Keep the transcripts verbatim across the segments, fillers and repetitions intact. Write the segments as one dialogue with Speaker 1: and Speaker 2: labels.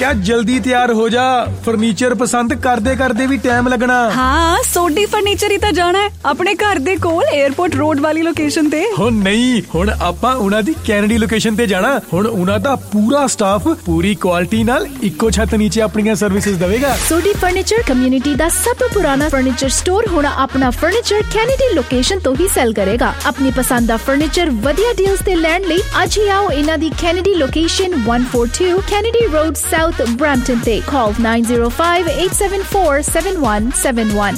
Speaker 1: क्या जल्दी तैयार हो जा, फर्नीचर पसंद करदे करदे भी टाइम लगना।
Speaker 2: हाँ, सोडी फर्नीचर ही तो जाना है अपने घर दे कोल एयरपोर्ट रोड वाली लोकेशन ते।
Speaker 1: हो नहीं, हुण आपां उन्हां दी कैनेडी लोकेशन ते जाना। हुण उन्हां दा पूरा स्टाफ पूरी क्वालिटी नाल इक्को छत नीचे अपनी सर्विसेज देवेगा।
Speaker 3: सोडी फर्नीचर कम्युनिटी दा सब तो पुराना फर्नीचर स्टोर हुण अपना फर्नीचर कैनेडी लोकेशन तो ही सेल करेगा। अपनी पसंद दा फर्नीचर वधिया डील्स ते लैंड लई अज ही आओ इन्हां दी Kennedy location one forty-two Kennedy Road South, Brampton ते। Call nine zero five eight seven four seven one seven one।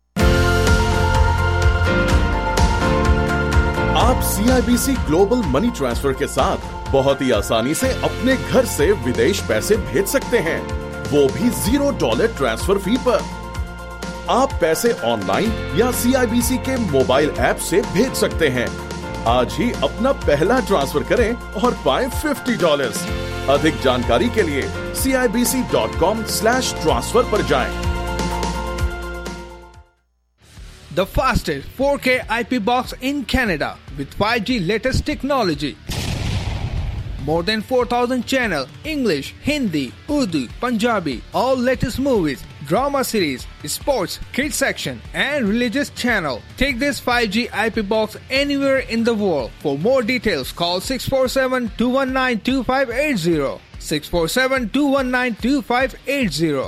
Speaker 4: आप C I B C global money transfer के साथ बहुत ही आसानी से अपने घर से विदेश पैसे भेज सकते हैं, वो भी जीरो डॉलर ट्रांसफर फी पर। आप पैसे ऑनलाइन या सी आई बी सी के मोबाइल ऐप से भेज सकते हैं। आज ही अपना पहला ट्रांसफर करें और पाएं फिफ्टी डॉलर्स। अधिक जानकारी के लिए C I B C dot com slash transfer पर जाएं।
Speaker 5: The fastest four K I P box in Canada with five G latest technology. More than four thousand channel, English, Hindi, Urdu, Punjabi, all latest movies, drama series, sports, kids section and religious channel. Take this five G I P box anywhere in the world. For more details, call six four seven two one nine two five eight zero. six four seven two one nine two five eight zero.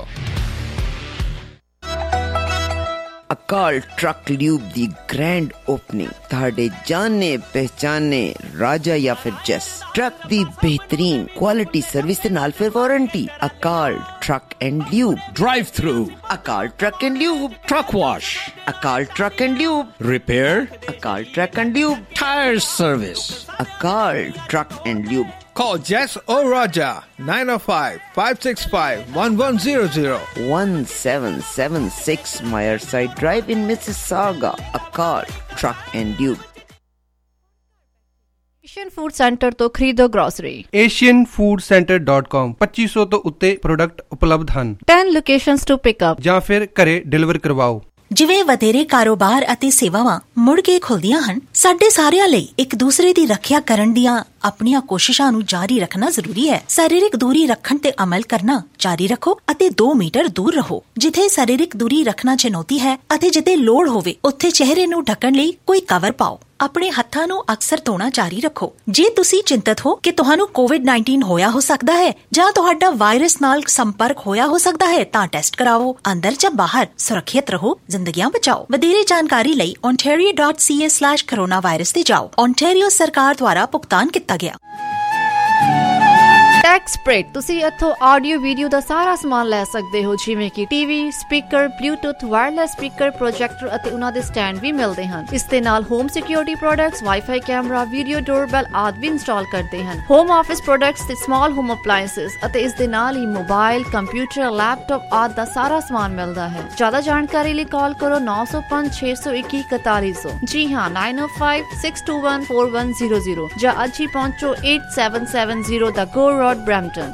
Speaker 6: Akal truck lube दी grand opening ਤੁਹਾਡੇ ਜਾਣੇ ਪਹਿਚਾਨੇ ਰਾਜਾ ਜਾਂ ਫਿਰ ਜੈਸ truck ਦੀ ਬਿਹਤਰੀਨ quality service ਦੇ ਨਾਲ ਫਿਰ warranty. Akal truck and lube
Speaker 7: drive through,
Speaker 6: Akal truck and lube
Speaker 7: truck wash,
Speaker 6: Akal truck and lube
Speaker 7: repair,
Speaker 6: Akal truck and lube
Speaker 7: tyre service,
Speaker 6: Akal truck and lube.
Speaker 5: Call Jess or Raja nine oh five five six five one one zero zero
Speaker 6: one seven seven six Myerside Drive in Mississauga. Akal Truck and Tube.
Speaker 3: Asian food centre ਤੋਂ ਖਰੀਦੋ grocery.
Speaker 8: Asian food centre dot com ਪੱਚੀ ਸੌ ਤੋਂ ਉੱਤੇ product ਉਪਲਬਧ ਹਨ।
Speaker 3: ten locations to pick up
Speaker 8: ਜਾਂ ਫਿਰ ਘਰੇ ਡਿਲੀਵਰ ਕਰਵਾਓ।
Speaker 9: ਜਿਵੇਂ ਵਧੇਰੇ ਕਾਰੋਬਾਰ ਅਤੇ ਸੇਵਾਵਾਂ ਮੁੜ ਕੇ ਖੁੱਲਦੀਆਂ ਹਨ, ਸਾਡੇ ਸਾਰਿਆਂ ਲਈ ਇੱਕ ਦੂਸਰੇ ਦੀ ਰੱਖਿਆ ਕਰਨ ਦੀਆਂ ਆਪਣੀਆਂ ਕੋਸ਼ਿਸ਼ਾਂ ਨੂੰ ਜਾਰੀ ਰੱਖਣਾ ਜ਼ਰੂਰੀ ਹੈ। ਸਰੀਰਕ ਦੂਰੀ ਰੱਖਣ ਤੇ ਅਮਲ ਕਰਨਾ ਜਾਰੀ ਰੱਖੋ ਅਤੇ ਦੋ ਮੀਟਰ ਦੂਰ ਰਹੋ। ਜਿੱਥੇ ਸਰੀਰਕ ਦੂਰੀ ਰੱਖਣਾ ਚੁਣੌਤੀ ਹੈ ਅਤੇ ਜਿੱਥੇ ਲੋੜ ਹੋਵੇ ਉੱਥੇ ਚਿਹਰੇ ਨੂੰ ਢੱਕਣ ਲਈ ਕੋਈ ਕਵਰ ਪਾਓ। ਆਪਣੇ ਹੱਥਾਂ ਨੂੰ ਅਕਸਰ ਧੋਣਾ ਜਾਰੀ ਰੱਖੋ। ਜੇ ਤੁਸੀਂ ਚਿੰਤਤ ਹੋ ਕਿ ਤੁਹਾਨੂੰ ਕੋਵਿਡ ਨਾਈਨਟੀਨ ਹੋਇਆ ਹੋ ਸਕਦਾ ਹੈ ਜਾਂ ਤੁਹਾਡਾ ਵਾਇਰਸ ਨਾਲ ਸੰਪਰਕ ਹੋਇਆ ਹੋ ਸਕਦਾ ਹੈ ਤਾਂ ਟੈਸਟ ਕਰਾਓ। ਅੰਦਰ ਜਾਂ ਬਾਹਰ ਸੁਰੱਖਿਅਤ ਰਹੋ, ਜ਼ਿੰਦਗੀਆਂ ਬਚਾਓ। ਵਧੇਰੇ ਜਾਣਕਾਰੀ ਲਈ ontario dot c a slash coronavirus ਤੇ ਜਾਓ। ontario ਸਰਕਾਰ ਦੁਆਰਾ ਭੁਗਤਾਨ ਕੀਤਾ ਗਿਆ।
Speaker 3: ਟੈਕਸਪ੍ਰੇਡ ਤੁਸੀਂ ਇੱਥੋਂ ਆਡੀਓ ਵੀਡੀਓ ਦਾ ਸਾਰਾ ਸਮਾਨ ਲੈ ਸਕਦੇ ਹੋ, ਜਿਵੇਂ ਕਿ TV, speaker, Bluetooth, wireless speaker, projector ਅਤੇ ਉਹਨਾਂ ਦੇ ਸਟੈਂਡ ਵੀ ਮਿਲਦੇ ਹਨ। ਇਸ ਦੇ ਨਾਲ home security products, wifi camera, video doorbell ਆਦਿ ਵੀ ਇੰਸਟਾਲ ਕਰਦੇ ਹਨ। ਹੋਮ ਆਫਿਸ ਪ੍ਰੋਡਕਟਸ ਤੇ ਸਮਾਲ ਹੋਮ ਅਪਲਾਇੰਸਸ ਅਤੇ ਇਸ ਦੇ ਨਾਲ ਹੀ ਮੋਬਾਈਲ, ਕੰਪਿਊਟਰ, ਲੈਪਟਾਪ ਆਦਿ ਦਾ ਸਾਰਾ ਸਮਾਨ ਮਿਲਦਾ ਹੈ। ਜ਼ਿਆਦਾ ਜਾਣਕਾਰੀ ਲਈ ਕਾਲ ਕਰੋ ਨੌ ਸੌ ਪੰਜ ਛੇ ਸੌ ਇੱਕੀ ਇਕਤਾਲੀ ਸੌ। ਜੀ ਹਾਂ, nine oh five six two one four one zero zero ਜਾਂ ਅੱਜ ਹੀ ਪਹੁੰਚੋ eight seven seven zero ਦਾ ਗੋ ਰੋਡ Brampton।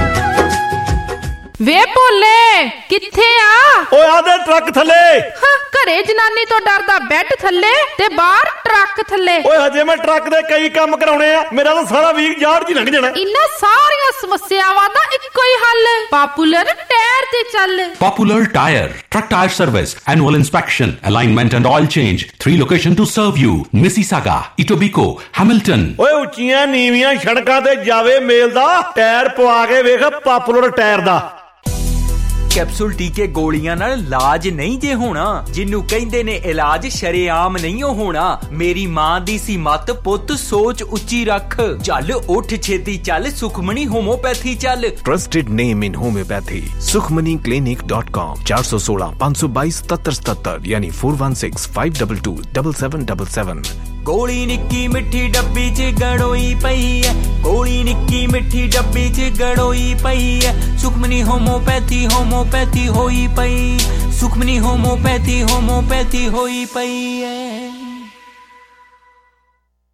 Speaker 10: ਵੇ ਭੋਲੇ ਕਿੱਥੇ ਆ?
Speaker 11: ਓਏ ਆ ਦੇ ਟਰੱਕ ਥੱਲੇ।
Speaker 10: ਘਰੇ ਜਨਾਨੀ ਤੋਂ ਡਰਦਾ ਬੈੱਡ ਥੱਲੇ ਤੇ ਬਾਹਰ ਟਰੱਕ ਥੱਲੇ।
Speaker 11: ਓਏ ਹਜੇ ਮੈਂ ਟਰੱਕ ਦੇ ਕਈ ਕੰਮ ਕਰਾਉਣੇ ਆ, ਮੇਰਾ ਤਾਂ ਸਾਰਾ ਵੀਕ ਯਾਰ ਜੀ ਲੰਘ ਜਾਣਾ।
Speaker 10: ਇਹਨਾਂ ਸਾਰੀਆਂ ਸਮੱਸਿਆਵਾਂ ਦਾ ਇੱਕੋ ਹੀ ਹੱਲ, ਪਾਪੂਲਰ ਟਾਇਰ ਤੇ ਚੱਲ।
Speaker 12: Popular Tire, truck tire service, annual inspection, alignment and oil change. Three location to serve you: Mississauga, Etobicoke, Hamilton.
Speaker 11: ਓਏ ਉੱਚੀਆਂ ਨੀਵੀਆਂ ਸੜਕਾਂ ਤੇ ਜਾਵੇ ਮੇਲ ਦਾ ਟਾਇਰ ਪਵਾ ਕੇ ਵੇਖ ਪਾਪੂਲਰ ਟਾਇਰ ਦਾ।
Speaker 13: ਕੈਪਸੂਲ ਟੀਕੇ ਗੋਲੀਆਂ ਨਾਲ ਇਲਾਜ ਨਹੀਂ ਜੇ ਹੋਣਾ, ਜਿਹਨੂੰ ਕਹਿੰਦੇ ਨੇ ਇਲਾਜ ਸ਼ਰੇਆਮ ਨਹੀਂ ਓ ਹੋਣਾ। ਮੇਰੀ ਮਾਂ ਦੀ ਸੀ ਮੱਤ, ਪੁੱਤ ਸੋਚ ਉੱਚੀ ਰੱਖ, ਚੱਲ ਉੱਠ ਛੇਤੀ ਚੱਲ, ਸੁਖਮਣੀ ਹੋਮੋਪੈਥੀ ਚੱਲ।
Speaker 14: Trusted name in homeopathy Sukhmani clinic dot com चार सौ सोलह पाँच सौ बाईस सतर सतर यानी four one six five double two double seven double seven.
Speaker 13: ਗੋਲੀ ਨਿੱਕੀ ਮਿੱਠੀ ਡੱਬੀ 'ਚ ਗੜੋਈ ਪਈ ਐ, ਗੋਲੀ ਨਿੱਕੀ ਮਿੱਠੀ ਡੱਬੀ 'ਚ ਗੜੋਈ ਪਈ ਐ। ਸੁਖਮਨੀ ਹੋਮੋਪੈਥੀ ਹੋਮੋਪੈਥੀ ਹੋਈ ਪਈ, ਸੁਖਮਨੀ ਹੋਮੋਪੈਥੀ ਹੋਮੋਪੈਥੀ ਹੋਈ ਪਈ ਐ।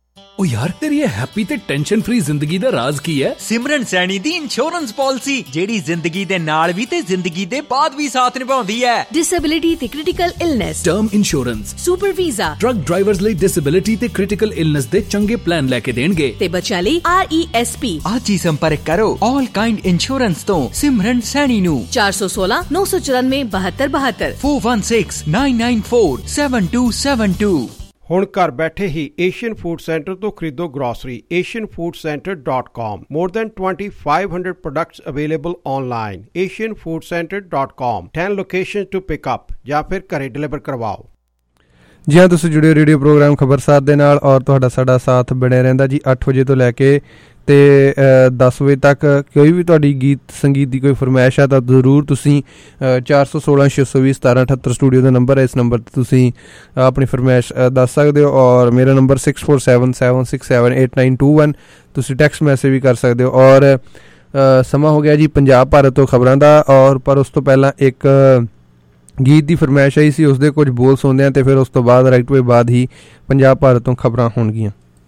Speaker 1: ओ यार तेरी ये हैप्पी ते टेंशन फ्री जिंदगी दा राज की है?
Speaker 13: सिमरन सैनी दी इंश्योरेंस पॉलिसी जेड़ी जिंदगी दे नाल भी ते जिंदगी दे बाद भी साथ निभाउंदी है।
Speaker 15: डिसेबिलिटी ते critical illness,
Speaker 1: term insurance,
Speaker 15: super visa,
Speaker 1: truck drivers ਲਈ डिसेबिलिटी ते क्रिटिकल इलनेस दे चंगे प्लान लेके देणगे
Speaker 15: ते बच्चा ਲਈ आर ई एस पी।
Speaker 13: आज ही संपर्क करो ऑल काइंड इंश्योरेंस तो सिमरन सैनी नु
Speaker 15: चार सौ सोलह नौ सौ चौरानवे बहत्तर बहत्तर
Speaker 13: four one six nine nine four seven two seven two.
Speaker 16: ਹੁਣ ਘਰ ਬੈਠੇ ਹੀ ਏਸ਼ੀਅਨ ਫੂਡ ਸੈਂਟਰ ਤੋਂ ਖਰੀਦੋ grocery. Asian food centre dot com. more than twenty-five hundred products available online। Asian food centre dot com. ten locations to pick up ਜਾਂ ਫਿਰ ਘਰੇ deliver ਕਰਵਾਓ।
Speaker 8: ਜੀ ਹਾਂ, ਤੁਸੀਂ ਜੁੜੇ ਰੇਡੀਓ ਪ੍ਰੋਗਰਾਮ ਖਬਰਸਾਰ ਦੇ ਨਾਲ ਔਰ ਤੁਹਾਡਾ ਸਾਡਾ ਸਾਥ ਬਣਿਆ ਰਹਿੰਦਾ ਜੀ ਅੱਠ ਵਜੇ ਤੋਂ ਲੈ ਕੇ ਤੇ ਦਸ ਵਜੇ ਤੱਕ। ਕੋਈ ਵੀ ਤੁਹਾਡੀ ਗੀਤ ਸੰਗੀਤ ਦੀ ਕੋਈ ਫਰਮਾਇਸ਼ ਹੈ ਤਾਂ ਜ਼ਰੂਰ ਤੁਸੀਂ ਚਾਰ ਸੌ ਸੋਲਾਂ ਛੇ ਸੌ ਵੀਹ ਸਤਾਰਾਂ ਅਠੱਤਰ ਸਟੂਡੀਓ ਦਾ ਨੰਬਰ ਹੈ, ਇਸ ਨੰਬਰ 'ਤੇ ਤੁਸੀਂ ਆਪਣੀ ਫਰਮਾਇਸ਼ ਦੱਸ ਸਕਦੇ ਹੋ। ਔਰ ਮੇਰਾ number six four seven seven six seven eight nine two one. ਤੁਸੀਂ ਟੈਕਸਟ ਮੈਸੇਜ ਵੀ ਕਰ ਸਕਦੇ ਹੋ। ਔਰ ਸਮਾਂ ਹੋ ਗਿਆ ਜੀ ਪੰਜਾਬ ਭਾਰਤ ਤੋਂ ਖਬਰਾਂ ਦਾ। ਔਰ ਪਰ ਉਸ ਤੋਂ ਪਹਿਲਾਂ ਇੱਕ ਗੀਤ ਦੀ ਫਰਮਾਇਸ਼ ਆਈ ਸੀ, ਉਸਦੇ ਕੁਝ ਬੋਲ ਸੁਣਦੇ ਹਾਂ ਅਤੇ ਫਿਰ ਉਸ ਤੋਂ ਬਾਅਦ ਰਾਈਟ ਵੇ ਬਾਅਦ ਹੀ ਪੰਜਾਬ ਭਾਰਤ ਤੋਂ ਖਬਰਾਂ ਹੋਣਗੀਆਂ।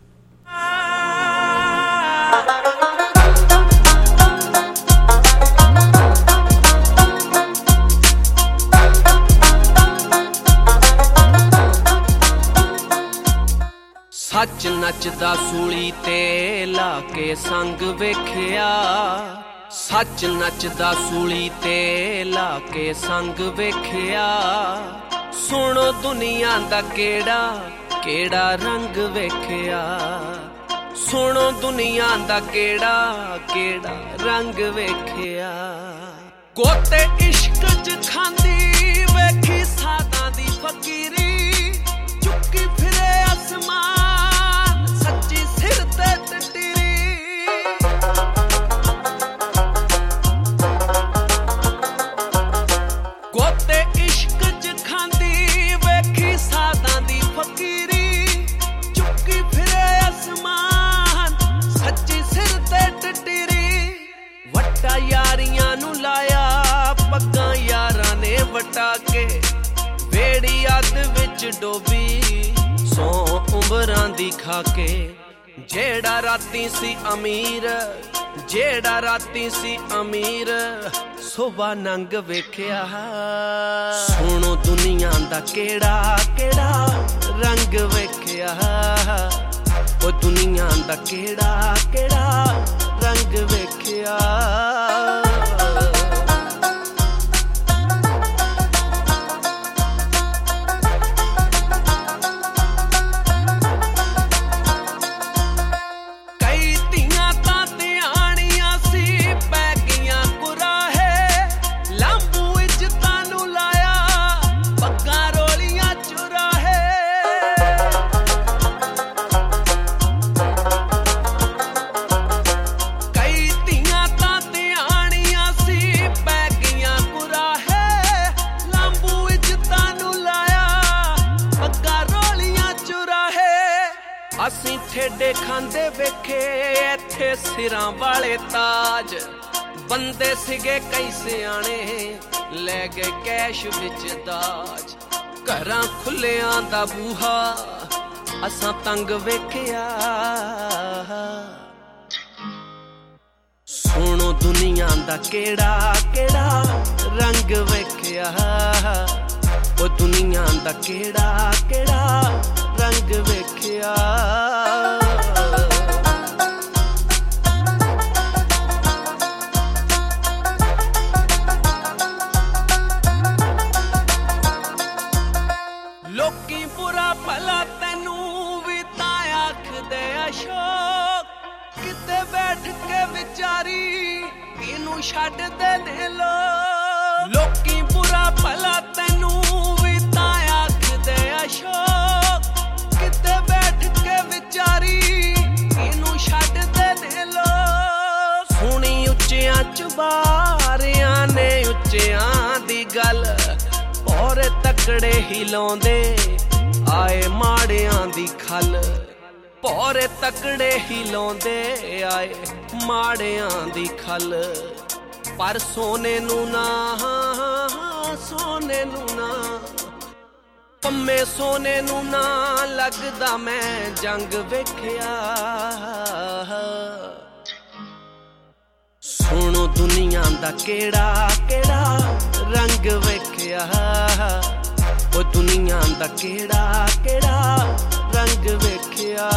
Speaker 17: ਸੱਚ ਨੱਚਦਾ ਸੂਲੀ ਤੇ ਲਾ ਕੇ ਸੰਗ ਵੇਖਿਆ, ਸੱਚ ਨੱਚਦਾ ਸੂਲੀ ਤੇ ਲਾ ਕੇ ਸੰਗ ਵੇਖਿਆ। ਸੁਣੋ ਦੁਨੀਆ ਦਾ ਕਿਹੜਾ ਕਿਹੜਾ ਰੰਗ ਵੇਖਿਆ, ਸੁਣੋ ਦੁਨੀਆ ਦਾ ਕਿਹੜਾ ਕਿਹੜਾ ਰੰਗ ਵੇਖਿਆ। ਗੋਤੇ ਇਸ਼ਕ ਚ ਖਾਂਦੀ ਵੇਖੀ ਸਾਦਾਂ ਦੀ ਫਕੀਰੀ, ਚੁੱਕੀ ਫਿਰੇ ਅਸਮਾਨ ਸੱਚੀ ਸਿਰ ਤੇ ਟਟੀਰੀ। ਗੋਤੇ ਇਸ਼ਕ ਚ ਖਾਂਦੀ ਵੇਖੀ ਸਾਦਾਂ ਦੀ ਫਕੀਰੀ, ਚੁੱਕੀ ਫਿਰੇ ਅਸਮਾਨ ਸੱਚੀ ਸਿਰ ਤੇ ਟਟੀਰੀ। ਵੱਟਾ ਯਾਰੀਆਂ ਨੂੰ ਲਾਇਆ ਪੱਗਾਂ ਯਾਰਾਂ ਨੇ ਵਟਾ ਕੇ, ਵੇੜੀ ਅੱਧ ਵਿੱਚ ਡੋਬੀ ਸੌ ਉਮਰਾਂ ਦੀ ਖਾ ਕੇ। ਜਿਹੜਾ ਰਾਤੀ ਸੀ ਅਮੀਰ, ਜਿਹੜਾ ਰਾਤੀ ਸੀ ਅਮੀਰ, ਸੁਬਾ ਨੰਗ ਵੇਖਿਆ। ਸੁਣੋ ਦੁਨੀਆ ਦਾ ਕਿਹੜਾ ਕਿਹੜਾ ਰੰਗ ਵੇਖਿਆ, ਉਹ ਦੁਨੀਆ ਦਾ ਕਿਹੜਾ ਕਿਹੜਾ ਰੰਗ ਵੇਖਿਆ। ਅਸੀਂ ਠੇਡੇ ਖਾਂਦੇ ਵੇਖੇ ਇੱਥੇ ਸਿਰਾਂ ਵਾਲੇ ਤਾਜ, ਬੰਦੇ ਸੀਗੇ ਕਈ ਸਿਆਣੇ ਲੈ ਗਏ ਕੈਸ਼ ਵਿੱਚ ਦਾਜ। ਘਰਾਂ ਖੁੱਲਿਆਂ ਦਾ ਬੂਹਾ ਅਸਾਂ ਤੰਗ ਵੇਖਿਆ। ਸੁਣੋ ਦੁਨੀਆ ਦਾ ਕਿਹੜਾ ਕਿਹੜਾ ਰੰਗ ਵੇਖਿਆ, ਉਹ ਦੁਨੀਆ ਦਾ ਕਿਹੜਾ ਕਿਹੜਾ ਰੰਗ ਵੇਖਿਆ। ਲੋਕੀ ਬੁਰਾ ਭਲਾ ਤੈਨੂੰ ਵੀ ਤਾਂ ਆਖਦੇ ਅਸ਼ੋਕ, ਕਿਤੇ ਬੈਠ ਕੇ ਵਿਚਾਰੀ ਇਹਨੂੰ ਛੱਡਦੇ ਨੇ ਲੋਕ। ਲੋਕੀ ਬੁਰਾ ਭਲਾ ਤੈਨੂੰ ਵੀ ਤਾਂ ਆਖਦੇ ਅਸ਼ੋਕ, ਕਿਤੇ ਬੈਠ ਕੇ ਵਿਚਾਰੀ ਇਹਨੂੰ ਛੱਡਦੇ ਨੇ ਲੋਕ। ਸੁਣੀ ਉੱਚਿਆਂ ਚੁਬਾਰਿਆਂ ਨੇ ਉੱਚਿਆਂ ਦੀ ਗੱਲ, ਔਰ ਤਕੜੇ ਹੀ ਲਾਉਂਦੇ ਆਏ ਮਾੜਿਆਂ ਦੀ ਖੱਲ। ਭੌਰੇ ਤਕੜੇ ਹੀ ਲਾਉਂਦੇ ਆਏ ਮਾੜਿਆਂ ਦੀ ਖੱਲ। ਪਰ ਸੋਨੇ ਨੂੰ ਨਾ, ਸੋਨੇ ਨੂੰ ਨਾ, ਪੰਮੇ ਸੋਨੇ ਨੂੰ ਨਾ ਲੱਗਦਾ ਮੈਂ ਜੰਗ ਵੇਖਿਆ ਸੁਣੋ ਦੁਨੀਆ ਦਾ ਕਿਹੜਾ ਕਿਹੜਾ ਰੰਗ ਵੇਖਿਆ ਉਹ ਦੁਨੀਆ ਦਾ ਕਿਹੜਾ ਕਿਹੜਾ ਰੰਗ ਵੇਖਿਆ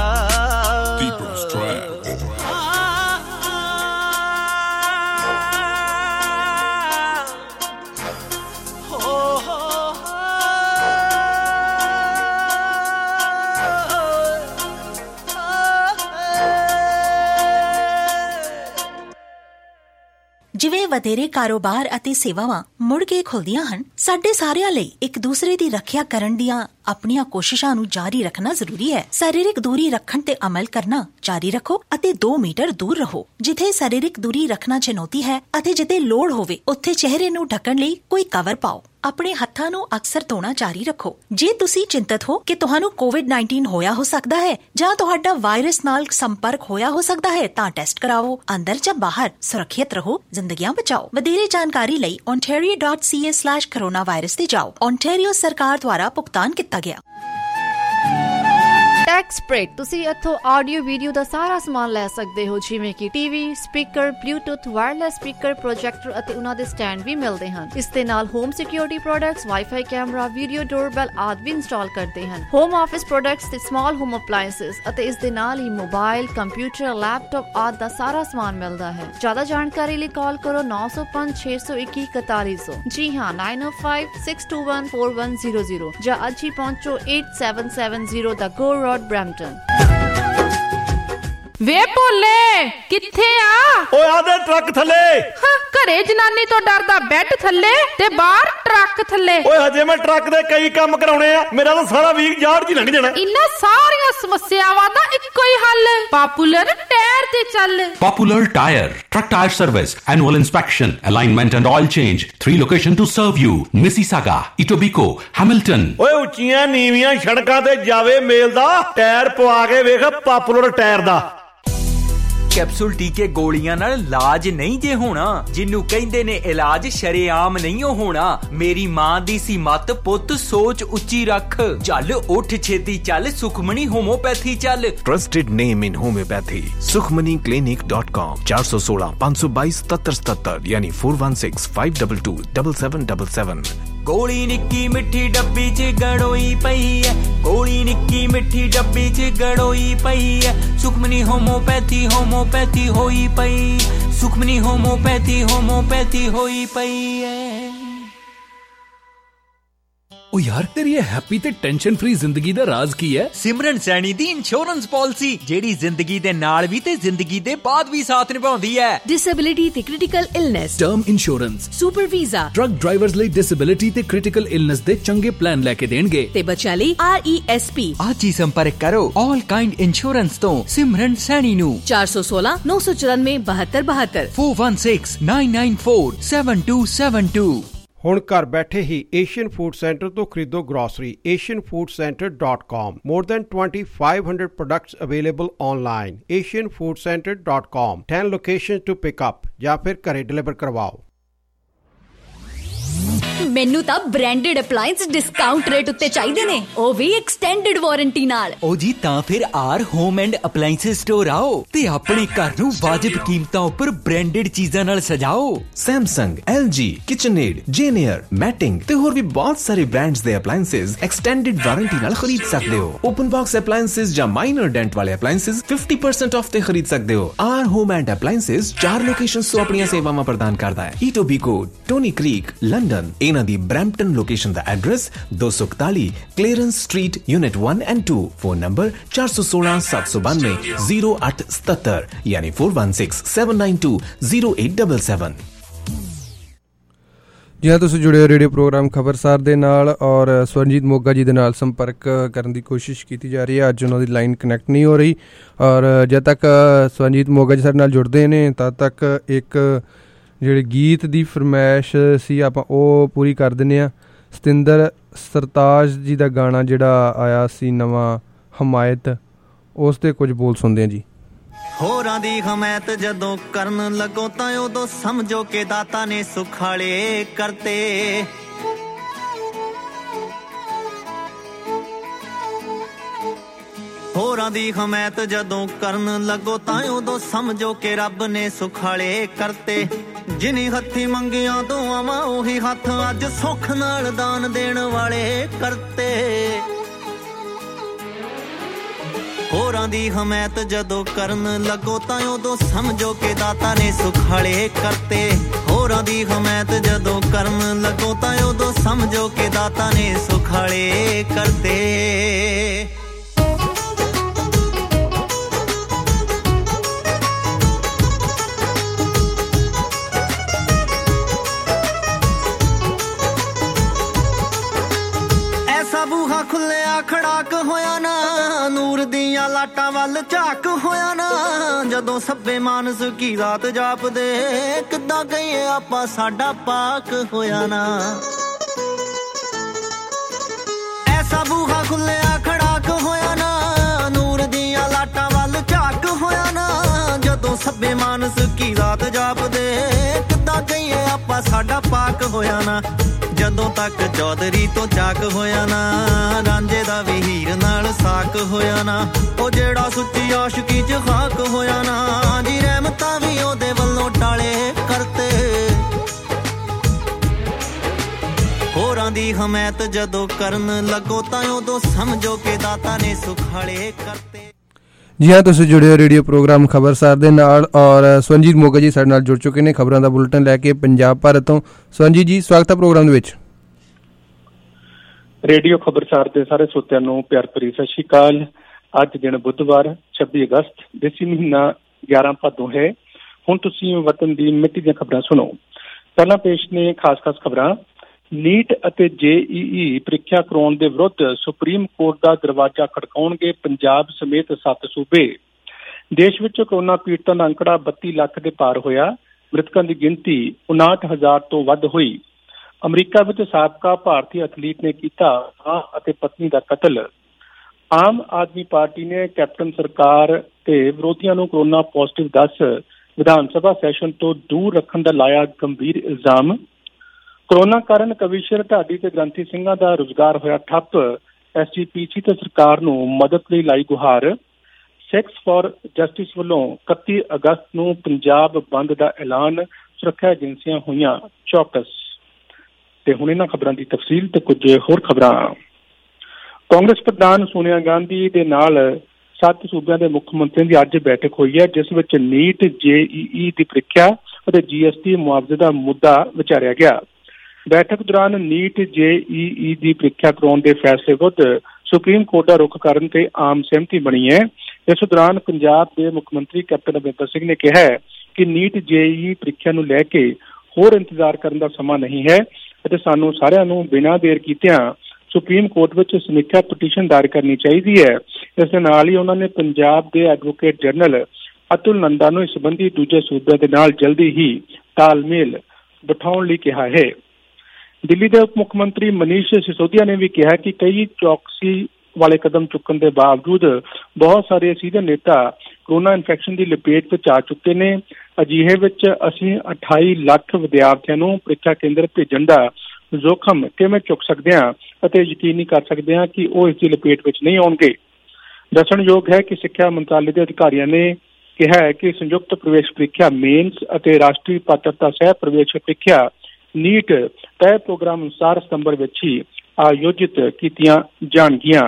Speaker 9: ਜਿਵੇਂ ਵਧੇਰੇ ਕਾਰੋਬਾਰ ਅਤੇ ਸੇਵਾਵਾਂ ਮੁੜ ਕੇ ਖੁੱਲਦੀਆਂ ਹਨ, ਸਾਡੇ ਸਾਰਿਆਂ ਲਈ ਇੱਕ ਦੂਸਰੇ ਦੀ ਰੱਖਿਆ ਕਰਨ ਦੀਆਂ ਆਪਣੀਆਂ ਕੋਸ਼ਿਸ਼ਾਂ ਨੂੰ ਜਾਰੀ ਰੱਖਣਾ ਜ਼ਰੂਰੀ ਹੈ। ਸਰੀਰਕ ਦੂਰੀ ਰੱਖਣ ਤੇ ਅਮਲ ਕਰਨਾ ਜਾਰੀ ਰੱਖੋ ਅਤੇ ਦੋ ਮੀਟਰ ਦੂਰ ਰਹੋ। ਜਿੱਥੇ ਸਰੀਰਕ ਦੂਰੀ ਰੱਖਣਾ ਚੁਣੌਤੀ ਹੈ ਅਤੇ ਜਿੱਥੇ ਲੋੜ ਹੋਵੇ ਉੱਥੇ ਚਿਹਰੇ ਨੂੰ ਢੱਕਣ ਲਈ ਕੋਈ ਕਵਰ ਪਾਓ। ਆਪਣੇ ਹੱਥਾਂ ਨੂੰ ਅਕਸਰ ਧੋਣਾ ਜਾਰੀ ਰੱਖੋ। ਜੇ ਤੁਸੀਂ ਚਿੰਤਤ ਹੋ ਕਿ ਤੁਹਾਨੂੰ ਕੋਵਿਡ ਨਾਈਨਟੀਨ ਹੋਇਆ ਹੋ ਸਕਦਾ ਹੈ ਜਾਂ ਤੁਹਾਡਾ ਵਾਇਰਸ ਨਾਲ ਸੰਪਰਕ ਹੋਇਆ ਹੋ ਸਕਦਾ ਹੈ ਤਾਂ ਟੈਸਟ ਕਰਾਵੋ। ਅੰਦਰ ਜਾਂ ਬਾਹਰ ਸੁਰੱਖਿਅਤ ਰਹੋ, ਜ਼ਿੰਦਗੀਆਂ ਬਚਾਓ। ਵਧੇਰੇ ਜਾਣਕਾਰੀ ਲਈ ontario dot c a slash coronavirus ਤੇ ਜਾਓ। ontario ਸਰਕਾਰ ਦੁਆਰਾ ਭੁਗਤਾਨ ਕੀਤਾ ਗਿਆ।
Speaker 3: ਟੈਕਸਪ੍ਰੇਡ ਤੁਸੀਂ ਇੱਥੋਂ ਆਡੀਓ ਵੀਡੀਓ ਦਾ ਸਾਰਾ ਸਮਾਨ ਲੈ ਸਕਦੇ ਹੋ, ਜਿਵੇਂ ਕਿ TV, speaker, Bluetooth, wireless speaker, projector ਅਤੇ ਉਹਨਾਂ ਦੇ ਸਟੈਂਡ ਵੀ ਮਿਲਦੇ ਹਨ। ਇਸ ਦੇ ਨਾਲ home security products, wifi camera, video doorbell ਆਦਿ ਵੀ ਇੰਸਟਾਲ ਕਰਦੇ ਹਨ। ਹੋਮ ਆਫਿਸ ਪ੍ਰੋਡਕਟਸ ਤੇ ਸਮਾਲ ਹੋਮ ਅਪਲਾਇੰਸਸ ਅਤੇ ਇਸ ਦੇ ਨਾਲ ਹੀ ਮੋਬਾਈਲ, ਕੰਪਿਊਟਰ, ਲੈਪਟਾਪ ਆਦਿ ਦਾ ਸਾਰਾ ਸਮਾਨ ਮਿਲਦਾ ਹੈ। ਜ਼ਿਆਦਾ ਜਾਣਕਾਰੀ ਲਈ ਕਾਲ ਕਰੋ ਨੌ ਸੌ ਪੰਜ ਛੇ ਸੌ ਇੱਕੀ ਇਕਤਾਲੀ ਸੌ। ਜੀ ਹਾਂ, nine oh five six two one four one zero zero ਜਾਂ ਅੱਜ ਹੀ ਪਹੁੰਚੋ eight seven seven zero ਦਾ ਗੋ ਰੋਡ ਬ੍ਰੈਂਪਟਨ।
Speaker 10: ਵੇ ਭੋਲੇ ਕਿੱਥੇ ਆ?
Speaker 11: ਓਏ ਆ ਦੇ ਟਰੱਕ ਥੱਲੇ।
Speaker 10: ਘਰੇ ਜਨਾਨੀ ਤੋਂ ਡਰਦਾ ਬੈੱਡ ਥੱਲੇ ਤੇ ਬਾਹਰ ਟਰੱਕ ਥੱਲੇ।
Speaker 11: ਓਏ ਹਜੇ ਮੈਂ ਟਰੱਕ ਦੇ ਕਈ ਕੰਮ ਕਰਾਉਣੇ ਆ, ਮੇਰਾ ਤਾਂ ਸਾਰਾ ਵੀਕ ਯਾਰ ਜੀ ਲੰਘ ਜਾਣਾ।
Speaker 10: ਇਹਨਾਂ ਸਾਰੀਆਂ ਸਮੱਸਿਆਵਾਂ ਦਾ ਇੱਕੋ ਹੀ ਹੱਲ, ਪਾਪੂਲਰ ਟਾਇਰ ਤੇ ਚੱਲ।
Speaker 12: Popular Tire, truck tire service, annual inspection, alignment and oil change. Three location to serve you: Mississauga, Etobicoke, Hamilton.
Speaker 11: ਓਏ ਉੱਚੀਆਂ ਨੀਵੀਆਂ ਸੜਕਾਂ ਤੇ ਜਾਵੇ ਮੇਲ ਦਾ ਟਾਇਰ ਪਵਾ ਕੇ ਵੇਖ ਪਾਪੂਲਰ ਟਾਇਰ ਦਾ।
Speaker 13: ਕੈਪਸੂਲ ਟੀਕੇ ਗੋਲੀਆਂ ਨਾਲ ਇਲਾਜ ਨਹੀਂ ਜੇ ਹੋਣਾ, ਜਿਹਨੂੰ ਕਹਿੰਦੇ ਨੇ ਇਲਾਜ ਸ਼ਰੇਆਮ ਨਹੀਂ ਹੋਣਾ। ਮੇਰੀ ਮਾਂ ਦੀ ਸੀ ਮੱਤ, ਪੁੱਤ ਸੋਚ ਉੱਚੀ ਰੱਖ। ਚੱਲ ਉੱਠ ਛੇਤੀ ਚੱਲ, ਸੁਖਮਣੀ ਹੋਮੋਪੈਥੀ ਚੱਲ।
Speaker 14: Trusted name in homeopathy Sukhmani clinic dot com चार सौ सोलह पाँच सौ बाईस सतर सतर यानी four one six five two two double seven double seven.
Speaker 13: ਗੋਲੀ ਨਿੱਕੀ ਮਿੱਠੀ ਡੱਬੀ 'ਚ ਗੜੋਈ ਪਈ ਐ, ਗੋਲੀ ਨਿੱਕੀ ਮਿੱਠੀ ਡੱਬੀ 'ਚ ਗੜੋਈ ਪਈ ਐ। ਸੁਖਮਨੀ ਹੋਮੋਪੈਥੀ ਹੋਮੋਪੈਥੀ ਹੋਈ ਪਈ, ਸੁਖਮਨੀ ਹੋਮੋਪੈਥੀ ਹੋਮੋਪੈਥੀ ਹੋਈ ਪਈ ਐ।
Speaker 18: ਓ ਯਾਰ ਤੇਰੀ ਇਹ ਹੈਪੀ ਤੇ ਟੈਨਸ਼ਨ ਫ੍ਰੀ ਜ਼ਿੰਦਗੀ ਦਾ ਰਾਜ਼ ਕੀ ਹੈ?
Speaker 13: ਸਿਮਰਨ ਸੈਣੀ ਦੀ ਇੰਸ਼ੋਰੈਂਸ ਪਾਲਿਸੀ, ਜਿਹੜੀ ਜ਼ਿੰਦਗੀ ਦੇ ਨਾਲ ਵੀ ਤੇ ਜ਼ਿੰਦਗੀ ਦੇ ਬਾਅਦ ਵੀ ਸਾਥ ਨਿਭਾਉਂਦੀ ਹੈ।
Speaker 15: ਡਿਸੇਬਿਲਿਟੀ ਤੇ critical illness,
Speaker 18: term insurance,
Speaker 15: super visa,
Speaker 18: truck drivers ਲਈ ਡਿਸੇਬਿਲਿਟੀ ਤੇ ਕ੍ਰਿਟੀਕਲ ਇਲਨੈਸ ਦੇ ਚੰਗੇ ਪਲਾਨ ਲੈ ਕੇ ਦੇਣਗੇ
Speaker 15: ਤੇ ਬੱਚਿਆਂ ਲਈ ਆਰ ਈ ਐਸ ਪੀ।
Speaker 13: ਅੱਜ ਹੀ ਸੰਪਰਕ ਕਰੋ ਆਲ ਕਾਈਂਡ ਇੰਸ਼ੋਰੈਂਸ ਤੋਂ ਸਿਮਰਨ ਸੈਣੀ ਨੂੰ
Speaker 15: ਚਾਰ ਸੌ ਸੋਲਾਂ ਨੌ ਸੌ ਚੁਰਾਨਵੇਂ ਬਹੱਤਰ ਬਹੱਤਰ
Speaker 13: four one six nine nine four seven two seven two।
Speaker 16: ਹੁਣ ਘਰ ਬੈਠੇ ਹੀ ਏਸ਼ੀਅਨ ਫੂਡ ਸੈਂਟਰ ਤੋਂ ਖਰੀਦੋ grocery. Asian food centre dot com more than twenty-five hundred products available online। Asian food centre dot com ten locations to pick up ਜਾਂ ਫਿਰ ਘਰੇ deliver ਕਰਵਾਓ।
Speaker 2: ਮੈਨੂੰ ਤਾਂ ਬ੍ਰਾਂਡਡ ਅਪਲਾਈਅੰਸ ਡਿਸਕਾਊਂਟ ਰੇਟ ਉੱਤੇ ਚਾਹੀਦੇ ਨੇ, ਉਹ ਵੀ ਐਕਸਟੈਂਡਡ ਵਾਰੰਟੀ ਨਾਲ।
Speaker 13: ਉਹ ਜੀ ਤਾਂ ਫਿਰ Our Home and Appliances store ਆਓ ਤੇ ਆਪਣੇ ਘਰ ਨੂੰ ਵਾਜਿਬ ਕੀਮਤਾਂ ਉੱਪਰ ਬ੍ਰਾਂਡਡ ਚੀਜ਼ਾਂ ਨਾਲ ਸਜਾਓ।
Speaker 14: Samsung, L G, KitchenAid, JennAir, Maytag ਤੇ ਹੋਰ ਵੀ ਬਹੁਤ ਸਾਰੇ ਬ੍ਰਾਂਡਸ ਦੇ ਅਪਲਾਈਐਂਸਸ ਐਕਸਟੈਂਡਡ ਵਾਰੰਟੀ ਨਾਲ ਖਰੀਦ ਸਕਦੇ ਹੋ। ਓਪਨ ਬਾਕਸ ਅਪਲਾਈਐਂਸਸ ਜਾਂ ਮਾਈਨਰ ਡੈਂਟ ਵਾਲੇ ਅਪਲਾਈਐਂਸਸ fifty percent ਆਫ ਤੇ ਖਰੀਦ ਸਕਦੇ ਹੋ। ਆਰ ਹੋਮ ਐਂਡ ਅਪਲਾਈਐਂਸਸ ਚਾਰ ਲੋਕੇਸ਼ਨਸ ਤੋਂ ਆਪਣੀਆਂ ਸੇਵਾਵਾਂ ਪ੍ਰਦਾਨ ਕਰਦਾ ਹੈ: ਈਟੋਬੀਕੋ, ਟੋਨੀ ਕ੍ਰੀਕ, ਲੰਡਨ। ਇਹਨਾਂ ਦੀ ਬ੍ਰੈਂਪਟਨ ਲੋਕੇਸ਼ਨ ਦਾ ਐਡਰੈਸ ਦੋ ਸੌ ਇਕਤਾਲੀ Clarence street, unit one and two। Phone number ਚਾਰ ਸੌ ਸੋਲਾਂ ਸੱਤ ਸੌ ਬਾਨਵੇਂ ਜ਼ੀਰੋ ਅੱਠ ਸਤੱਤਰ ਯਾਨੀ four one six seven nine two zero eight seven seven।
Speaker 8: ਜੀ ਹਾਂ, ਤੁਸੀਂ ਜੁੜੇ ਹੋ ਰੇਡੀਓ ਪ੍ਰੋਗਰਾਮ ਖਬਰਸਾਰ ਦੇ ਨਾਲ ਔਰ ਸਵਰਨਜੀਤ ਮੋਗਾ ਜੀ ਦੇ ਨਾਲ ਸੰਪਰਕ ਕਰਨ ਦੀ ਕੋਸ਼ਿਸ਼ ਕੀਤੀ ਜਾ ਰਹੀ ਹੈ। ਅੱਜ ਉਹਨਾਂ ਦੀ ਲਾਈਨ ਕਨੈਕਟ ਨਹੀਂ ਹੋ ਰਹੀ ਔਰ ਜਦ ਤੱਕ ਸਵਰਨਜੀਤ ਮੋਗਾ ਜੀ ਸਾਡੇ ਨਾਲ ਜੁੜਦੇ ਨੇ ਤਦ ਤੱਕ ਇੱਕ ਜਿਹੜੇ ਗੀਤ ਦੀ ਫਰਮਾਇਸ਼ ਸੀ ਆਪਾਂ ਉਹ ਪੂਰੀ ਕਰ ਦਿੰਦੇ ਹਾਂ। ਸਤਿੰਦਰ ਸਰਤਾਜ ਜੀ ਦਾ ਗਾਣਾ ਜਿਹੜਾ ਆਇਆ ਸੀ ਨਵਾਂ ਹਮਾਇਤ, ਉਸ ਦੇ ਕੁਝ ਬੋਲ ਸੁਣਦੇ ਹਾਂ ਜੀ।
Speaker 19: ਹੋਰਾਂ ਦੀ ਹਮਾਇਤ ਜਦੋਂ ਕਰਨ ਲੱਗੋ ਤਾਂ ਉਦੋਂ ਸਮਝੋ ਕਿ ਦਾਤਾ ਨੇ ਸੁਖਾਲੇ ਕਰਤੇ। ਹੋਰਾਂ ਦੀ ਹਮਾਇਤ ਜਦੋਂ ਕਰਨ ਲੱਗੋ ਤਾਂ ਉਦੋਂ ਸਮਝੋ ਕਿ ਰੱਬ ਨੇ ਸੁਖਾਲੇ ਕਰਤੇ ਜਿਨੀ ਹੱਥੀ ਮੰਗੀਆਂ ਦੁਆਵਾਂ ਉਹੀ ਹੱਥ ਅੱਜ ਸੁੱਖ ਨਾਲ ਦਾਨ ਦੇਣ ਵਾਲੇ ਕਰਤੇ ਹੋਰਾਂ ਦੀ ਹਮਾਇਤ ਜਦੋਂ ਕਰਨ ਲੱਗੋ ਤਾਂ ਉਦੋਂ ਸਮਝੋ ਕਿ ਦਾਤਾ ਨੇ ਸੁਖਾਲੇ ਕਰਤੇ ਹੋਰਾਂ ਦੀ ਹਮਾਇਤ ਜਦੋਂ ਕਰਨ ਲੱਗੋ ਤਾਂ ਉਦੋਂ ਸਮਝੋ ਕਿ ਦਾਤਾ ਨੇ ਸੁਖਾਲੇ ਕਰਤੇ ਬੂਹਾ ਖੁੱਲਿਆ ਖੜਾਕ ਹੋਇਆ ਨਾ ਨੂਰ ਦੀਆਂ ਲਾਟਾਂ ਵੱਲ ਝਾਕ ਹੋਇਆ ਨਾ ਜਦੋਂ ਸੱਬੇ ਮਾਨਸ ਕੀ ਰਾਤ ਜਾਪਦੇ ਕਿੱਦਾਂ ਕਹੀਏ ਆਪਾਂ ਸਾਡਾ ਪਾਕ ਹੋਇਆ ਨਾ ਐਸਾ ਬੂਹਾ ਖੁੱਲਿਆ ਖੜਾਕ ਹੋਇਆ ਨਾ ਨੂਰ ਦੀਆਂ ਲਾਟਾਂ ਵੱਲ ਝਾਕ ਹੋਇਆ ਨਾ ਜਦੋਂ ਸੱਬੇ ਮਾਨਸ ਕੀ ਰਾਤ ਜਾਪਦੇ ਕਿੱਦਾਂ ਕਹੀਏ ਆਪਾਂ ਸਾਡਾ ਪਾਕ ਹੋਇਆ ਨਾ ਜਦੋਂ ਤੱਕ ਚੌਧਰੀ ਤੋਂ ਚਾਕ ਹੋਇਆ ਨਾ ਰਾਂਝੇ ਦਾ ਵੀ ਹੀਰ ਨਾਲ ਸਾਕ ਹੋਇਆ ਨਾ ਉਹ ਜਿਹੜਾ ਸੁੱਚੀ ਆਸ਼ਕੀ ਚ ਖਾਕ ਹੋਇਆ ਨਾ ਜੀ ਰਹਿਮਤਾਂ ਵੀ ਉਹਦੇ ਵੱਲੋਂ ਟਾਲੇ ਕਰਤੇ ਹੋਰਾਂ ਦੀ ਹਮਾਇਤ ਜਦੋਂ ਕਰਨ ਲੱਗੋ ਤਾਂ ਉਦੋਂ ਸਮਝੋ ਕਿ ਦਾਤਾ ਨੇ ਸੁਖਾਲੇ ਕਰਤੇ
Speaker 8: ਜੀ ਹਾਂ ਤੁਸੀਂ ਜੁੜੇ ਹੋ ਰੇਡੀਓ ਪ੍ਰੋਗਰਾਮ ਖਬਰਸਾਰ ਦੇ ਨਾਲ ਔਰ ਸਵੰਜੀਤ ਮੋਗਾ ਜੀ ਸਾਡੇ ਨਾਲ ਜੁੜ ਚੁੱਕੇ ਨੇ ਖਬਰਾਂ ਦਾ ਬੁਲਟਨ ਲੈ ਕੇ ਪੰਜਾਬ ਭਾਰਤ ਤੋਂ ਸਵੰਜੀਤ ਜੀ ਸਵਾਗਤ ਹੈ ਪ੍ਰੋਗਰਾਮ ਦੇ ਵਿੱਚ
Speaker 20: ਰੇਡੀਓ ਖਬਰਸਾਰ ਦੇ ਸਾਰੇ ਸਰੋਤਿਆਂ ਨੂੰ ਪਿਆਰ ਭਰੀ ਸਤਿ ਸ਼੍ਰੀ ਅਕਾਲ ਅੱਜ ਦਿਨ ਬੁੱਧਵਾਰ ਛੱਬੀ ਅਗਸਤ ਦੇਸੀ ਮਹੀਨਾ ਗਿਆਰਾਂ ਭਾਦੋਂ ਹੈ ਹੁਣ ਤੁਸੀਂ ਵਤਨ ਦੀ ਮਿੱਟੀ ਦੀਆਂ ਖਬਰਾਂ ਸੁਣੋ ਪਹਿਲਾਂ ਪੇਸ਼ ਨੇ ਖਾਸ ਖਾਸ ਖਬਰਾਂ ਨੀਟ ਅਤੇ ਜੇਈਈ ਪ੍ਰੀਖਿਆ ਕਰਾਉਣ ਦੇ ਵਿਰੁੱਧ ਸੁਪਰੀਮ ਕੋਰਟ ਦਾ ਦਰਵਾਜ਼ਾ ਖੜਕਾਉਣਗੇ ਪੰਜਾਬ ਸਮੇਤ ਸੱਤ ਸੂਬੇ ਦੇਸ਼ ਵਿੱਚ ਕੋਰੋਨਾ ਪੀੜਤਾਂ ਦਾ ਅੰਕੜਾ ਬੱਤੀ ਲੱਖ ਦੇ ਪਾਰ ਹੋਇਆ ਮ੍ਰਿਤਕਾਂ ਦੀ ਗਿਣਤੀ ਉਨਾਹਠ ਹਜ਼ਾਰ ਤੋਂ ਵੱਧ ਹੋਈ ਅਮਰੀਕਾ ਵਿੱਚ ਸਾਬਕਾ ਭਾਰਤੀ ਐਥਲੀਟ ਨੇ ਕੀਤਾ ਮਾਂ ਅਤੇ ਪਤਨੀ ਦਾ ਕਤਲ ਆਮ ਆਦਮੀ ਪਾਰਟੀ ਨੇ ਕੈਪਟਨ ਸਰਕਾਰ ਤੇ ਵਿਰੋਧੀਆਂ ਨੂੰ ਕੋਰੋਨਾ ਪੋਜ਼ਿਟਿਵ ਦੱਸ ਵਿਧਾਨ ਸਭਾ ਸੈਸ਼ਨ ਤੋਂ ਦੂਰ ਰੱਖਣ ਦਾ ਲਾਇਆ ਗੰਭੀਰ ਇਲਜ਼ਾਮ ਕੋਰੋਨਾ ਕਾਰਨ ਕਵੀਸ਼ਰ ਢਾਡੀ ਤੇ ਗ੍ਰੰਥੀ ਸਿੰਘਾਂ ਦਾ ਰੁਜ਼ਗਾਰ ਹੋਇਆ ਠੱਪ ਐਸ ਜੀ ਪੀ ਸੀ ਤੇ ਸਰਕਾਰ ਨੂੰ ਮਦਦ ਲਈ ਲਾਈ ਗੁਹਾਰ ਸੈਕਸ ਫਾਰ ਜਸਟਿਸ ਵੱਲੋਂ ਇਕੱਤੀ ਅਗਸਤ ਨੂੰ ਪੰਜਾਬ ਬੰਦ ਦਾ ਐਲਾਨ ਸੁਰੱਖਿਆ ਏਜੰਸੀਆਂ ਹੋਈਆਂ ਚੌਕਸ ਤੇ ਹੁਣ ਇਹਨਾਂ ਖਬਰਾਂ ਦੀ ਤਫਸੀਲ ਤੇ ਕੁਝ ਹੋਰ ਖਬਰਾਂ ਕਾਂਗਰਸ ਪ੍ਰਧਾਨ ਸੋਨੀਆ ਗਾਂਧੀ ਦੇ ਨਾਲ ਸੱਤ ਸੂਬਿਆਂ ਦੇ ਮੁੱਖ ਮੰਤਰੀਆਂ ਦੀ ਅੱਜ ਬੈਠਕ ਹੋਈ ਹੈ ਜਿਸ ਵਿੱਚ ਨੀਟ ਜੇਈਈ ਦੀ ਪ੍ਰੀਖਿਆ ਅਤੇ ਜੀ ਐਸ ਟੀ ਮੁਆਵਜ਼ੇ ਦਾ ਮੁੱਦਾ ਵਿਚਾਰਿਆ ਗਿਆ ਬੈਠਕ ਦੌਰਾਨ ਨੀਟ ਜੇਈਈ ਦੀ ਪ੍ਰੀਖਿਆ ਕਰਾਉਣ ਦੇ ਫੈਸਲੇ ਵਿਰੁੱਧ ਸੁਪਰੀਮ ਕੋਰਟ ਦਾ ਰੁਖ ਕਰਨ ਤੇ ਆਮ ਸਹਿਮਤੀ ਬਣੀ ਹੈ ਇਸ ਦੌਰਾਨ ਪੰਜਾਬ ਦੇ ਮੁੱਖ ਮੰਤਰੀ ਕੈਪਟਨ ਅਮਰਿੰਦਰ ਸਿੰਘ ਨੇ ਕਿਹਾ ਹੈ ਕਿ ਨੀਟ ਜੇਈਈ ਪ੍ਰੀਖਿਆ ਨੂੰ ਲੈ ਕੇ ਹੋਰ ਇੰਤਜ਼ਾਰ ਕਰਨ ਦਾ ਸਮਾਂ ਨਹੀਂ ਹੈ ਅਤੇ ਸਾਨੂੰ ਸਾਰਿਆਂ ਨੂੰ ਬਿਨਾਂ ਦੇਰ ਕੀਤਿਆਂ ਸੁਪਰੀਮ ਕੋਰਟ ਵਿੱਚ ਸਮੀਖਿਆ ਪਟੀਸ਼ਨ ਦਾਇਰ ਕਰਨੀ ਚਾਹੀਦੀ ਹੈ ਇਸ ਦੇ ਨਾਲ ਹੀ ਉਹਨਾਂ ਨੇ ਪੰਜਾਬ ਦੇ ਐਡਵੋਕੇਟ ਜਨਰਲ ਅਤੁਲ ਨੰਦਾ ਨੂੰ ਇਸ ਸੰਬੰਧੀ ਦੂਜੇ ਸੂਬਿਆਂ ਦੇ ਨਾਲ ਜਲਦੀ ਹੀ ਤਾਲਮੇਲ ਬਿਠਾਉਣ ਲਈ ਕਿਹਾ ਹੈ ਦਿੱਲੀ ਦੇ ਉਪ ਮੁੱਖ ਮੰਤਰੀ ਮਨੀਸ਼ ਸਿਸੋਦੀਆ ਨੇ ਵੀ ਕਿਹਾ ਕਿ ਕਈ ਚੌਕਸੀ ਵਾਲੇ ਕਦਮ ਚੁੱਕਣ ਦੇ ਬਾਵਜੂਦ ਬਹੁਤ ਸਾਰੇ ਸੀਨੀਅਰ ਨੇਤਾ ਕੋਰੋਨਾ ਇਨਫੈਕਸ਼ਨ ਦੀ ਲਪੇਟ ਵਿੱਚ ਆ ਚੁੱਕੇ ਨੇ ਅਜਿਹੇ ਵਿੱਚ ਅਸੀਂ ਅਠਾਈ ਲੱਖ ਵਿਦਿਆਰਥੀਆਂ ਨੂੰ ਪ੍ਰੀਖਿਆ ਕੇਂਦਰ ਭੇਜਣ ਦਾ ਜ਼ੋਖਮ ਕਿਵੇਂ ਚੁੱਕ ਸਕਦੇ ਹਾਂ ਅਤੇ ਯਕੀਨੀ ਕਰ ਸਕਦੇ ਹਾਂ ਕਿ ਉਹ ਇਸ ਦੀ ਲਪੇਟ ਵਿੱਚ ਨਹੀਂ ਆਉਣਗੇ ਦੱਸਣਯੋਗ ਹੈ ਕਿ ਸਿੱਖਿਆ ਮੰਤਰਾਲੇ ਦੇ ਅਧਿਕਾਰੀਆਂ ਨੇ ਕਿਹਾ ਹੈ ਕਿ ਸੰਯੁਕਤ ਪ੍ਰਵੇਸ਼ ਪ੍ਰੀਖਿਆ ਮੇਨਸ ਅਤੇ ਰਾਸ਼ਟਰੀ ਪਾਤਰਤਾ ਸਹਿ ਪ੍ਰਵੇਸ਼ ਪ੍ਰੀਖਿਆ ਨੀਟ ਤੈਅ ਪ੍ਰੋਗਰਾਮ ਅਨੁਸਾਰ ਸਤੰਬਰ ਵਿੱਚ ਹੀ ਆਯੋਜਿਤ ਕੀਤੀਆਂ ਜਾਣਗੀਆਂ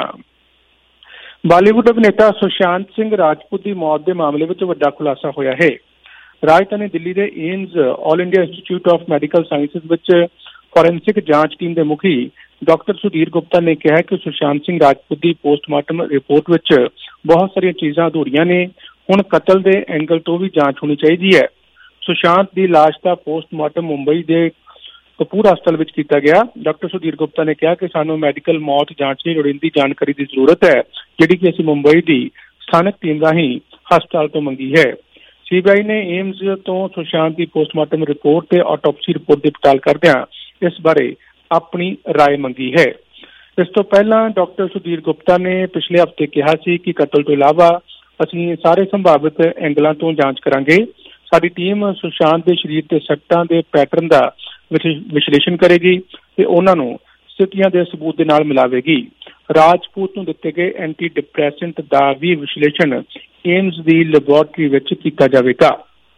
Speaker 20: ਬਾਲੀਵੁੱਡ ਅਭਿਨੇਤਾ ਸੁਸ਼ਾਂਤ ਸਿੰਘ ਰਾਜਪੂਤ ਦੀ ਮੌਤ ਦੇ ਮਾਮਲੇ ਵਿੱਚ ਵੱਡਾ ਖੁਲਾਸਾ ਹੋਇਆ ਹੈ ਰਾਜਧਾਨੀ ਦਿੱਲੀ ਦੇ AIIMS All India Institute of Medical Sciences ਵਿੱਚ ਫੋਰੈਂਸਿਕ ਜਾਂਚ ਟੀਮ ਦੇ ਮੁਖੀ ਡਾਕਟਰ ਸੁਧੀਰ ਗੁਪਤਾ ਨੇ ਕਿਹਾ ਕਿ ਸੁਸ਼ਾਂਤ ਸਿੰਘ ਰਾਜਪੂਤ ਦੀ ਪੋਸਟਮਾਰਟਮ ਰਿਪੋਰਟ ਵਿੱਚ ਬਹੁਤ ਸਾਰੀਆਂ ਚੀਜ਼ਾਂ ਅਧੂਰੀਆਂ ਨੇ ਹੁਣ ਕਤਲ ਦੇ ਐਂਗਲ ਤੋਂ ਵੀ ਜਾਂਚ ਹੋਣੀ ਚਾਹੀਦੀ ਹੈ ਸੁਸ਼ਾਂਤ ਦੀ ਲਾਸ਼ ਦਾ ਪੋਸਟਮਾਰਟਮ ਮੁੰਬਈ ਦੇ ਕਪੂਰ ਹਸਪਤਾਲ ਵਿੱਚ ਕੀਤਾ ਗਿਆ ਡਾਕਟਰ ਸੁਧੀਰ ਗੁਪਤਾ ਨੇ ਕਿਹਾ ਕਿ ਸਾਨੂੰ ਮੈਡੀਕਲ ਮੌਤ ਜਾਂਚ ਲਈ ਲੋੜੀਂਦੀ ਜਾਣਕਾਰੀ ਦੀ ਜ਼ਰੂਰਤ ਹੈ ਜਿਹੜੀ ਕਿ ਅਸੀਂ ਮੁੰਬਈ ਦੀ ਸਥਾਨਕ ਟੀਮ ਰਾਹੀਂ ਹਸਪਤਾਲ ਤੋਂ ਮੰਗੀ ਹੈ ਸੀਬੀਆਈ ਨੇ ਏਮਜ਼ ਤੋਂ ਸੁਸ਼ਾਂਤ ਦੀ ਪੋਸਟਮਾਰਟਮ ਰਿਪੋਰਟ ਤੇ ਆਟੋਪਸੀ ਰਿਪੋਰਟ ਦੀ ਪੜਤਾਲ ਕਰਦਿਆਂ ਇਸ ਬਾਰੇ ਆਪਣੀ ਰਾਏ ਮੰਗੀ ਹੈ ਇਸ ਤੋਂ ਪਹਿਲਾਂ ਡਾਕਟਰ ਸੁਧੀਰ ਗੁਪਤਾ ਨੇ ਪਿਛਲੇ ਹਫ਼ਤੇ ਕਿਹਾ ਸੀ ਕਿ ਕਤਲ ਤੋਂ ਇਲਾਵਾ ਅਸੀਂ ਸਾਰੇ ਸੰਭਾਵਿਤ ਐਂਗਲਾਂ ਤੋਂ ਜਾਂਚ ਕਰਾਂਗੇ ਸਾਡੀ ਟੀਮ ਸੁਸ਼ਾਂਤ ਦੇ ਸਰੀਰ ਤੇ ਸੱਟਾਂ ਦੇ ਪੈਟਰਨ ਦਾ ਵਿਸ਼ਲੇਸ਼ਣ ਕਰੇਗੀ ਤੇ ਉਹਨਾਂ ਨੂੰ ਸਥਿਤੀਆਂ ਦੇ ਸਬੂਤ ਦੇ ਨਾਲ ਮਿਲਾਵੇਗੀ ਰਾਜਪੂਤ ਨੂੰ ਦਿੱਤੇ ਗਏ ਐਂਟੀ ਡਿਪਰੈਸੈਂਟ ਦਾ ਵੀ ਵਿਸ਼ਲੇਸ਼ਣ ਏਮਜ਼ ਦੀ ਲੈਬੋਰਟਰੀ ਵਿੱਚ ਕੀਤਾ ਜਾਵੇਗਾ।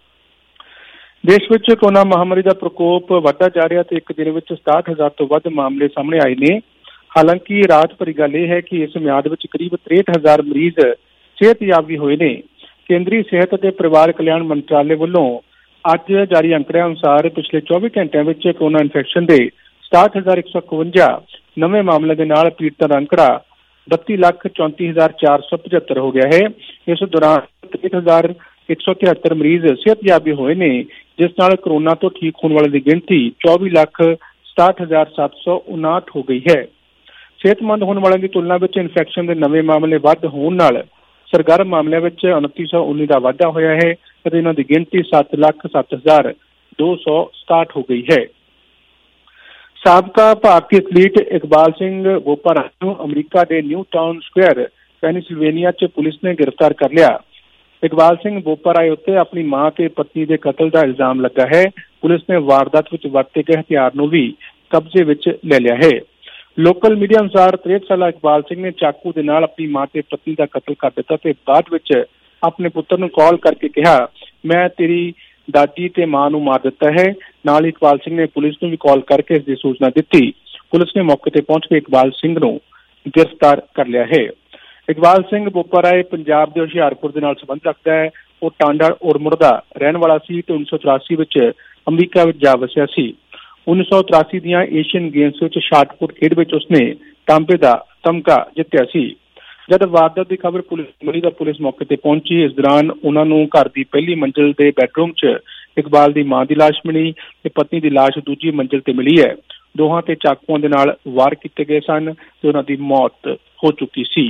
Speaker 20: ਦੇਸ਼ ਵਿੱਚ ਕੋਰੋਨਾ ਮਹਾਮਾਰੀ ਦਾ ਪ੍ਰਕੋਪ ਵੱਧਦਾ ਜਾ ਰਿਹਾ ਤੇ ਇੱਕ ਦਿਨ ਵਿੱਚ ਸਤਾਹਠ ਹਜ਼ਾਰ ਤੋਂ ਵੱਧ ਮਾਮਲੇ ਸਾਹਮਣੇ ਆਏ ਨੇ। ਹਾਲਾਂਕਿ ਰਾਹਤ ਭਰੀ ਗੱਲ ਇਹ ਹੈ ਕਿ ਇਸ ਮਿਆਦ ਵਿੱਚ ਕਰੀਬ ਤਰੇਹਠ ਹਜ਼ਾਰ ਮਰੀਜ਼ ਸਿਹਤਯਾਬ ਵੀ ਹੋਏ ਨੇ। ਕੇਂਦਰੀ ਸਿਹਤ ਅਤੇ ਪਰਿਵਾਰ ਕਲਿਆਣ ਮੰਤਰਾਲੇ ਵੱਲੋਂ ਅੱਜ ਜਾਰੀ ਅੰਕੜਿਆਂ ਅਨੁਸਾਰ ਪਿਛਲੇ ਚੌਵੀ ਘੰਟਿਆਂ ਵਿੱਚ ਕੋਰੋਨਾ ਇਨਫੈਕਸ਼ਨ ਦੇ ਸਤਾਹਠ ਹਜ਼ਾਰ ਇੱਕ ਸੌ ਇਕਵੰਜਾ ਨਵੇਂ ਮਾਮਲਿਆਂ ਦੇ ਨਾਲ ਪੀੜਤਾਂ ਦਾ ਅੰਕੜਾ ਬੱਤੀ ਲੱਖ ਚੌਂਤੀ ਹਜ਼ਾਰ ਚਾਰ ਸੌ ਪਝੱਤਰ ਹੋ ਗਿਆ ਹੈ। ਇਸ ਦੌਰਾਨ ਤਰੇਹਠ ਹਜ਼ਾਰ ਇੱਕ ਸੌ ਤਿਹੱਤਰ ਮਰੀਜ਼ ਸਿਹਤਯਾਬ ਵੀ ਹੋਏ ਨੇ, ਜਿਸ ਨਾਲ ਕੋਰੋਨਾ ਤੋਂ ਠੀਕ ਹੋਣ ਵਾਲੇ ਦੀ ਗਿਣਤੀ ਚੌਵੀ ਲੱਖ ਸਤਾਹਠ ਹਜ਼ਾਰ ਸੱਤ ਸੌ ਉਨਾਹਠ ਹੋ ਗਈ ਹੈ। ਸਿਹਤਮੰਦ ਹੋਣ ਵਾਲਿਆਂ ਦੀ ਤੁਲਨਾ ਵਿੱਚ ਇਨਫੈਕਸ਼ਨ ਦੇ ਨਵੇਂ ਮਾਮਲੇ ਵੱਧ ਹੋਣ ਨਾਲ ਸਰਗਰਮ ਮਾਮਲਿਆਂ ਵਿੱਚ ਉਨੱਤੀ ਸੌ ਉੱਨੀ ਦਾ ਵਾਧਾ ਹੋਇਆ ਹੈ ਅਤੇ ਇਹਨਾਂ ਦੀ ਗਿਣਤੀ ਸੱਤ ਲੱਖ ਸੱਤ ਹਜ਼ਾਰ ਦੋ ਸੌ ਸਤਾਹਠ ਹੋ ਗਈ ਹੈ। ਸਾਬਕਾ ਭਾਰਤੀ ਐਥਲੀਟ ਇਕਬਾਲ ਸਿੰਘ ਬੋਪਾਰਾਏ ਨੂੰ ਅਮਰੀਕਾ ਦੇ ਨਿਊ ਟਾਊਨ ਸਕੁਆਇਰ ਪੈਨਸਿਲਵੇਨੀਆ 'ਚ ਪੁਲਿਸ ਨੇ ਗ੍ਰਿਫਤਾਰ ਕਰ ਲਿਆ। ਇਕਬਾਲ ਸਿੰਘ ਬੋਪਾਰਾਏ ਉੱਤੇ ਆਪਣੀ ਮਾਂ ਤੇ ਪਤਨੀ ਦੇ ਕਤਲ ਦਾ ਇਲਜ਼ਾਮ ਲੱਗਾ ਹੈ। ਪੁਲਿਸ ਨੇ ਵਾਰਦਾਤ ਵਿੱਚ ਵਰਤੇ ਗਏ ਹਥਿਆਰ ਨੂੰ ਵੀ ਕਬਜ਼ੇ ਵਿੱਚ ਲੈ ਲਿਆ ਹੈ। ਲੋਕਲ ਮੀਡੀਆ ਅਨੁਸਾਰ ਤਰੇਹਠ ਸਾਲਾ ਇਕਬਾਲ ਸਿੰਘ ਨੇ ਚਾਕੂ ਦੇ ਨਾਲ ਆਪਣੀ ਮਾਂ ਤੇ ਪਤਨੀ ਦਾ ਕਤਲ ਕਰ ਦਿੱਤਾ ਤੇ ਬਾਅਦ ਵਿੱਚ ਆਪਣੇ ਪੁੱਤਰ ਨੂੰ ਕਾਲ ਕਰਕੇ ਕਿਹਾ, ਮੈਂ ਤੇਰੀ ਦਾਦੀ ਤੇ ਮਾਂ ਨੂੰ ਮਾਰ ਦਿੱਤਾ ਹੈ। ਨਾਲ ਹੀ ਇਕਬਾਲ ਸਿੰਘ ਨੇ ਪੁਲਿਸ ਨੂੰ ਵੀ ਕਾਲ ਕਰਕੇ ਇਸ ਦੀ ਸੂਚਨਾ ਦਿੱਤੀ। ਪੁਲਿਸ ਨੇ ਮੌਕੇ ਤੇ ਪਹੁੰਚ ਕੇ ਇਕਬਾਲ ਸਿੰਘ ਨੂੰ ਗ੍ਰਿਫਤਾਰ ਕਰ ਲਿਆ ਹੈ। ਇਕਬਾਲ ਸਿੰਘ ਬੋਪਾਰਾਏ ਪੰਜਾਬ ਦੇ ਹੁਸ਼ਿਆਰਪੁਰ ਦੇ ਨਾਲ ਸੰਬੰਧ ਰੱਖਦਾ ਹੈ। ਉਹ ਟਾਂਡਾ ਉਰਮੁੜ ਦਾ ਰਹਿਣ ਵਾਲਾ ਸੀ ਤੇ ਉੱਨੀ ਸੌ ਚੁਰਾਸੀ ਵਿੱਚ ਅਮਰੀਕਾ ਵਿੱਚ ਜਾ ਵਸਿਆ ਸੀ। ਉੱਨੀ ਸੌ ਤਰਾਸੀ ਦੀਆਂ ਏਸ਼ੀਅਨ ਗੇਮਸ ਵਿੱਚ ਸ਼ਾਟਪੁੱਟ ਖੇਡ ਵਿੱਚ ਉਸਨੇ ਤਾਂਬੇ ਦਾ ਤਮਗਾ ਜਿੱਤਿਆ ਸੀ। ਜਦ ਵਾਰਦਾਤ ਦੀ ਖਬਰ ਪੁਲਿਸ ਮਿਲੀ ਤਾਂ ਪੁਲਿਸ ਮੌਕੇ ਤੇ ਪਹੁੰਚੀ। ਇਸ ਦੌਰਾਨ ਉਹਨਾਂ ਨੂੰ ਘਰ ਦੀ ਪਹਿਲੀ ਮੰਜ਼ਿਲ ਦੇ ਬੈਡਰੂਮ 'ਚ ਇਕਬਾਲ ਦੀ ਮਾਂ ਦੀ ਲਾਸ਼ ਮਿਲੀ ਤੇ ਪਤਨੀ ਦੀ ਲਾਸ਼ ਦੂਜੀ ਮੰਜ਼ਿਲ ਤੇ ਮਿਲੀ ਹੈ। ਦੋਹਾਂ ਤੇ ਚਾਕੂਆਂ ਦੇ ਨਾਲ ਵਾਰ ਕੀਤੇ ਗਏ ਸਨ ਤੇ ਉਹਨਾਂ ਦੀ ਮੌਤ ਹੋ ਚੁੱਕੀ ਸੀ।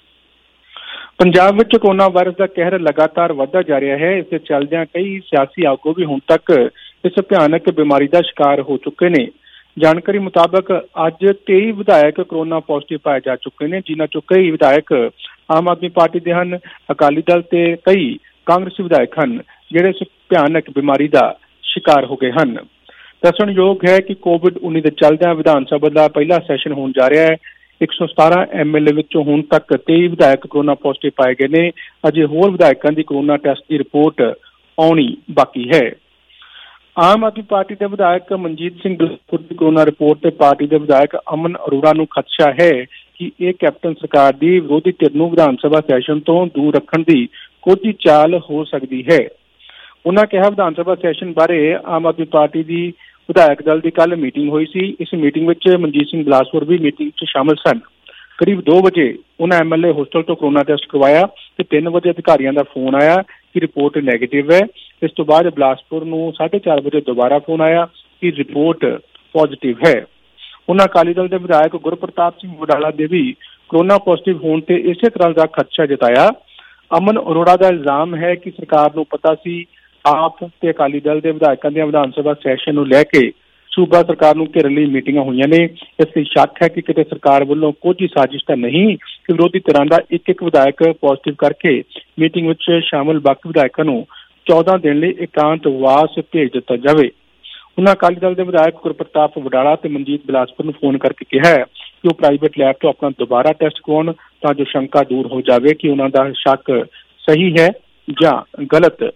Speaker 20: ਪੰਜਾਬ ਵਿੱਚ ਕੋਰੋਨਾ ਵਾਇਰਸ ਦਾ ਕਹਿਰ ਲਗਾਤਾਰ ਵੱਧਦਾ ਜਾ ਰਿਹਾ ਹੈ। ਇਸ ਦੇ ਚੱਲਦਿਆਂ ਕਈ ਸਿਆਸੀ ਆਗੂ ਵੀ ਹੁਣ ਤੱਕ ਇਸ ਭਿਆਨਕ ਬਿਮਾਰੀ ਦਾ ਸ਼ਿਕਾਰ ਹੋ ਚੁੱਕੇ ਨੇ। ਜਾਣਕਾਰੀ ਮੁਤਾਬਕ ਅੱਜ ਤੇਈ ਵਿਧਾਇਕ ਕੋਰੋਨਾ ਪੋਜ਼ਿਟਿਵ ਪਾਏ ਜਾ ਚੁੱਕੇ ਨੇ, ਜਿਨ੍ਹਾਂ ਚੋਂ ਕਈ ਵਿਧਾਇਕ ਆਮ ਆਦਮੀ ਪਾਰਟੀ ਦੇ ਹਨ, ਅਕਾਲੀ ਦਲ ਤੇ ਕਈ ਕਾਂਗਰਸੀ ਵਿਧਾਇਕ ਹਨ ਜਿਹੜੇ ਇਸ ਭਿਆਨਕ ਬਿਮਾਰੀ ਦਾ ਸ਼ਿਕਾਰ ਹੋ ਗਏ ਹਨ। ਦੱਸਣਯੋਗ ਹੈ ਕਿ ਕੋਵਿਡ ਉੱਨੀ ਦੇ ਚੱਲਦਿਆਂ ਵਿਧਾਨ ਸਭਾ ਦਾ ਪਹਿਲਾ ਸੈਸ਼ਨ ਹੋਣ ਜਾ ਰਿਹਾ ਹੈ। ਇੱਕ ਸੌ ਸਤਾਰਾਂ ਐਮ ਐਲ ਏ ਵਿੱਚੋਂ ਹੁਣ ਤੱਕ ਤੇਈ ਵਿਧਾਇਕ ਕੋਰੋਨਾ ਪੋਜ਼ਿਟਿਵ ਪਾਏ ਗਏ ਨੇ। ਅਜੇ ਹੋਰ ਵਿਧਾਇਕਾਂ ਦੀ ਕੋਰੋਨਾ ਟੈਸਟ ਦੀ ਰਿਪੋਰਟ ਆਉਣੀ ਬਾਕੀ ਹੈ। ਆਮ ਆਦਮੀ ਪਾਰਟੀ ਦੇ ਵਿਧਾਇਕ ਮਨਜੀਤ ਸਿੰਘ ਬਿਲਾਸਪੁਰ ਦੀ ਕੋਰੋਨਾ ਰਿਪੋਰਟ ਤੇ ਪਾਰਟੀ ਦੇ ਵਿਧਾਇਕ ਅਮਨ ਅਰੋੜਾ ਨੂੰ ਖਦਸ਼ਾ ਹੈ ਕਿ ਇਹ ਕੈਪਟਨ ਸਰਕਾਰ ਦੀ ਵਿਰੋਧੀ ਧਿਰ ਨੂੰ ਵਿਧਾਨ ਸਭਾ ਸੈਸ਼ਨ ਤੋਂ ਦੂਰ ਰੱਖਣ ਦੀ ਕੋਝੀ ਚਾਲ ਹੋ ਸਕਦੀ ਹੈ। ਉਹਨਾਂ ਕਿਹਾ, ਵਿਧਾਨ ਸਭਾ ਸੈਸ਼ਨ ਬਾਰੇ ਆਮ ਆਦਮੀ ਪਾਰਟੀ ਦੀ ਵਿਧਾਇਕ ਦਲ ਦੀ ਕੱਲ੍ਹ ਮੀਟਿੰਗ ਹੋਈ ਸੀ। ਇਸ ਮੀਟਿੰਗ ਵਿੱਚ ਮਨਜੀਤ ਸਿੰਘ ਬਿਲਾਸਪੁਰ ਵੀ ਮੀਟਿੰਗ 'ਚ ਸ਼ਾਮਲ ਸਨ। ਕਰੀਬ ਦੋ ਵਜੇ ਉਹਨਾਂ ਐਮ ਐਲ ਏ ਹੋਸਟਲ ਤੋਂ ਕੋਰੋਨਾ ਟੈਸਟ ਕਰਵਾਇਆ ਤੇ ਤਿੰਨ ਵਜੇ ਅਧਿਕਾਰੀਆਂ ਦਾ ਫੋਨ ਆਇਆ ਕਿ ਰਿਪੋਰਟ ਨੈਗੇਟਿਵ ਹੈ। ਇਸ ਤੋਂ ਬਾਅਦ ਬਿਲਾਸਪੁਰ ਨੂੰ ਸਾਢੇ ਚਾਰ ਵਜੇ ਦੁਬਾਰਾ ਫੋਨ ਆਇਆ ਕਿ ਰਿਪੋਰਟ ਪੋਜ਼ਿਟਿਵ ਹੈ। ਉਹਨਾਂ ਅਕਾਲੀ ਦਲ ਦੇ ਵਿਧਾਇਕ ਗੁਰਪ੍ਰਤਾਪ ਸਿੰਘ ਵਡਾਲਾ ਦੇ ਵੀ ਕੋਰੋਨਾ ਪੋਜ਼ਿਟਿਵ ਹੋਣ ਤੇ ਇਸੇ ਤਰ੍ਹਾਂ ਦਾ ਖਦਸ਼ਾ ਜਤਾਇਆ। ਅਮਨ ਅਰੋੜਾ ਦਾ ਇਲਜ਼ਾਮ ਹੈ ਕਿ ਸਰਕਾਰ ਨੂੰ ਪਤਾ ਸੀ ਆਪ ਤੇ ਅਕਾਲੀ ਦਲ ਦੇ ਵਿਧਾਇਕਾਂ ਦੀਆਂ ਵਿਧਾਨ ਸਭਾ ਸੈਸ਼ਨ ਨੂੰ ਲੈ ਕੇ ਸੂਬਾ ਸਰਕਾਰ ਨੂੰ ਘੇਰਨ ਲਈ ਮੀਟਿੰਗਾਂ ਹੋਈਆਂ ਨੇ। ਇਸ ਲਈ ਸ਼ੱਕ ਹੈ ਕਿ ਕਿਤੇ ਸਰਕਾਰ ਵੱਲੋਂ ਕੋਈ ਸਾਜ਼ਿਸ਼ ਤਾਂ ਨਹੀਂ ਕਿ ਵਿਰੋਧੀ ਧਿਰਾਂ ਦਾ ਇੱਕ ਇੱਕ ਵਿਧਾਇਕ ਪੋਜ਼ਿਟਿਵ ਕਰਕੇ ਮੀਟਿੰਗ ਵਿੱਚ ਸ਼ਾਮਲ ਬਾਕੀ ਵਿਧਾਇਕਾਂ ਨੂੰ ਚੌਦਾਂ ਦਿਨ ਲਈ ਇਕਾਂਤਵਾਸ ਭੇਜ ਦਿੱਤਾ ਜਾਵੇ। ਉਹਨਾਂ ਅਕਾਲੀ ਦਲ ਦੇ ਵਿਧਾਇਕ ਗੁਰਪ੍ਰਤਾਪ ਵਡਾਲਾ ਤੇ ਮਨਜੀਤ ਬਿਲਾਸਪੁਰ ਨੂੰ ਫੋਨ ਕਰਕੇ ਕਿਹਾ ਹੈ ਕਿ ਉਹ ਪ੍ਰਾਈਵੇਟ ਲੈਬ ਤੋਂ ਆਪਣਾ ਦੁਬਾਰਾ ਟੈਸਟ ਕਰਵਾਉਣ ਤਾਂ ਜੋ ਸ਼ੰਕਾ ਦੂਰ ਹੋ ਜਾਵੇ ਕਿ ਉਹਨਾਂ ਦਾ ਸ਼ੱਕ ਸਹੀ ਹੈ ਜਾਂ ਗਲਤ।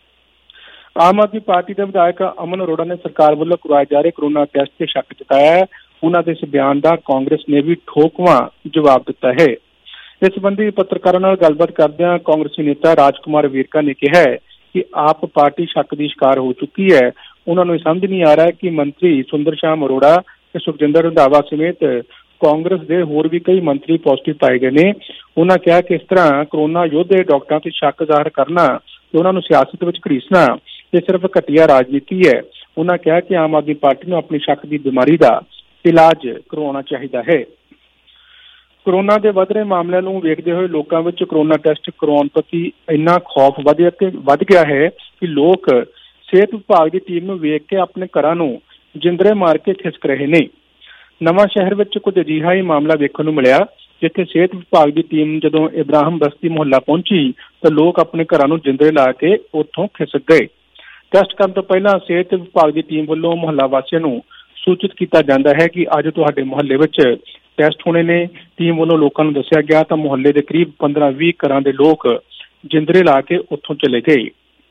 Speaker 20: ਆਮ ਆਦਮੀ ਪਾਰਟੀ ਦੇ ਵਿਧਾਇਕ ਅਮਨ ਅਰੋੜਾ ਨੇ ਸਰਕਾਰ ਵੱਲੋਂ ਕਰਵਾਏ ਜਾ ਰਹੇ ਕੋਰੋਨਾ ਟੈਸਟ ਤੇ ਸ਼ੱਕ ਜਤਾਇਆ ਹੈ। ਉਹਨਾਂ ਦੇ ਇਸ ਬਿਆਨ ਦਾ ਕਾਂਗਰਸ ਨੇ ਵੀ ਠੋਕਵਾਂ ਜਵਾਬ ਦਿੱਤਾ ਹੈ। ਇਸ ਸੰਬੰਧੀ ਪੱਤਰਕਾਰਾਂ ਨਾਲ ਗੱਲਬਾਤ ਕਰਦਿਆਂ ਕਾਂਗਰਸੀ ਨੇਤਾ ਰਾਜਕੁਮਾਰ ਵੇਰਕਾ ਨੇ ਕਿਹਾ ਹੈ ਕਿ ਆਪ ਪਾਰਟੀ ਸ਼ੱਕ ਦੀ ਸ਼ਿਕਾਰ ਹੋ ਚੁੱਕੀ ਹੈ। ਉਹਨਾਂ ਨੂੰ ਸਮਝ ਨਹੀਂ ਆ ਰਿਹਾ ਕਿ ਮੰਤਰੀ ਸੁੰਦਰ ਸ਼ਾਮ ਅਰੋੜਾ ਤੇ ਸੁਖਜਿੰਦਰ ਰੰਧਾਵਾ ਸਮੇਤ ਕਾਂਗਰਸ ਦੇ ਹੋਰ ਵੀ ਕਈ ਮੰਤਰੀ ਪੋਜ਼ਿਟਿਵ ਪਾਏ ਗਏ ਨੇ। ਉਹਨਾਂ ਕਿਹਾ ਕਿ ਇਸ ਤਰ੍ਹਾਂ ਕੋਰੋਨਾ ਯੋਧੇ ਡਾਕਟਰਾਂ ਤੇ ਸ਼ੱਕ ਜ਼ਾਹਰ ਕਰਨਾ ਤੇ ਉਹਨਾਂ ਨੂੰ ਸਿਆਸਤ ਵਿੱਚ ਘੜੀਸਣਾ ਇਹ ਸਿਰਫ ਘਟੀਆ ਰਾਜਨੀਤੀ ਹੈ। ਉਹਨਾਂ ਕਿਹਾ ਕਿ ਆਮ ਆਦਮੀ ਪਾਰਟੀ ਨੂੰ ਆਪਣੀ ਸ਼ੱਕ ਦੀ ਬਿਮਾਰੀ ਦਾ ਇਲਾਜ ਕਰਵਾਉਣਾ ਚਾਹੀਦਾ ਹੈ। ਕੋਰੋਨਾ ਦੇ ਵੱਧ ਰਹੇ ਮਾਮਲਿਆਂ ਨੂੰ ਵੇਖਦੇ ਹੋਏ ਲੋਕਾਂ ਵਿੱਚ ਕੋਰੋਨਾ ਟੈਸਟ ਕਰਵਾਉਣ ਪ੍ਰਤੀ ਇੰਨਾ ਖੌਫ ਵਧਿਆ ਕਿ ਵੱਧ ਗਿਆ ਹੈ ਕਿ ਲੋਕ ਸਿਹਤ ਵਿਭਾਗ ਦੀ ਟੀਮ ਨੂੰ ਵੇਖ ਕੇ ਆਪਣੇ ਘਰਾਂ ਨੂੰ ਜਿੰਦਰੇ ਮਾਰ ਕੇ ਖਿਸਕ ਰਹੇ ਨੇ। ਨਵਾਂ ਸ਼ਹਿਰ ਵਿੱਚ ਕੁਝ ਅਜਿਹਾ ਹੀ ਮਾਮਲਾ ਵੇਖਣ ਨੂੰ ਮਿਲਿਆ ਜਿੱਥੇ ਸਿਹਤ ਵਿਭਾਗ ਦੀ ਟੀਮ ਜਦੋਂ ਇਬਰਾਹਿਮ ਬਸਤੀ ਮੁਹੱਲਾ ਪਹੁੰਚੀ ਤਾਂ ਲੋਕ ਆਪਣੇ ਘਰਾਂ ਨੂੰ ਜਿੰਦਰੇ ਲਾ ਕੇ ਉੱਥੋਂ ਖਿਸਕ ਗਏ। ਟੈਸਟ ਕਰਨ ਤੋਂ ਪਹਿਲਾਂ ਸਿਹਤ ਵਿਭਾਗ ਦੀ ਟੀਮ ਵੱਲੋਂ ਮੁਹੱਲਾ ਵਾਸੀਆਂ ਨੂੰ ਸੂਚਿਤ ਕੀਤਾ ਜਾਂਦਾ ਹੈ ਕਿ ਅੱਜ ਤੁਹਾਡੇ ਮੁਹੱਲੇ ਵਿੱਚ ਟੈਸਟ ਹੋਣੇ ਨੇ। ਟੀਮ ਵੱਲੋਂ ਲੋਕਾਂ ਨੂੰ ਦੱਸਿਆ ਗਿਆ ਤਾਂ ਮੁਹੱਲੇ ਦੇ ਕਰੀਬ ਪੰਦਰਾਂ ਵੀਹ ਘਰਾਂ ਦੇ ਲੋਕ ਜਿੰਦਰੇ ਲਾ ਕੇ ਉੱਥੋਂ ਚਲੇ ਗਏ।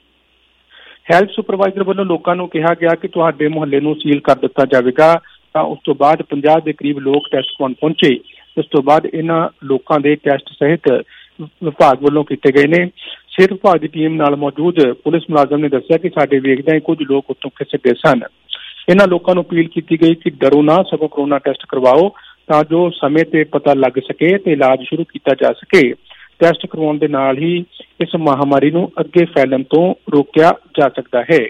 Speaker 20: ਹੈਲਥ ਸੁਪਰਵਾਈਜ਼ਰ ਵੱਲੋਂ ਲੋਕਾਂ ਨੂੰ ਕਿਹਾ ਗਿਆ ਕਿ ਤੁਹਾਡੇ ਮੁਹੱਲੇ ਨੂੰ ਸੀਲ ਕਰ ਦਿੱਤਾ ਜਾਵੇਗਾ, ਤਾਂ ਉਸ ਤੋਂ ਬਾਅਦ ਪੰਜਾਹ ਦੇ ਕਰੀਬ ਲੋਕ ਟੈਸਟ ਕਰਵਾਉਣ ਪਹੁੰਚੇ। ਇਸ ਤੋਂ ਬਾਅਦ ਇਹਨਾਂ ਲੋਕਾਂ ਦੇ ਟੈਸਟ ਸਹਿਤ ਵਿਭਾਗ ਵੱਲੋਂ ਕੀਤੇ ਗਏ ਨੇ। ਸਿਹਤ ਵਿਭਾਗ ਦੀ ਟੀਮ ਨਾਲ ਮੌਜੂਦ ਪੁਲਿਸ ਮੁਲਾਜ਼ਮ ਨੇ ਦੱਸਿਆ ਕਿ ਸਾਡੇ ਵੇਖਦਿਆਂ ਹੀ ਕੁਝ ਲੋਕ ਉੱਥੋਂ ਖਿਸਕ ਗਏ ਸਨ। ਇਹਨਾਂ ਲੋਕਾਂ ਨੂੰ ਅਪੀਲ ਕੀਤੀ ਗਈ ਕਿ ਡਰੋ ਨਾ, ਸਗੋਂ ਕਰੋਨਾ ਟੈਸਟ ਕਰਵਾਓ ਤਾਂ ਜੋ ਸਮੇਂ ਤੇ ਪਤਾ ਲੱਗ ਸਕੇ ਤੇ ਇਲਾਜ ਸ਼ੁਰੂ ਕੀਤਾ ਜਾ ਸਕੇ। ਟੈਸਟ ਕਰਵਾਉਣ ਦੇ ਨਾਲ ਹੀ ਇਸ ਮਹਾਮਾਰੀ ਨੂੰ ਅੱਗੇ ਫੈਲਣ ਤੋਂ ਰੋਕਿਆ ਜਾ ਸਕਦਾ ਹੈ।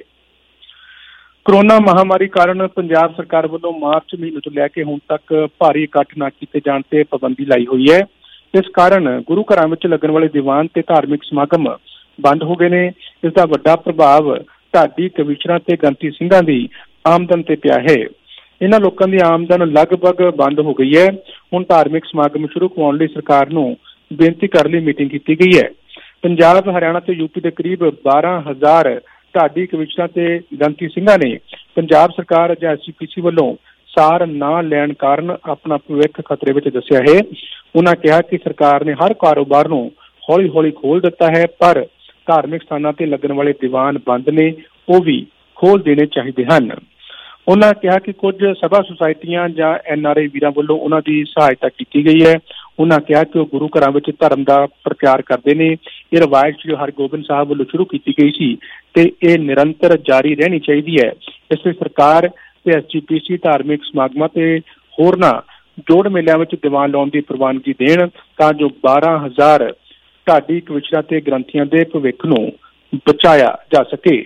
Speaker 20: ਕੋਰੋਨਾ ਮਹਾਮਾਰੀ ਕਾਰਨ ਪੰਜਾਬ ਸਰਕਾਰ ਵੱਲੋਂ ਮਾਰਚ ਮਹੀਨੇ ਤੋਂ ਲੈ ਕੇ ਹੁਣ ਤੱਕ ਭਾਰੀ ਇਕੱਠ ਨਾ ਕੀਤੇ ਜਾਣ ਤੇ ਪਾਬੰਦੀ ਲਾਈ ਹੋਈ ਹੈ। ਇਸ ਕਾਰਨ ਗੁਰੂ ਘਰਾਂ ਵਿੱਚ ਲੱਗਣ ਵਾਲੇ ਦੀਵਾਨ ਤੇ ਧਾਰਮਿਕ ਸਮਾਗਮ ਬੰਦ ਹੋ ਗਏ ਨੇ। ਇਸ ਦਾ ਵੱਡਾ ਪ੍ਰਭਾਵ ਢਾਡੀ ਕਮਿਸ਼ਨਰਾਂ ਤੇ ਗ੍ਰੰਥੀ ਸਿੰਘਾਂ ਦੀ ਆਮਦਨ ਤੇ ਪਿਆ ਹੈ। ਇਹਨਾਂ ਲੋਕਾਂ ਦੀ ਆਮਦਨ ਲਗਭਗ ਬੰਦ ਹੋ ਗਈ ਹੈ। ਹੁਣ ਧਾਰਮਿਕ ਸਮਾਗਮ ਸ਼ੁਰੂ ਕਰਵਾਉਣ ਲਈ ਸਰਕਾਰ ਨੂੰ ਬੇਨਤੀ ਕਰਨ ਲਈ ਮੀਟਿੰਗ ਕੀਤੀ ਗਈ ਹੈ। ਪੰਜਾਬ, ਹਰਿਆਣਾ ਤੇ ਯੂਪੀ ਦੇ ਕਰੀਬ ਬਾਰਾਂ ਹਜ਼ਾਰ ਢਾਡੀ ਕਮਿਸ਼ਨਰਾਂ ਤੇ ਗ੍ਰੰਥੀ ਸਿੰਘਾਂ ਨੇ ਪੰਜਾਬ ਸਰਕਾਰ ਜਾਂ ਐਸ ਜੀ ਪੀ ਸੀ ਵੱਲੋਂ ਸਾਰ ਨਾ ਲੈਣ ਕਾਰਨ ਆਪਣਾ ਭਵਿੱਖ ਖਤਰੇ ਵਿੱਚ ਦੱਸਿਆ ਹੈ। ਉਹਨਾਂ ਕਿਹਾ ਕਿ ਸਰਕਾਰ ਨੇ ਹਰ ਕਾਰੋਬਾਰ ਨੂੰ ਹੌਲੀ ਹੌਲੀ ਖੋਲ੍ਹ ਦਿੱਤਾ ਹੈ, ਪਰ ਧਾਰਮਿਕ ਸਥਾਨਾਂ ਤੇ ਲੱਗਣ ਵਾਲੇ ਦੀਵਾਨ ਬੰਦ ਨੇ, ਉਹ ਵੀ ਖੋਲ੍ਹ ਦੇਣੇ ਚਾਹੀਦੇ ਹਨ। ਉਹਨਾਂ ਕਿਹਾ ਕਿ ਕੁਝ ਸਭਾ ਸੁਸਾਇਟੀਆਂ ਜਾਂ ਐਨ ਆਰ ਆਈ ਵੀਰਾਂ ਵੱਲੋਂ ਉਹਨਾਂ ਦੀ ਸਹਾਇਤਾ ਕੀਤੀ ਗਈ ਹੈ। ਉਹਨਾਂ ਕਿਹਾ ਕਿ ਉਹ ਗੁਰੂ ਘਰਾਂ ਵਿੱਚ ਧਰਮ ਦਾ ਪ੍ਰਚਾਰ ਕਰਦੇ ਨੇ। ਇਹ ਰਵਾਇਤ ਸ਼੍ਰੀ ਹਰਗੋਬਿੰਦ ਸਾਹਿਬ ਵੱਲੋਂ ਸ਼ੁਰੂ ਕੀਤੀ ਗਈ ਸੀ ਤੇ ਇਹ ਨਿਰੰਤਰ ਜਾਰੀ ਰਹਿਣੀ ਚਾਹੀਦੀ ਹੈ। ਇਸ ਲਈ ਸਰਕਾਰ ਤੇ ਐਸ ਜੀ ਪੀ ਸੀ ਧਾਰਮਿਕ ਸਮਾਗਮਾਂ ਤੇ ਹੋਰਨਾਂ ਜੋੜ ਮੇਲਿਆਂ ਵਿੱਚ ਦੀਵਾਨ ਲਾਉਣ ਦੀ ਪ੍ਰਵਾਨਗੀ ਦੇਣ ਤਾਂ ਜੋ ਬਾਰਾਂ ਹਜ਼ਾਰ ਢਾਡੀ ਕਮਿਸ਼ਨਰਾਂ ਤੇ ਗ੍ਰੰਥੀਆਂ ਦੇ ਭਵਿੱਖ ਨੂੰ ਬਚਾਇਆ ਜਾ ਸਕੇ।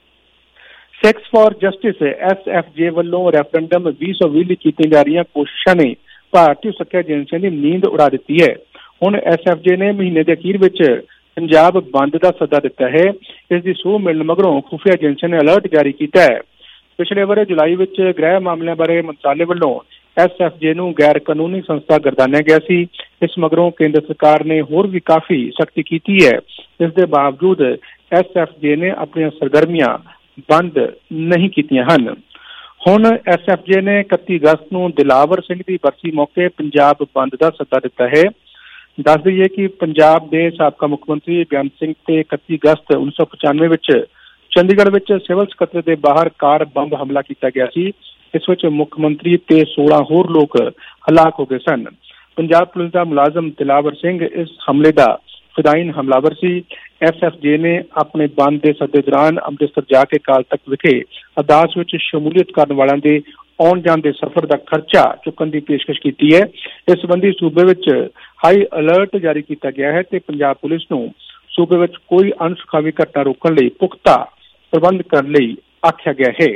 Speaker 20: Sikhs for Justice S F J ਵੱਲੋਂ ਰੈਫਰੈਂਡਮ ਵੀਹ ਸੌ ਵੀਹ ਲਈ ਕੀਤੀਆਂ ਜਾ ਰਹੀਆਂ ਕੋਸ਼ਿਸ਼ਾਂ ਨੇ ਭਾਰਤੀ ਸੁਰੱਖਿਆ ਏਜੰਸੀਆਂ ਦੀ ਨੀਂਦ ਉਡਾ ਦਿੱਤੀ ਹੈ। ਹੁਣ ਐਸ ਐਫ ਜੇ ਨੇ ਮਹੀਨੇ ਦੇ ਅਖੀਰ ਵਿੱਚ ਪੰਜਾਬ ਬੰਦ ਦਾ ਸੱਦਾ ਦਿੱਤਾ ਹੈ। ਇਸ ਦੀ ਸੂਹ ਮਿਲਣ ਮਗਰੋਂ ਖੁਫੀਆ ਏਜੰਸੀਆਂ ਨੇ ਅਲਰਟ ਜਾਰੀ ਕੀਤਾ ਹੈ। ਪਿਛਲੇ ਵਰ੍ਹੇ ਜੁਲਾਈ ਵਿੱਚ ਗ੍ਰਹਿ ਮਾਮਲਿਆਂ ਬਾਰੇ ਮੰਤਰਾਲੇ ਵੱਲੋਂ ਐਸ ਐਫ ਜੇ ਨੂੰ ਗੈਰ ਕਾਨੂੰਨੀ ਸੰਸਥਾ ਗਰਦਾਨਿਆ ਗਿਆ ਸੀ। ਇਸ ਮਗਰੋਂ ਕੇਂਦਰ ਸਰਕਾਰ ਨੇ ਹੋਰ ਵੀ ਕਾਫੀ ਸਖਤੀ ਕੀਤੀ ਹੈ। ਇਸ ਦੇ ਬਾਵਜੂਦ ਐਸ ਐਫ ਜੇ ਨੇ ਆਪਣੀਆਂ ਸਰਗਰਮੀਆਂ ਬੰਦ ਨਹੀਂ ਕੀਤੀਆਂ ਹਨ। ਹੁਣ ਐਸ ਐਫ ਜੇ ਨੇ ਇਕੱਤੀ ਅਗਸਤ ਨੂੰ ਦਿਲਾਵਰ ਸਿੰਘ ਦੀ ਬਰਸੀ ਮੌਕੇ ਪੰਜਾਬ ਬੰਦ ਦਾ ਸੱਦਾ ਦਿੱਤਾ ਹੈ। ਦੱਸ ਦਈਏ ਕਿ ਪੰਜਾਬ ਦੇ ਸਾਬਕਾ ਮੁੱਖ ਮੰਤਰੀ ਬੇਅੰਤ ਸਿੰਘ ਤੇ ਇਕੱਤੀ ਅਗਸਤ ਉੱਨੀ ਸੌ ਪਚਾਨਵੇਂ ਵਿੱਚ ਚੰਡੀਗੜ੍ਹ ਵਿੱਚ ਸਿਵਲ ਸਕੱਤਰੇਤ ਦੇ ਬਾਹਰ ਕਾਰ ਬੰਬ ਹਮਲਾ ਕੀਤਾ ਗਿਆ ਸੀ। ਇਸ ਵਿੱਚ ਮੁੱਖ ਮੰਤਰੀ ਤੇ ਸੋਲਾਂ ਹੋਰ ਲੋਕ ਹਲਾਕ ਹੋ ਗਏ ਸਨ। ਪੰਜਾਬ ਪੁਲਿਸ ਦਾ ਮੁਲਾਜ਼ਮ ਦਿਲਾਵਰ ਸਿੰਘ ਇਸ ਹਮਲੇ ਦਾ ਫਿਦਾਈਨ ਹਮਲਾਵਰ ਸੀ। ਐਸ ਐਫ ਜੇ ਨੇ ਆਪਣੇ ਬੰਦ ਦੇ ਸੱਦੇ ਦੌਰਾਨ ਅੰਮ੍ਰਿਤਸਰ ਜਾ ਕੇ ਅਕਾਲ ਤਖ਼ਤ ਵਿਖੇ ਅਰਦਾਸ ਵਿੱਚ ਸ਼ਮੂਲੀਅਤ ਕਰਨ ਵਾਲਿਆਂ ਦੇ ਆਉਣ ਜਾਣ ਦੇ ਸਫ਼ਰ ਦਾ ਖਰਚਾ ਚੁੱਕਣ ਦੀ ਪੇਸ਼ਕਸ਼ ਕੀਤੀ ਹੈ। ਇਸ ਸੰਬੰਧੀ ਸੂਬੇ ਵਿੱਚ ਹਾਈ ਅਲਰਟ ਜਾਰੀ ਕੀਤਾ ਗਿਆ ਹੈ ਤੇ ਪੰਜਾਬ ਪੁਲਿਸ ਨੂੰ ਸੂਬੇ ਵਿੱਚ ਕੋਈ ਅਣਸੁਖਾਵੀ ਘਟਨਾ ਰੋਕਣ ਲਈ ਪੁਖਤਾ ਪ੍ਰਬੰਧ ਕਰਨ ਲਈ ਆਖਿਆ ਗਿਆ ਹੈ।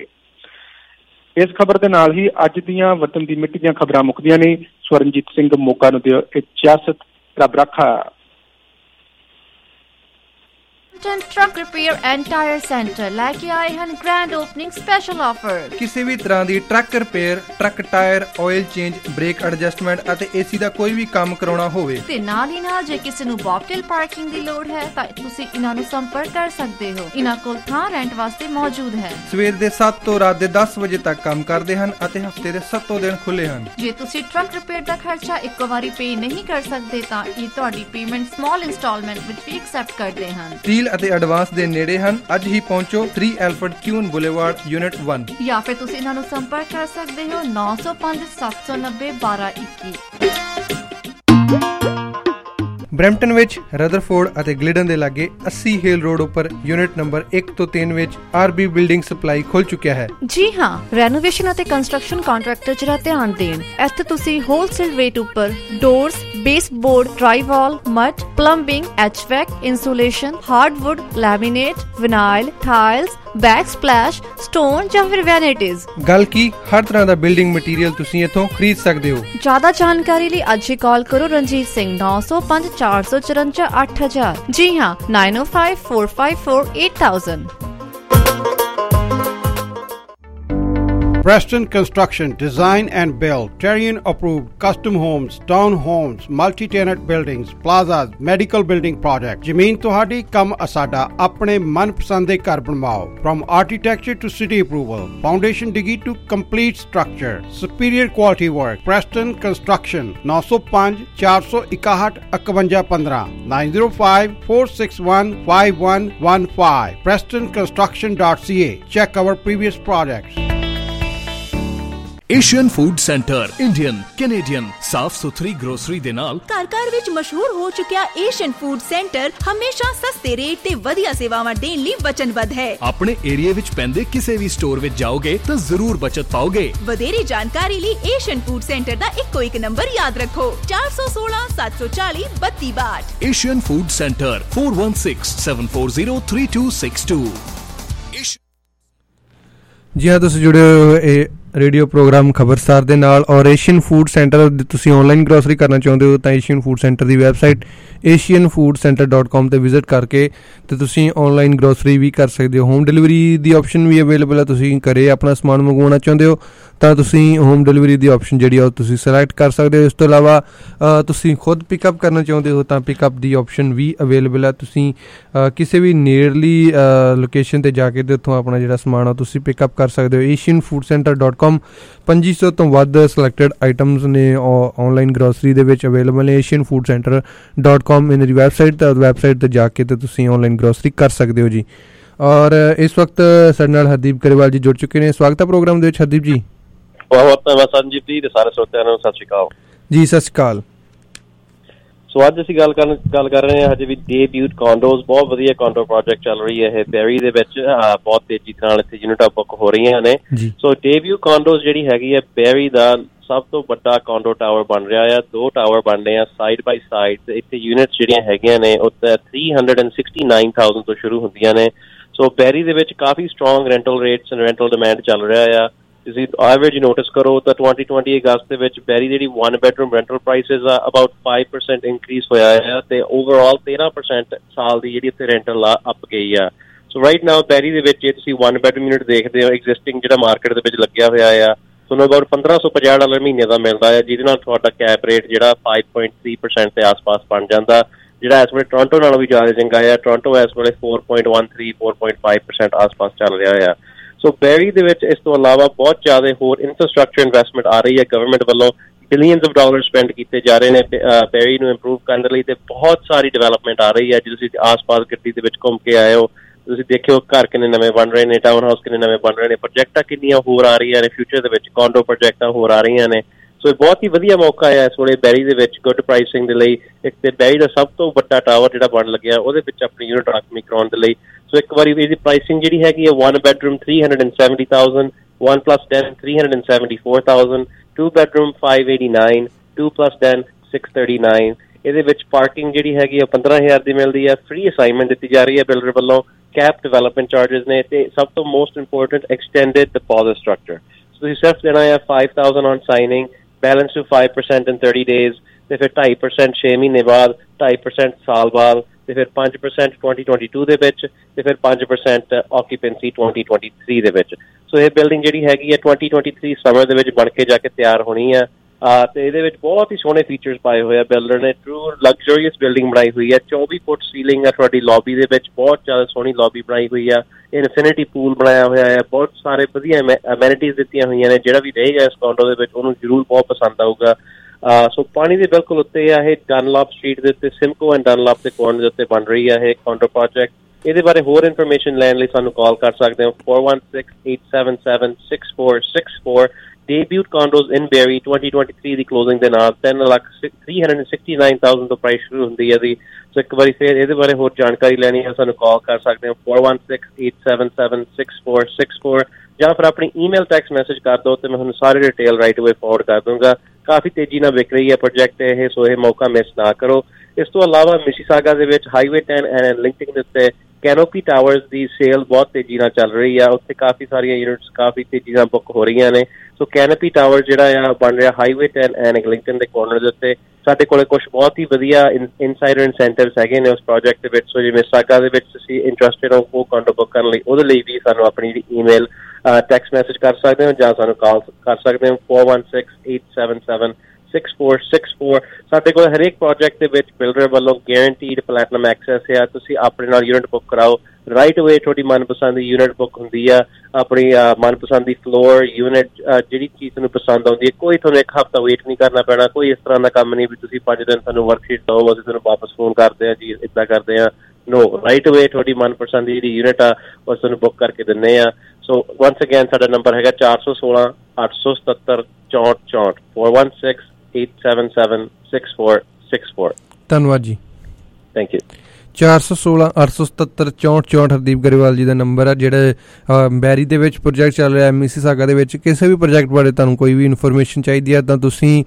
Speaker 20: ਇਸ ਖਬਰ ਦੇ ਨਾਲ ਹੀ ਅੱਜ ਦੀਆਂ ਵਤਨ ਦੀ ਮਿੱਟੀ ਦੀਆਂ ਖਬਰਾਂ ਮੁੱਕਦੀਆਂ ਨੇ। ਸਵਰਨਜੀਤ ਸਿੰਘ ਮੋਗਾ ਨੂੰ ਦਿਓ ਇਜਾਜ਼ਤ। ਰੱਬ ਰਾਖਾ।
Speaker 3: Truck repair and tyre centre ਲੈ ਕੇ ਆਏ ਹਨ ਗ੍ਰੈਂਡ ਓਪਨਿੰਗ ਸਪੈਸ਼ਲ ਆਫਰ।
Speaker 8: ਕਿਸੇ ਵੀ ਤਰ੍ਹਾਂ ਦੀ truck repair, truck tyre, oil change, brake adjustment ਅਤੇ ਏਸੀ ਦਾ ਕੋਈ ਵੀ ਕੰਮ ਕਰਾਉਣਾ ਹੋਵੇ
Speaker 3: ਤੇ ਨਾਲ ਹੀ ਨਾਲ ਜੇ ਕਿਸੇ ਨੂੰ ਬੌਕਟੇਲ ਪਾਰਕਿੰਗ ਦੀ ਲੋੜ ਹੈ ਤਾਂ ਤੁਸੀਂ ਇਹਨਾਂ ਨੂੰ ਸੰਪਰਕ ਕਰ ਸਕਦੇ ਹੋ। ਇਹਨਾਂ ਕੋਲ ਥਾਂ ਰੈਂਟ ਵਾਸਤੇ ਮੌਜੂਦ ਹੈ।
Speaker 8: ਸਵੇਰ ਦੇ ਸੱਤ ਤੋਂ ਰਾਤ ਦੇ ਦਸ ਵਜੇ ਤੱਕ ਕੰਮ ਕਰਦੇ ਹਨ ਅਤੇ ਹਫਤੇ ਦੇ ਸੱਤੋਂ ਦਿਨ ਖੁੱਲੇ ਹਨ।
Speaker 3: ਜੇ ਤੁਸੀਂ ਟਰੱਕ ਰਿਪੇਅਰ ਦਾ ਖਰਚਾ ਇੱਕੋ ਵਾਰੀ ਪੇ ਨਹੀਂ ਕਰ ਸਕਦੇ ਤਾਂ ਇਹ ਤੁਹਾਡੀ ਪੇਮੈਂਟ ਸਮਾਲ ਇੰਸਟਾਲਮੈਂਟ ਵਿੱਚ ਵੀ ਐਕਸੈਪਟ ਕਰਦੇ ਹਨ।
Speaker 8: ਡੀਲ ਅਤੇ ਐਡਵਾਂਸ ਦੇ ਨੇੜੇ ਹਨ। ਅੱਜ ਹੀ ਪਹੁੰਚੋ three Alfred Kuehne boulevard unit ਇੱਕ
Speaker 3: ਜਾਂ ਫਿਰ ਤੁਸੀਂ ਇਹਨਾਂ ਨੂੰ ਸੰਪਰਕ ਕਰ ਸਕਦੇ ਹੋ ਨੌ ਸੌ ਪੰਜ ਸੱਤ ਸੌ ਨੱਬੇ ਬਾਰਾਂ ਇੱਕੀ।
Speaker 8: ਬਰੈਂਪਟਨ ਵਿੱਚ ਰਦਰਫੋਰਡ ਅਤੇ ਗਲਿਡਨ ਦੇ ਲਾਗੇ ਅੱਸੀ ਹੇਲ ਰੋਡ ਉੱਪਰ ਯੂਨਿਟ ਨੰਬਰ ਇੱਕ ਤੋਂ ਤਿੰਨ ਵਿੱਚ ਆਰਬੀ ਬਿਲਡਿੰਗ ਸਪਲਾਈ ਖੁੱਲ ਚੁੱਕਿਆ ਹੈ।
Speaker 3: ਜੀ ਹਾਂ, ਰੈਨੋਵੇਸ਼ਨ ਅਤੇ ਕੰਸਟਰਕਸ਼ਨ ਕੰਟਰੈਕਟਰ ਜਰਾ ਧਿਆਨ ਦੇਣ। ਇੱਥੇ ਤੁਸੀਂ ਹੋਲਸੇਲ ਰੇਟ ਉੱਪਰ doors, baseboard, drywall, mud, plumbing, HVAC, insulation, hardwood, laminate, vinyl, tiles, backsplash, stone ਜਾਂ ਫਿਰ ਵੈਨਿਟੀਜ਼। ਗੱਲ ਕੀ ਹਰ ਤਰ੍ਹਾਂ ਦਾ ਬਿਲਡਿੰਗ ਮਟੀਰੀਅਲ ਤੁਸੀਂ ਇੱਥੋਂ ਖਰੀਦ ਸਕਦੇ ਹੋ। ਜ਼ਿਆਦਾ ਜਾਣਕਾਰੀ ਲਈ ਅੱਜ ਹੀ ਕਾਲ ਕਰੋ ਰਣਜੀਤ ਸਿੰਘ ਨੌ ਸੌ ਪੰਜ ਚਾਰ ਸੌ ਚੁਰੰਜਾ ਅੱਠ ਹਜ਼ਾਰ। ਜੀ ਹਾਂ, nine O five four five four eight thousand.
Speaker 16: Preston Construction, design and build, Terrian approved, custom homes, town homes, multi-tenant buildings, plazas, medical building project. ਜ਼ਮੀਨ ਤੁਹਾਡੀ, ਕੰਮ ਸਾਡਾ। ਆਪਣੇ ਮਨਪਸੰਦ ਦੇ ਘਰ ਬਣਵਾਓ। From architecture to city approval, foundation digi to complete structure, superior quality work. Preston Construction, nine oh five, four one one, five one one five, nine oh five, four six one, five one one five. preston construction dot c a. Check our previous projects.
Speaker 18: Asian food centre Indian Canadian ਸਾਫ ਸੁਥਰੀ grocery ਦੇ ਨਾਲ
Speaker 15: ਘਰ ਘਰ ਵਿੱਚ ਮਸ਼ਹੂਰ ਹੋ ਚੁੱਕਿਆ ਏਸ਼ੀਅਨ ਫੂਡ ਸੈਂਟਰ ਹਮੇਸ਼ਾ ਸਸਤੇ ਰੇਟ ਤੇ ਵਧੀਆ ਸੇਵਾਵਾਂ ਦੇਣ ਲਈ ਵਚਨਬੱਧ ਹੈ। ਆਪਣੇ ਏਰੀਆ ਵਿੱਚ ਪੈਂਦੇ ਕਿਸੇ ਵੀ ਸਟੋਰ ਵਿੱਚ ਜਾਓਗੇ ਤਾਂ ਜ਼ਰੂਰ ਬਚਤ ਪਾਓਗੇ। ਵਧੇਰੇ ਜਾਣਕਾਰੀ ਲਈ ਏਸ਼ੀਅਨ ਫੂਡ ਸੈਂਟਰ ਦਾ ਇੱਕੋ ਇੱਕ ਨੰਬਰ ਯਾਦ ਰੱਖੋ ਚਾਰ one six seven seven four zero two two two eight।
Speaker 18: Asian food centre four one six, seven four zero, three two six two।
Speaker 8: ਜੀ ਹਾਂ, ਤੁਸੀਂ ਜੁੜੇ ਹੋ ਇਹ ਰੇਡੀਓ ਪ੍ਰੋਗਰਾਮ ਖਬਰਸਾਰ ਦੇ ਨਾਲ। ਔਰ ਏਸ਼ੀਅਨ ਫੂਡ ਸੈਂਟਰ ਤੁਸੀਂ ਆਨਲਾਈਨ ਗਰੋਸਰੀ ਕਰਨਾ ਚਾਹੁੰਦੇ ਹੋ ਤਾਂ ਏਸ਼ੀਅਨ ਫੂਡ ਸੈਂਟਰ ਦੀ website Asian food centre dot com 'ਤੇ ਵਿਜ਼ਿਟ ਕਰਕੇ ਅਤੇ ਤੁਸੀਂ ਆਨਲਾਈਨ ਗਰੋਸਰੀ ਵੀ ਕਰ ਸਕਦੇ ਹੋ। ਹੋਮ ਡਿਲੀਵਰੀ ਦੀ ਆਪਸ਼ਨ ਵੀ ਅਵੇਲੇਬਲ ਹੈ। ਤੁਸੀਂ ਘਰੇ ਆਪਣਾ ਸਮਾਨ ਮੰਗਵਾਉਣਾ ਚਾਹੁੰਦੇ ਹੋ ਤਾਂ ਤੁਸੀਂ ਹੋਮ ਡਿਲੀਵਰੀ ਦੀ ਆਪਸ਼ਨ ਜਿਹੜੀ ਆ ਉਹ ਤੁਸੀਂ ਸਿਲੈਕਟ ਕਰ ਸਕਦੇ ਹੋ। ਇਸ ਤੋਂ ਇਲਾਵਾ ਤੁਸੀਂ ਖੁਦ ਪਿਕਅਪ ਕਰਨਾ ਚਾਹੁੰਦੇ ਹੋ ਤਾਂ ਪਿਕਅਪ ਦੀ ਆਪਸ਼ਨ ਵੀ ਅਵੇਲੇਬਲ ਹੈ। ਤੁਸੀਂ ਕਿਸੇ ਵੀ ਨੇੜਲੀ ਲੋਕੇਸ਼ਨ 'ਤੇ ਜਾ ਕੇ ਅਤੇ ਉੱਥੋਂ ਆਪਣਾ ਜਿਹੜਾ ਸਮਾਨ ਆ ਤੁਸੀਂ ਪਿਕਅਪ ਕਰ ਸਕਦੇ ਹੋ। ਏਸ਼ੀਅਨ ਫੂਡ ਸੈਂਟਰ ਡੋਟ ਕਾਮ ਪੰਜੀ ਸੌ ਤੋਂ ਵੱਧ ਸਿਲੈਕਟਡ ਆਈਟਮਸ ਨੇ ਆਨਲਾਈਨ ਗਰੋਸਰੀ ਦੇ ਵਿੱਚ ਅਵੇਲੇਬਲ ਨੇ। ਏਸ਼ੀਅਨ ਫੂਡ ਸੈਂਟਰ ਡੋਟ ਕਾਮ ਇਹਨਾਂ ਦੀ ਵੈਬਸਾਈਟ ਤੇ ਵੈਬਸਾਈਟ 'ਤੇ ਜਾ ਕੇ ਅਤੇ ਤੁਸੀਂ ਆਨਲਾਈਨ ਗਰੋਸਰੀ ਕਰ ਸਕਦੇ ਹੋ ਜੀ। ਔਰ ਇਸ ਵਕਤ ਸਾਡੇ ਨਾਲ ਹਰਦੀਪ ਗਰੇਵਾਲ ਜੀ ਜੁੜ ਚੁੱਕੇ ਨੇ। ਸਵਾਗਤ ਹੈ ਪ੍ਰੋਗਰਾਮ ਦੇ ਵਿੱਚ ਹਰਦੀਪ ਜੀ।
Speaker 21: ਬਹੁਤ ਧੰਨਵਾਦ ਸੰਜੀਵ ਜੀ ਤੇ ਸਾਰੇ ਸਰੋਤਿਆਂ ਨੂੰ ਸਤਿ ਸ਼੍ਰੀ ਅਕਾਲ
Speaker 8: ਜੀ। ਸਤਿ ਸ਼੍ਰੀ ਅਕਾਲ।
Speaker 21: ਸੋ ਅੱਜ ਅਸੀਂ ਗੱਲ ਕਰਨ ਗੱਲ ਕਰ ਰਹੇ ਹਾਂ ਹਜੇ ਵੀ ਡੇਬਿਊਟ ਕੰਡੋਜ਼। ਬਹੁਤ ਵਧੀਆ ਕੰਡੋ ਪ੍ਰੋਜੈਕਟ ਚੱਲ ਰਹੀ ਹੈ ਇਹ ਬੈਰੀ ਦੇ ਵਿੱਚ। ਬਹੁਤ ਤੇਜ਼ੀ ਨਾਲ ਇੱਥੇ ਯੂਨਿਟਾਂ ਬੁੱਕ ਹੋ ਰਹੀਆਂ ਨੇ। ਸੋ ਡੇਬਿਊਟ ਕੰਡੋਜ਼ ਜਿਹੜੀ ਹੈਗੀ ਹੈ ਬੈਰੀ ਦਾ ਸਭ ਤੋਂ ਵੱਡਾ ਕੰਡੋ ਟਾਵਰ ਬਣ ਰਿਹਾ ਆ। ਦੋ ਟਾਵਰ ਬਣ ਰਹੇ ਆ ਸਾਈਡ ਬਾਈ ਸਾਈਡ। ਇੱਥੇ ਯੂਨਿਟਸ ਜਿਹੜੀਆਂ ਹੈਗੀਆਂ ਨੇ ਉਹ three hundred sixty-nine thousand ਤੋਂ ਸ਼ੁਰੂ ਹੁੰਦੀਆਂ ਨੇ। ਸੋ ਬੈਰੀ ਦੇ ਵਿੱਚ ਕਾਫੀ strong rental rates and rental demand ਚੱਲ ਰਿਹਾ ਆ। ਤੁਸੀਂ ਐਵਰੇਜ ਨੋਟਿਸ ਕਰੋ ਤਾਂ twenty twenty ਅਗਸਤ ਦੇ ਵਿੱਚ ਬੈਰੀ ਜਿਹੜੀ ਵਨ ਬੈਡਰੂਮ ਰੈਂਟਲ ਪ੍ਰਾਈਸਿਸ ਆ ਅਬਾਊਟ five percent ਇਨਕਰੀਜ਼ ਹੋਇਆ ਹੈ ਤੇ ਓਵਰਆਲ thirteen percent ਸਾਲ ਦੀ ਜਿਹੜੀ ਇੱਥੇ ਰੈਂਟਲ ਆ ਅਪ ਗਈ ਆ। ਸੋ ਰਾਈਟ ਨਾਓ ਬੈਰੀ ਦੇ ਵਿੱਚ ਜੇ ਤੁਸੀਂ ਵਨ ਬੈਡਰੂਮ ਯੂਨਿਟ ਦੇਖਦੇ ਹੋ ਐਗਜ਼ਿਸਟਿੰਗ ਜਿਹੜਾ ਮਾਰਕੀਟ ਦੇ ਵਿੱਚ ਲੱਗਿਆ ਹੋਇਆ ਆ ਤੁਹਾਨੂੰ ਅਬਾਊਟ ਪੰਦਰਾਂ ਸੌ ਪੰਜਾਹ ਡਾਲਰ ਮਹੀਨੇ ਦਾ ਮਿਲਦਾ ਹੈ, ਜਿਹਦੇ ਨਾਲ ਤੁਹਾਡਾ ਕੈਪ ਰੇਟ ਜਿਹੜਾ five point three percent ਦੇ ਆਸ-ਪਾਸ ਬਣ ਜਾਂਦਾ, ਜਿਹੜਾ ਇਸ ਵੇਲੇ ਟੋਰਾਂਟੋ ਨਾਲੋਂ ਵੀ ਜ਼ਿਆਦਾ ਚੰਗਾ ਆ। ਟੋਰਾਂਟੋ ਇਸ ਵੇਲੇ four point one three, four point five percent ਆਸ-ਪਾਸ ਚੱਲ ਰਿਹਾ ਆ। ਸੋ ਬੈਰੀ ਦੇ ਵਿੱਚ ਇਸ ਤੋਂ ਇਲਾਵਾ ਬਹੁਤ ਜ਼ਿਆਦਾ ਹੋਰ ਇਨਫਰਾਸਟਰਕਚਰ ਇਨਵੈਸਟਮੈਂਟ ਆ ਰਹੀ ਹੈ ਗਵਰਨਮੈਂਟ ਵੱਲੋਂ। ਬਿਲੀਅਨਸ ਆਫ ਡਾਲਰ ਸਪੈਂਡ ਕੀਤੇ ਜਾ ਰਹੇ ਨੇ ਬੈਰੀ ਨੂੰ ਇੰਪਰੂਵ ਕਰਨ ਦੇ ਲਈ ਤੇ ਬਹੁਤ ਸਾਰੀ ਡਿਵੈਲਪਮੈਂਟ ਆ ਰਹੀ ਹੈ। ਜੇ ਤੁਸੀਂ ਆਸ-ਪਾਸ ਗੱਡੀ ਦੇ ਵਿੱਚ ਘੁੰਮ ਕੇ ਆਏ ਹੋ ਤੁਸੀਂ ਦੇਖਿਓ ਘਰ ਕਿੰਨੇ ਨਵੇਂ ਬਣ ਰਹੇ ਨੇ, ਟਾਊਨ ਹਾਊਸ ਕਿੰਨੇ ਨਵੇਂ ਬਣ ਰਹੇ ਨੇ, ਪ੍ਰੋਜੈਕਟਾਂ ਕਿੰਨੀਆਂ ਹੋਰ ਆ ਰਹੀਆਂ ਨੇ ਫਿਊਚਰ ਦੇ ਵਿੱਚ, ਕਾਂਡੋ ਪ੍ਰੋਜੈਕਟਾਂ ਹੋਰ ਆ ਰਹੀਆਂ ਨੇ। ਸੋ ਇਹ ਬਹੁਤ ਹੀ ਵਧੀਆ ਮੌਕਾ ਹੈ ਇਸ ਵੇਲੇ ਬੈਰੀ ਦੇ ਵਿੱਚ ਗੁੱਡ ਪ੍ਰਾਈਸਿੰਗ ਦੇ ਲਈ। ਇੱਕ ਤੇ ਬੈਰੀ ਦਾ ਸਭ ਤੋਂ ਵੱਡਾ ਟਾਵਰ ਜਿਹੜਾ ਬਣ ਲੱਗਿਆ ਉਹਦੇ ਵਿੱਚ ਆਪਣੀ ਯੂਨਿਟ ਰਾਖਵੀਂ ਕਰਾਉਣ ਦੇ ਲਈ। ਸੋ ਇੱਕ ਵਾਰੀ ਇਹਦੀ ਪ੍ਰਾਈਸਿੰਗ ਜਿਹੜੀ ਹੈਗੀ ਹੈ one bedroom three hundred seventy thousand, one plus ten three hundred seventy-four thousand, two bedroom five eighty-nine, two plus ten six thirty-nine। ਇਹਦੇ ਵਿੱਚ ਪਾਰਕਿੰਗ ਜਿਹੜੀ ਹੈਗੀ ਆ ਪੰਦਰਾਂ ਹਜ਼ਾਰ ਦੀ ਮਿਲਦੀ ਹੈ। ਫ੍ਰੀ ਅਸਾਈਨਮੈਂਟ ਦਿੱਤੀ ਜਾ ਰਹੀ ਹੈ ਬਿਲਡਰ ਵੱਲੋਂ। ਕੈਪ ਡਿਵੈਲਪਮੈਂਟ ਚਾਰਜਸ ਨੇ ਤੇ ਸਭ ਤੋਂ most important extended deposit structure. So ਤੁਸੀਂ ਸਿਰਫ ਦੇਣਾ ਹੈ five thousand on signing, balance to five percent in thirty days ਤੇ ਫਿਰ two percent ਛੇ ਮਹੀਨੇ ਬਾਅਦ, two percent ਸਾਲ ਬਾਅਦ ਤੇ ਫਿਰ five percent twenty twenty-two ਦੇ ਵਿੱਚ ਤੇ ਫਿਰ five percent occupancy twenty twenty-three ਦੇ ਵਿੱਚ। ਸੋ ਇਹ ਬਿਲਡਿੰਗ ਜਿਹੜੀ ਹੈਗੀ ਹੈ twenty twenty-three ਸਮਰ ਦੇ ਵਿੱਚ ਬਣ ਕੇ ਜਾ ਕੇ ਤਿਆਰ ਹੋਣੀ ਆ ਤੇ ਇਹਦੇ ਵਿੱਚ ਬਹੁਤ ਹੀ ਸੋਹਣੇ ਫੀਚਰਸ ਪਾਏ ਹੋਏ ਆ ਬਿਲਡਰ ਨੇ। ਟਰੂ ਲਗਜ਼ਰੀਅਸ ਬਿਲਡਿੰਗ ਬਣਾਈ ਹੋਈ ਹੈ। ਚੌਵੀ ਫੁੱਟ ਸੀਲਿੰਗ ਆ ਤੁਹਾਡੀ ਲੌਬੀ ਦੇ ਵਿੱਚ, ਬਹੁਤ ਜ਼ਿਆਦਾ ਸੋਹਣੀ ਲੌਬੀ ਬਣਾਈ ਹੋਈ ਆ। ਇਨਫਿਨਿਟੀ ਪੂਲ ਬਣਾਇਆ ਹੋਇਆ ਹੈ, ਬਹੁਤ ਸਾਰੇ ਵਧੀਆ ਅਮੈਨਿਟੀਜ਼ ਦਿੱਤੀਆਂ ਹੋਈਆਂ ਨੇ। ਜਿਹੜਾ ਵੀ ਰਹੇਗਾ ਇਸ ਕਾਂਡੋ ਦੇ ਵਿੱਚ ਉਹਨੂੰ ਜ਼ਰੂਰ ਬਹੁਤ ਪਸੰਦ ਆਊਗਾ। ਸੋ ਪਾਣੀ ਦੇ ਬਿਲਕੁਲ ਉੱਤੇ ਆ ਇਹ ਡਨਲਪ ਸਟਰੀਟ ਦੇ ਉੱਤੇ, ਸਿਮਕੋ ਐਂਡ ਡਨਲਪ ਦੇ ਕੋਰਨਰ ਦੇ ਉੱਤੇ ਬਣ ਰਹੀ ਆ ਇਹ ਕਾਂਡੋ ਪ੍ਰੋਜੈਕਟ। ਇਹਦੇ ਬਾਰੇ ਹੋਰ ਇਨਫੋਰਮੇਸ਼ਨ ਲੈਣ ਲਈ ਸਾਨੂੰ ਕਾਲ ਕਰ ਸਕਦੇ ਹੋ four one six, eight seven seven, six four six four। Debut condos in Barrie twenty twenty-three ਦੀ ਕਲੋਜ਼ਿੰਗ ਦੇ ਨਾਲ ten lakh three hundred sixty-nine thousand ਤੋਂ ਪ੍ਰਾਈਸ ਸ਼ੁਰੂ ਹੁੰਦੀ ਹੈ ਦੀ। ਸੋ ਇੱਕ ਵਾਰੀ ਫਿਰ ਇਹਦੇ ਬਾਰੇ ਹੋਰ ਜਾਣਕਾਰੀ ਲੈਣੀ ਹੈ ਸਾਨੂੰ ਕਾਲ ਕਰ ਸਕਦੇ ਹੋ four one six, eight seven seven, six four six four ਜਾਂ ਫਿਰ ਆਪਣੀ ਈਮੇਲ ਟੈਕਸਟ ਮੈਸੇਜ ਕਰ ਦਿਓ ਤੇ ਮੈਂ ਤੁਹਾਨੂੰ ਸਾਰੀ ਡਿਟੇਲ ਰਾਈਟ ਅਵੇ ਫਾਰਵਰਡ ਕਰ ਦੂੰਗਾ। ਕਾਫੀ ਤੇਜ਼ੀ ਨਾਲ ਵਿਕ ਰਹੀ ਹੈ ਪ੍ਰੋਜੈਕਟ ਇਹ, ਸੋ ਇਹ ਮੌਕਾ ਮਿਸ ਨਾ ਕਰੋ। ਇਸ ਤੋਂ ਇਲਾਵਾ ਮਿਸੀਸਾਗਾ ਦੇ ਵਿੱਚ ਹਾਈਵੇ ten ਐਂਡ ਲਿੰਕਿੰਗ ਦੇ ਉੱਤੇ ਕੈਨੋਪੀ ਟਾਵਰਸ ਦੀ ਸੇਲ ਬਹੁਤ ਤੇਜ਼ੀ ਨਾਲ ਚੱਲ ਰਹੀ ਆ। ਉੱਥੇ ਕਾਫੀ ਸਾਰੀਆਂ ਯੂਨਿਟਸ ਕਾਫੀ ਤੇਜ਼ੀ ਨਾਲ ਬੁੱਕ ਹੋ ਰਹੀਆਂ ਨੇ। ਸੋ ਕੈਨੋਪੀ ਟਾਵਰ ਜਿਹੜਾ ਆ ਬਣ ਰਿਹਾ ਹਾਈਵੇ ten ਐਂਡ ਲਿੰਕਨ ਦੇ ਕੋਰਨਰ ਦੇ ਉੱਤੇ। ਸਾਡੇ ਕੋਲ ਕੁਝ ਬਹੁਤ ਹੀ ਵਧੀਆ ਇਨਸਾਈਡਰ ਇਨਸੈਂਟਿਵਸ ਹੈਗੇ ਨੇ ਉਸ ਪ੍ਰੋਜੈਕਟ ਦੇ ਵਿੱਚ। ਸੋ ਜੇ ਮਿਸੀਸਾਗਾ ਦੇ ਵਿੱਚ ਤੁਸੀਂ ਇੰਟਰਸਟਿਡ ਹੋ ਉਹ ਕਾਂਡੋ ਬੁੱਕ ਕਰਨ ਲਈ ਉਹਦੇ ਲਈ ਵੀ ਸਾਨੂੰ ਆਪਣੀ ਜਿਹੜੀ ਈਮੇਲ ਟੈਕਸਟ ਮੈਸੇਜ ਕਰ ਸਕਦੇ ਹੋ ਜਾਂ ਸਾਨੂੰ ਕਾਲ ਕਰ ਸਕਦੇ ਹੋ four one six eight seven seven six four six four। ਸਾਡੇ ਕੋਲ ਹਰੇਕ ਪ੍ਰੋਜੈਕਟ ਦੇ ਵਿੱਚ ਬਿਲਡਰ ਵੱਲੋਂ ਗੈਰੰਟੀਡ ਪਲੈਟੀਨਮ ਐਕਸੈਸ ਆ। ਤੁਸੀਂ ਆਪਣੇ ਨਾਲ ਯੂਨਿਟ ਬੁੱਕ ਕਰਾਓ, ਰਾਈਟ ਅਵੇ ਤੁਹਾਡੀ ਮਨਪਸੰਦ ਦੀ ਯੂਨਿਟ ਬੁੱਕ ਹੁੰਦੀ ਆ। ਆਪਣੀ ਮਨਪਸੰਦ ਦੀ ਫਲੋਰ ਯੂਨਿਟ ਜਿਹੜੀ ਚੀਜ਼ ਤੁਹਾਨੂੰ ਪਸੰਦ ਆਉਂਦੀ ਹੈ, ਕੋਈ ਤੁਹਾਨੂੰ ਇੱਕ ਹਫ਼ਤਾ ਵੇਟ ਨਹੀਂ ਕਰਨਾ ਪੈਣਾ। ਕੋਈ ਇਸ ਤਰ੍ਹਾਂ ਦਾ ਕੰਮ ਨਹੀਂ ਵੀ ਤੁਸੀਂ ਪੰਜ ਦਿਨ ਤੁਹਾਨੂੰ ਵਰਕਸ਼ੀਟ ਦਿਓ ਅਸੀਂ ਤੁਹਾਨੂੰ ਵਾਪਸ ਫੋਨ ਕਰਦੇ ਹਾਂ ਜੀ ਇੱਦਾਂ ਕਰਦੇ ਹਾਂ। ਨੋ, ਰਾਈਟ ਅਵੇ ਤੁਹਾਡੀ ਮਨਪਸੰਦ ਦੀ ਜਿਹੜੀ ਯੂਨਿਟ ਆ ਉਹ ਤੁਹਾਨੂੰ ਬੁੱਕ ਕਰਕੇ ਦਿੰਦੇ ਆ। ਸੋ ਵੰਸ ਅਗੇਨ ਸਾਡਾ ਨੰਬਰ ਹੈਗਾ ਚਾਰ ਸੌ ਸੋਲਾਂ ਅੱਠ ਸੌ ਸਤੱਤਰ ਚੌਂਹਠ ਚੌਂਹਠ four one six eight seven seven six four six four।
Speaker 8: ਧੰਨਵਾਦ ਜੀ,
Speaker 21: ਥੈਂਕ ਯੂ।
Speaker 8: ਚਾਰ ਸੌ ਸੋਲਾਂ ਅੱਠ ਸੌ ਸਤੱਤਰ ਚੌਂਹਠ ਚੌਂਹਠ ਹਰਦੀਪ ਗਰੇਵਾਲ ਜੀ ਦਾ ਨੰਬਰ ਆ। ਜਿਹੜੇ ਬੈਰੀ ਦੇ ਵਿੱਚ ਪ੍ਰੋਜੈਕਟ ਚੱਲ ਰਿਹਾ ਮਿਸੀਸਾਗਾ ਦੇ ਵਿੱਚ, ਕਿਸੇ ਵੀ ਪ੍ਰੋਜੈਕਟ ਬਾਰੇ ਤੁਹਾਨੂੰ ਕੋਈ ਵੀ ਇਨਫੋਰਮੇਸ਼ਨ ਚਾਹੀਦੀ ਹੈ ਤਾਂ ਤੁਸੀਂ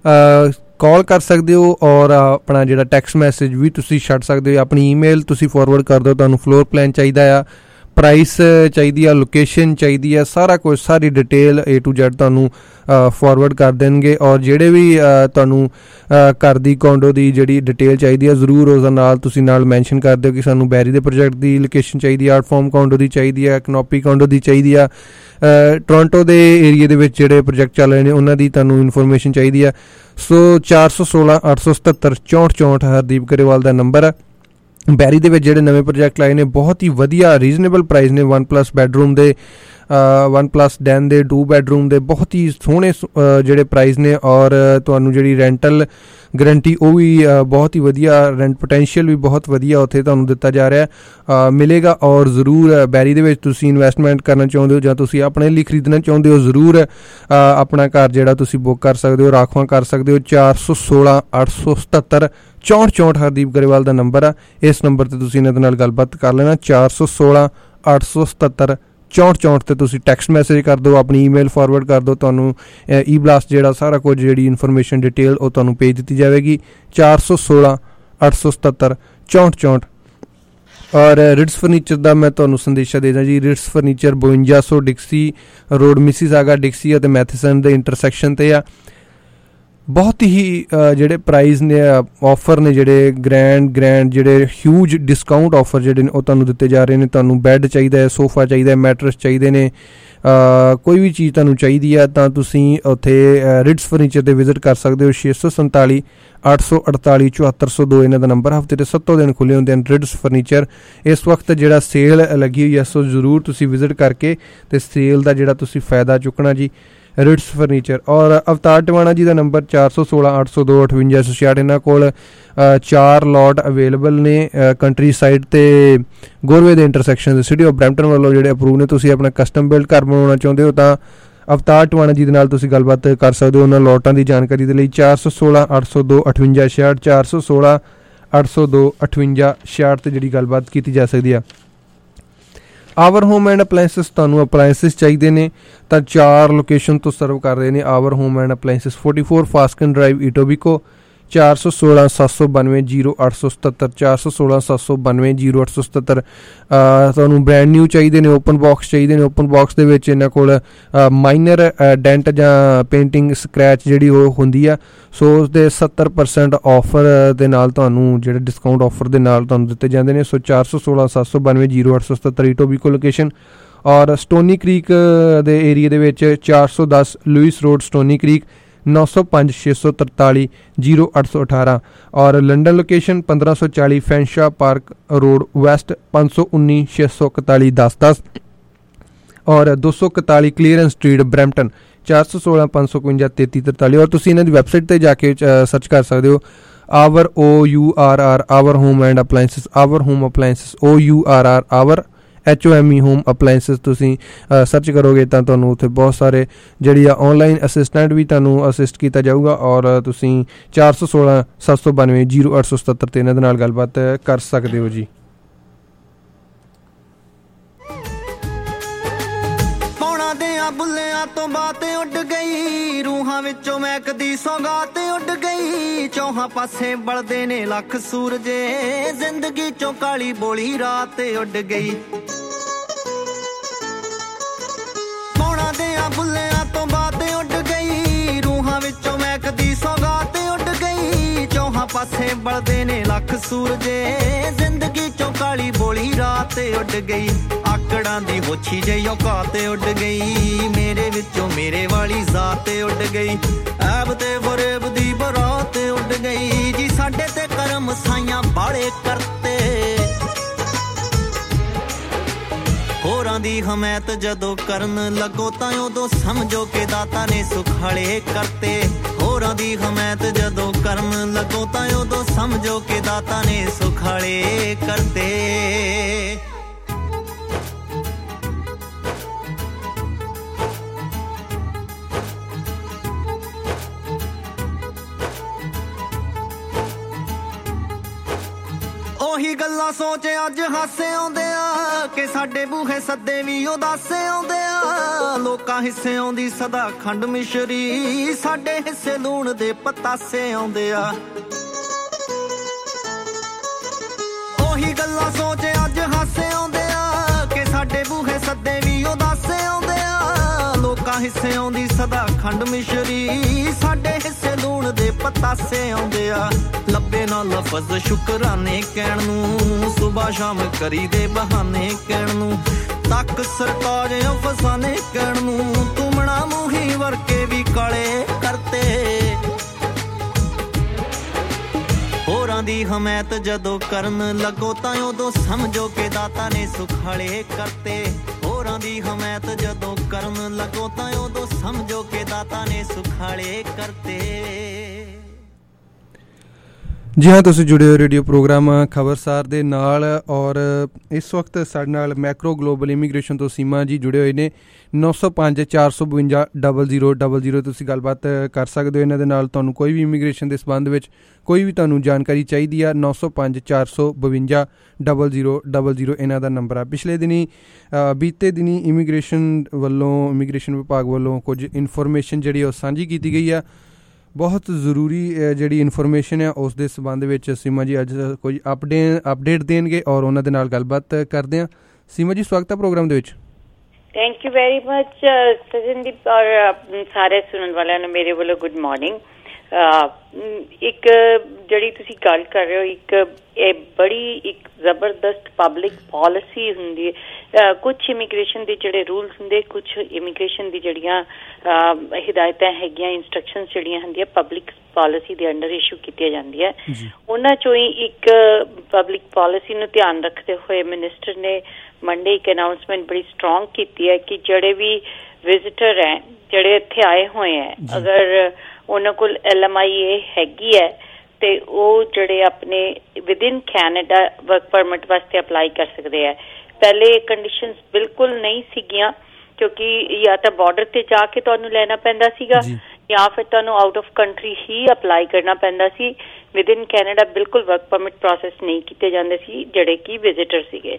Speaker 8: ਕਾਲ ਕਰ ਸਕਦੇ ਹੋ ਔਰ ਆਪਣਾ ਜਿਹੜਾ ਟੈਕਸਟ ਮੈਸੇਜ ਵੀ ਤੁਸੀਂ ਛੱਡ ਸਕਦੇ ਹੋ। ਆਪਣੀ ਈਮੇਲ ਤੁਸੀਂ ਫਾਰਵਰਡ ਕਰ ਦਿਓ। ਤੁਹਾਨੂੰ ਫਲੋਰ ਪਲਾਨ ਚਾਹੀਦਾ ਆ, ਪ੍ਰਾਈਸ ਚਾਹੀਦੀ ਆ, ਲੋਕੇਸ਼ਨ ਚਾਹੀਦੀ ਆ, ਸਾਰਾ ਕੁਝ ਸਾਰੀ ਡਿਟੇਲ ਏ ਟੂ ਜ਼ੈਡ ਤੁਹਾਨੂੰ ਫਾਰਵਰਡ ਕਰ ਦੇਣਗੇ। ਔਰ ਜਿਹੜੇ ਵੀ ਤੁਹਾਨੂੰ ਘਰ ਦੀ ਕੋਂਡੋ ਦੀ ਜਿਹੜੀ ਡਿਟੇਲ ਚਾਹੀਦੀ ਆ ਜ਼ਰੂਰ ਉਸ ਨਾਲ ਤੁਸੀਂ ਨਾਲ ਮੈਂਸ਼ਨ ਕਰ ਦਿਓ ਕਿ ਸਾਨੂੰ ਬੈਰੀ ਦੇ ਪ੍ਰੋਜੈਕਟ ਦੀ ਲੋਕੇਸ਼ਨ ਚਾਹੀਦੀ ਆ, ਆਰਟ ਫਾਰਮ ਕੋਂਡੋ ਦੀ ਚਾਹੀਦੀ ਆ, ਕਨੋਪੀ ਕੋਂਡੋ ਦੀ ਚਾਹੀਦੀ ਆ, ਟੋਰਾਂਟੋ ਦੇ ਏਰੀਏ ਦੇ ਵਿੱਚ ਜਿਹੜੇ ਪ੍ਰੋਜੈਕਟ ਚੱਲ ਰਹੇ ਨੇ ਉਹਨਾਂ ਦੀ ਤੁਹਾਨੂੰ ਇਨਫੋਰਮੇਸ਼ਨ ਚਾਹੀਦੀ ਆ। ਸੋ ਚਾਰ ਸੌ ਸੋਲਾਂ ਅੱਠ ਸੌ ਸਤੱਤਰ ਚੌਂਹਠ ਚੌਂਹਠ ਹਰਦੀਪ ਗਰੇਵਾਲ ਦਾ ਨੰਬਰ ਆ। ਬੈਰੀ ਦੇ ਵਿੱਚ ਜਿਹੜੇ ਨਵੇਂ ਪ੍ਰੋਜੈਕਟ ਲਾਏ ਨੇ ਬਹੁਤ ਹੀ ਵਧੀਆ ਰੀਜ਼ਨੇਬਲ ਪ੍ਰਾਈਸ ਨੇ। ਵਨ ਪਲੱਸ ਬੈਡਰੂਮ ਦੇ, ਵਨ ਪਲੱਸ ਡੈਨ ਦੇ, ਟੂ ਬੈਡਰੂਮ ਦੇ ਬਹੁਤ ਹੀ ਸੋਹਣੇ ਜਿਹੜੇ ਪ੍ਰਾਈਸ ਨੇ। ਔਰ ਤੁਹਾਨੂੰ ਜਿਹੜੀ ਰੈਂਟਲ ਗਰੰਟੀ ਉਹ ਵੀ ਬਹੁਤ ਹੀ ਵਧੀਆ, ਰੈਂਟ ਪੋਟੈਂਸ਼ੀਅਲ ਵੀ ਬਹੁਤ ਵਧੀਆ ਉੱਥੇ ਤੁਹਾਨੂੰ ਦਿੱਤਾ ਜਾ ਰਿਹਾ ਮਿਲੇਗਾ। ਔਰ ਜ਼ਰੂਰ ਬੈਰੀ ਦੇ ਵਿੱਚ ਤੁਸੀਂ ਇਨਵੈਸਟਮੈਂਟ ਕਰਨਾ ਚਾਹੁੰਦੇ ਹੋ ਜਾਂ ਤੁਸੀਂ ਆਪਣੇ ਲਈ ਖਰੀਦਣਾ ਚਾਹੁੰਦੇ ਹੋ, ਜ਼ਰੂਰ ਆਪਣਾ ਘਰ ਜਿਹੜਾ ਤੁਸੀਂ ਬੁੱਕ ਕਰ ਸਕਦੇ ਹੋ, ਰਾਖਵਾਂ ਕਰ ਸਕਦੇ ਹੋ। ਚਾਰ ਸੌ ਸੋਲਾਂ ਅੱਠ ਸੌ ਸਤੱਤਰ ਚੌਂਹਠ ਚੌਂਹਠ ਹਰਦੀਪ ਗਰੇਵਾਲ ਦਾ ਨੰਬਰ ਆ। ਇਸ ਨੰਬਰ 'ਤੇ ਤੁਸੀਂ ਇਹਨਾਂ ਦੇ ਨਾਲ ਗੱਲਬਾਤ ਕਰ ਲੈਣਾ। ਚਾਰ ਸੌ ਸੋਲਾਂ ਅੱਠ ਸੌ ਸਤੱਤਰ ਚੌਂਹਠ ਚੌਂਹਠ 'ਤੇ ਤੁਸੀਂ ਟੈਕਸਟ ਮੈਸੇਜ ਕਰ ਦਿਓ, ਆਪਣੀ ਈਮੇਲ ਫਾਰਵਰਡ ਕਰ ਦਿਓ, ਤੁਹਾਨੂੰ ਈ ਬਲਾਸਟ ਜਿਹੜਾ ਸਾਰਾ ਕੁਝ ਜਿਹੜੀ ਇਨਫੋਰਮੇਸ਼ਨ ਡਿਟੇਲ ਉਹ ਤੁਹਾਨੂੰ ਭੇਜ ਦਿੱਤੀ ਜਾਵੇਗੀ। ਚਾਰ ਸੌ ਸੋਲਾਂ ਅੱਠ ਸੌ ਸਤੱਤਰ ਚੌਂਹਠ ਚੌਂਹਠ। ਔਰ ਰਿਟਸ ਫਰਨੀਚਰ ਦਾ ਮੈਂ ਤੁਹਾਨੂੰ ਸੰਦੇਸ਼ਾ ਦੇ ਦਾਂ ਜੀ। ਰਿਟਸ ਫਰਨੀਚਰ ਬਵੰਜਾ ਸੌ ਡਿਕਸੀ ਰੋਡ ਮਿਸੀਸਾਗਾ ਡਿਕਸੀ ਅਤੇ ਮੈਥੀਸਨ ਦੇ ਇੰਟਰਸੈਕਸ਼ਨ 'ਤੇ ਆ। ਬਹੁਤ ਹੀ ਜਿਹੜੇ ਪ੍ਰਾਈਜ਼ ਨੇ, ਆਫਰ ਨੇ ਜਿਹੜੇ ਗ੍ਰੈਂਡ ਗ੍ਰੈਂਡ ਜਿਹੜੇ ਹਿਊਜ ਡਿਸਕਾਊਂਟ ਆਫਰ ਜਿਹੜੇ ਨੇ ਉਹ ਤੁਹਾਨੂੰ ਦਿੱਤੇ ਜਾ ਰਹੇ ਨੇ। ਤੁਹਾਨੂੰ ਬੈੱਡ ਚਾਹੀਦਾ ਹੈ, ਸੋਫਾ ਚਾਹੀਦਾ ਹੈ, ਮੈਟਰਸ ਚਾਹੀਦੇ ਨੇ, ਕੋਈ ਵੀ ਚੀਜ਼ ਤੁਹਾਨੂੰ ਚਾਹੀਦੀ ਆ ਤਾਂ ਤੁਸੀਂ ਉੱਥੇ ਰਿਟਸ ਫਰਨੀਚਰ 'ਤੇ ਵਿਜ਼ਿਟ ਕਰ ਸਕਦੇ ਹੋ। ਛੇ ਸੌ ਸੰਤਾਲੀ ਅੱਠ ਸੌ ਅੜਤਾਲੀ ਚੁਹੱਤਰ ਸੌ ਦੋ ਇਹਨਾਂ ਦਾ ਨੰਬਰ। ਹਫ਼ਤੇ ਦੇ ਸੱਤੋਂ ਦਿਨ ਖੁੱਲ੍ਹੇ ਹੁੰਦੇ ਹਨ ਰਿਟਸ ਫਰਨੀਚਰ। ਇਸ ਵਕਤ ਜਿਹੜਾ ਸੇਲ ਲੱਗੀ ਹੋਈ ਹੈ ਸੋ ਜ਼ਰੂਰ ਤੁਸੀਂ ਵਿਜ਼ਿਟ ਕਰਕੇ ਅਤੇ ਸੇਲ ਦਾ ਜਿਹੜਾ ਤੁਸੀਂ ਫਾਇਦਾ ਚੁੱਕਣਾ ਜੀ। Ritz furniture. ਔਰ ਅਵਤਾਰ ਟਵਾਣਾ ਜੀ ਦਾ ਨੰਬਰ ਚਾਰ ਸੌ ਸੋਲਾਂ ਅੱਠ ਸੌ ਦੋ ਅਠਵੰਜਾ ਸੌ ਛਿਆਹਠ। ਇਹਨਾਂ ਕੋਲ ਚਾਰ ਲੋਟ ਅਵੇਲੇਬਲ ਨੇ ਕੰਟਰੀ ਸਾਈਡ ਅਤੇ ਗੋਰਵੇ ਦੇ ਇੰਟਰਸੈਕਸ਼ਨ ਦੇ ਸਿਟੀ ਆਫ ਬਰੈਂਪਟਨ ਵੱਲੋਂ ਜਿਹੜੇ ਅਪਰੂਵ ਨੇ। ਤੁਸੀਂ ਆਪਣਾ ਕਸਟਮ ਬਿਲਡ ਘਰ ਬਣਾਉਣਾ ਚਾਹੁੰਦੇ ਹੋ ਤਾਂ ਅਵਤਾਰ ਟਵਾਣਾ ਜੀ ਦੇ ਨਾਲ ਤੁਸੀਂ ਗੱਲਬਾਤ ਕਰ ਸਕਦੇ ਹੋ ਉਹਨਾਂ ਲੋਟਾਂ ਦੀ ਜਾਣਕਾਰੀ ਦੇ ਲਈ। ਚਾਰ ਸੌ ਸੋਲਾਂ ਅੱਠ ਸੌ ਦੋ ਅਠਵੰਜਾ ਛਿਆਹਠ ਚਾਰ ਸੌ ਸੋਲਾਂ ਅੱਠ ਸੌ ਦੋ ਅਠਵੰਜਾ ਛਿਆਹਠ 'ਤੇ ਜਿਹੜੀ ਗੱਲਬਾਤ ਕੀਤੀ ਜਾ ਸਕਦੀ ਆ। ਆਵਰ ਹੋਮ ਐਂਡ ਅਪਲਾਇੰਸਿਸ, ਤੁਹਾਨੂੰ ਅਪਲਾਇੰਸਿਸ ਚਾਹੀਦੇ ਨੇ ਤਾਂ ਚਾਰ ਲੋਕੇਸ਼ਨ ਤੋਂ ਸਰਵ ਕਰ ਰਹੇ ਨੇ Our home and Appliances. Forty four Fasken drive Etobicoke. ਚਾਰ ਸੌ ਸੋਲਾਂ ਸੱਤ ਸੌ ਬਾਨਵੇਂ ਜੀਰੋ ਅੱਠ ਸੌ ਸਤੱਤਰ ਚਾਰ ਸੌ ਸੋਲਾਂ ਸੱਤ ਸੌ ਬਾਨਵੇਂ ਜੀਰੋ ਅੱਠ ਸੌ ਸਤੱਤਰ। ਤੁਹਾਨੂੰ ਬ੍ਰੈਂਡ ਨਿਊ ਚਾਹੀਦੇ ਨੇ, ਓਪਨ ਬਾਕਸ ਚਾਹੀਦੇ ਨੇ। ਓਪਨ ਬਾਕਸ ਦੇ ਵਿੱਚ ਇਹਨਾਂ ਕੋਲ ਮਾਈਨਰ ਡੈਂਟ ਜਾਂ ਪੇਂਟਿੰਗ ਸਕ੍ਰੈਚ ਜਿਹੜੀ ਉਹ ਹੁੰਦੀ ਆ ਸੋ ਉਸਦੇ ਸੱਤਰ ਪਰਸੈਂਟ ਆਫਰ ਦੇ ਨਾਲ ਤੁਹਾਨੂੰ ਜਿਹੜੇ ਡਿਸਕਾਊਂਟ ਆਫਰ ਦੇ ਨਾਲ ਤੁਹਾਨੂੰ ਦਿੱਤੇ ਜਾਂਦੇ ਨੇ। ਸੋ ਚਾਰ ਸੌ ਸੋਲਾਂ ਸੱਤ ਸੌ ਬਾਨਵੇਂ ਜੀਰੋ ਅੱਠ ਸੌ ਸਤੱਤਰ ਇਟੋਬੀਕੋ ਲੋਕੇਸ਼ਨ। ਔਰ ਸਟੋਨੀ ਕ੍ਰੀਕ ਦੇ ਏਰੀਏ ਦੇ ਵਿੱਚ ਚਾਰ ਸੌ ਦਸ ਲੂਇਸ ਰੋਡ ਸਟੋਨੀ ਕ੍ਰੀਕ ਨੌ ਸੌ ਪੰਜ ਛੇ ਸੌ ਤਰਤਾਲੀ ਜੀਰੋ ਅੱਠ ਸੌ ਅਠਾਰਾਂ। ਔਰ ਲੰਡਨ ਲੋਕੇਸ਼ਨ ਪੰਦਰਾਂ ਸੌ ਚਾਲੀ ਫੈਂਸ਼ਾ ਪਾਰਕ ਰੋਡ ਵੈਸਟ ਪੰਜ ਸੌ ਉੱਨੀ ਛੇ ਸੌ ਇਕਤਾਲੀ ਦਸ ਦਸ। ਔਰ ਦੋ ਸੌ ਇਕਤਾਲੀ ਕਲੀਅਰੈਂਸ ਸਟਰੀਟ ਬਰੈਂਪਟਨ ਚਾਰ ਸੌ ਸੋਲਾਂ ਪੰਜ ਸੌ ਇਕਵੰਜਾ ਤੇਤੀ ਤਰਤਾਲੀ। ਔਰ ਤੁਸੀਂ ਇਹਨਾਂ ਦੀ ਵੈਬਸਾਈਟ 'ਤੇ ਜਾ ਕੇ ਸਰਚ ਕਰ ਸਕਦੇ ਹੋ our O U R R our home and appliances our home appliances O U R R our H O M E home appliances ਤੁਸੀਂ ਸਰਚ ਕਰੋਗੇ ਤਾਂ ਤੁਹਾਨੂੰ ਉੱਥੇ ਬਹੁਤ ਸਾਰੇ ਜਿਹੜੀ ਆ ਔਨਲਾਈਨ ਅਸਿਸਟੈਂਟ ਵੀ ਤੁਹਾਨੂੰ ਅਸਿਸਟ ਕੀਤਾ ਜਾਊਗਾ। ਔਰ ਤੁਸੀਂ ਚਾਰ ਸੌ ਸੋਲਾਂ ਸੱਤ ਸੌ ਬਾਨਵੇਂ ਜੀਰੋ ਅੱਠ ਸੌ ਸਤੱਤਰ 'ਤੇ ਇਹਨਾਂ ਦੇ ਨਾਲ ਗੱਲਬਾਤ ਕਰ ਸਕਦੇ ਹੋ ਜੀ।
Speaker 19: ਪੌਣਾ ਦਿਆਂ ਬੁੱਲਿਆਂ ਤੋਂ ਬਾਤ ਉੱਡ ਗਈ, ਰੂਹਾਂ ਵਿੱਚੋਂ ਮਹਿਕਦੀ ਸੌਗਾਤ ਉੱਡ ਗਈ। ਚੌਹਾਂ ਪਾਸੇ ਬਲਦੇ ਨੇ ਲੱਖ ਸੂਰਜੇ, ਜ਼ਿੰਦਗੀ ਚੋਂ ਕਾਲੀ ਬੋਲੀ ਰਾਤ ਉੱਡ ਗਈ। ਪੌਣਾ ਦਿਆਂ ਬੁੱਲਿਆਂ ਤੋਂ ਬਾਤ ਉੱਡ ਗਈ, ਰੂਹਾਂ ਵਿੱਚੋਂ ਮਹਿਕਦੀ ਸੌਗਾਤ ਉੱਡ ਗਈ। ਚੌਹਾਂ ਪਾਸੇ ਬਲਦੇ ਨੇ ਲੱਖ ਸੂਰਜੇ, ਜ਼ਿੰਦਗੀ ਚੋਂ काली बोली रात उड़ गई आकड़ां दी होछी जई औकात उड़ गई मेरे विचों मेरे वाली जात उड़ गई ऐब ते फरेब दी बरात उड़ गई जी साडे ते करम साइयां बाड़े करते होरां दी हमायत जदों करन लगो तां उदों समझो कि दाता ने सुखाले करते होरां दी हमायत जदों करन लगो तां उदों समझो कि दाता ने सुखाले करते ਉਹੀ ਗੱਲਾਂ ਸੋਚ ਅੱਜ ਹਾਸੇ ਆਉਂਦੇ ਆ ਕਿ ਸਾਡੇ ਬੂਹੇ ਸੱਦੇ ਵੀ ਉਦਾਸੇ ਆਉਂਦੇ ਆ ਲੋਕਾਂ ਹਿੱਸੇ ਆਉਂਦੀ ਸਦਾ ਖੰਡ ਮਿਸ਼ਰੀ ਸਾਡੇ ਹਿੱਸੇ ਲੂਣ ਦੇ ਪਤਾਸੇ ਆਉਂਦੇ ਆ ਉਹੀ ਗੱਲਾਂ ਸੋਚ ਅੱਜ ਹਾਸੇ ਆਉਂਦੇ ਆ ਕਿ ਸਾਡੇ ਬੂਹੇ ਸੱਦੇ ਵੀ ਉਦਾਸੇ ਆਉਂਦੇ ਆ ਲੋਕਾਂ ਹਿੱਸੇ ਆਉਂਦੀ ਸਦਾ ਖੰਡ ਮਿਸ਼ਰੀ ਸਾਡੇ ਹਿੱਸੇ ਲੂਣ ਦੇ ਪਤਾਸੇ ਆਉਂਦੇ ਆ ਲੱਭੇ ਨਾ ਲਫ਼ਜ਼ ਸ਼ੁਕਰਾਨੇ ਕਹਿਣ ਨੂੰ ਸੁਬਾ ਸ਼ਾਮ ਕਰੀ ਦੇ ਬਹਾਨੇ ਕਹਿਣ ਨੂੰ ਤੱਕ ਸਰਤਾਜ ਅਫਸਾਨੇ ਕਹਿਣ ਨੂੰ ਤੁਮਣਾ ਮੂੰਹੀ ਵਰਕੇ ਵੀ ਕਾਲੇ ਕਰਤੇ ਹੋਰਾਂ ਦੀ ਹਮਾਇਤ ਜਦੋਂ ਕਰਨ ਲੱਗੋ ਤਾਂ ਉਦੋਂ ਸਮਝੋ ਕਿ ਦਾਤਾ ਨੇ ਸੁਖਾਲੇ ਕਰਤੇ ਹੋਰਾਂ ਦੀ ਹਮਾਇਤ ਜਦੋਂ ਕਰਨ ਲੱਗੋ ਤਾਂ ਉਦੋਂ ਸਮਝੋ ਕਿ ਦਾਤਾ ਨੇ ਸੁਖਾਲੇ ਕਰਤੇ
Speaker 8: ਜੀ ਹਾਂ ਤੁਸੀਂ ਜੁੜੇ ਹੋ ਰੇਡੀਓ ਪ੍ਰੋਗਰਾਮ ਖਬਰਸਾਰ ਦੇ ਨਾਲ ਔਰ ਇਸ ਵਕਤ ਸਾਡੇ ਨਾਲ ਮੈਕਰੋ ਗਲੋਬਲ ਇਮੀਗ੍ਰੇਸ਼ਨ ਤੋਂ ਸੀਮਾ ਜੀ ਜੁੜੇ ਹੋਏ ਨੇ ਨੌ ਸੌ ਪੰਜ ਚਾਰ ਸੌ ਬਵੰਜਾ ਡਬਲ ਜ਼ੀਰੋ ਡਬਲ ਜ਼ੀਰੋ ਤੁਸੀਂ ਗੱਲਬਾਤ ਕਰ ਸਕਦੇ ਹੋ ਇਹਨਾਂ ਦੇ ਨਾਲ ਤੁਹਾਨੂੰ ਕੋਈ ਵੀ ਇਮੀਗ੍ਰੇਸ਼ਨ ਦੇ ਸੰਬੰਧ ਵਿੱਚ ਕੋਈ ਵੀ ਤੁਹਾਨੂੰ ਜਾਣਕਾਰੀ ਚਾਹੀਦੀ ਆ ਨੌ ਸੌ ਪੰਜ ਚਾਰ ਸੌ ਬਵੰਜਾ ਡਬਲ ਜ਼ੀਰੋ ਡਬਲ ਜ਼ੀਰੋ ਇਹਨਾਂ ਦਾ ਨੰਬਰ ਆ ਪਿਛਲੇ ਦਿਨੀ ਬੀਤੇ ਦਿਨੀ ਇਮੀਗ੍ਰੇਸ਼ਨ ਵੱਲੋਂ ਇਮੀਗ੍ਰੇਸ਼ਨ ਵਿਭਾਗ ਵੱਲੋਂ ਕੁਝ ਇਨਫੋਰਮੇਸ਼ਨ ਜਿਹੜੀ ਉਹ ਸਾਂਝੀ ਕੀਤੀ ਗਈ ਆ ਬਹੁਤ ਜ਼ਰੂਰੀ ਜਿਹੜੀ ਇਨਫੋਰਮੇਸ਼ਨ ਹੈ ਉਸ ਦੇ ਸੰਬੰਧ ਵਿੱਚ ਸੀਮਾ ਜੀ ਅੱਜ ਕੋਈ ਅਪਡੇ ਅਪਡੇਟ ਦੇਣਗੇ ਔਰ ਉਹਨਾਂ ਦੇ ਨਾਲ ਗੱਲਬਾਤ ਕਰਦੇ ਹਾਂ ਸੀਮਾ ਜੀ ਸਵਾਗਤ ਹੈ ਪ੍ਰੋਗਰਾਮ ਦੇ ਵਿੱਚ
Speaker 4: thank you very much Sajandeep ਔਰ ਸਾਰੇ ਸੁਣਨ ਵਾਲਿਆਂ ਨੂੰ ਮੇਰੇ ਵੱਲੋਂ ਗੁੱਡ ਮਾਰਨਿੰਗ ਇੱਕ ਜਿਹੜੀ ਤੁਸੀਂ ਗੱਲ ਕਰ ਰਹੇ ਹੋ ਇੱਕ ਇਹ ਬੜੀ ਇੱਕ ਜ਼ਬਰਦਸਤ ਪਬਲਿਕ ਪਾਲਿਸੀ ਹੁੰਦੀ ਹੈ ਕੁਛ ਇਮੀਗ੍ਰੇਸ਼ਨ ਦੇ ਜਿਹੜੇ ਰੂਲਸ ਹੁੰਦੇ ਕੁਛ ਇਮੀਗ੍ਰੇਸ਼ਨ ਦੀ ਜਿਹੜੀਆਂ ਹਿਦਾਇਤਾਂ ਹੈਗੀਆਂ ਇੰਸਟਰਕਸ਼ਨਸ ਜਿਹੜੀਆਂ ਹੁੰਦੀਆਂ ਪਬਲਿਕ ਪਾਲਿਸੀ ਦੇ ਅੰਡਰ ਇਸ਼ੂ ਕੀਤੀਆਂ ਜਾਂਦੀਆਂ ਉਹਨਾਂ ਚੋਂ ਹੀ ਇੱਕ ਪਬਲਿਕ ਪਾਲਿਸੀ ਨੂੰ ਧਿਆਨ ਰੱਖਦੇ ਹੋਏ ਮਿਨਿਸਟਰ ਨੇ ਮੰਡੇ ਇੱਕ ਅਨਾਊਂਸਮੈਂਟ ਬੜੀ ਸਟਰੋਂਗ ਕੀਤੀ ਹੈ ਕਿ ਜਿਹੜੇ ਵੀ ਵਿਜ਼ਿਟਰ ਹੈ ਜਿਹੜੇ ਇੱਥੇ ਆਏ ਹੋਏ ਹੈ ਅਗਰ ਉਹਨਾਂ ਕੋਲ ਐਲ ਐਮ ਆਈ ਏ ਹੈਗੀ ਹੈ ਤੇ ਉਹ ਜਿਹੜੇ ਆਪਣੇ ਵਿਦਿਨ ਕੈਨੇਡਾ ਵਰਕ ਪਰਮਿਟ ਵਾਸਤੇ ਅਪਲਾਈ ਕਰ ਸਕਦੇ ਹੈ ਪਹਿਲੇ ਕੰਡੀਸ਼ਨਸ ਬਿਲਕੁਲ ਨਹੀਂ ਸੀਗੀਆਂ ਕਿਉਂਕਿ ਜਾਂ ਤਾਂ ਬਾਰਡਰ ਤੇ ਜਾ ਕੇ ਤੁਹਾਨੂੰ ਲੈਣਾ ਪੈਂਦਾ ਸੀਗਾ ਜਾਂ ਫਿਰ ਤੁਹਾਨੂੰ ਆਊਟ ਆਫ ਕੰਟਰੀ ਹੀ ਅਪਲਾਈ ਕਰਨਾ ਪੈਂਦਾ ਸੀ ਵਿਦਿਨ ਕੈਨੇਡਾ ਬਿਲਕੁਲ ਵਰਕ ਪਰਮਿਟ ਪ੍ਰੋਸੈਸ ਨਹੀਂ ਕੀਤੇ ਜਾਂਦੇ ਸੀ ਜਿਹੜੇ ਕਿ ਵਿਜ਼ਿਟਰ ਸੀਗੇ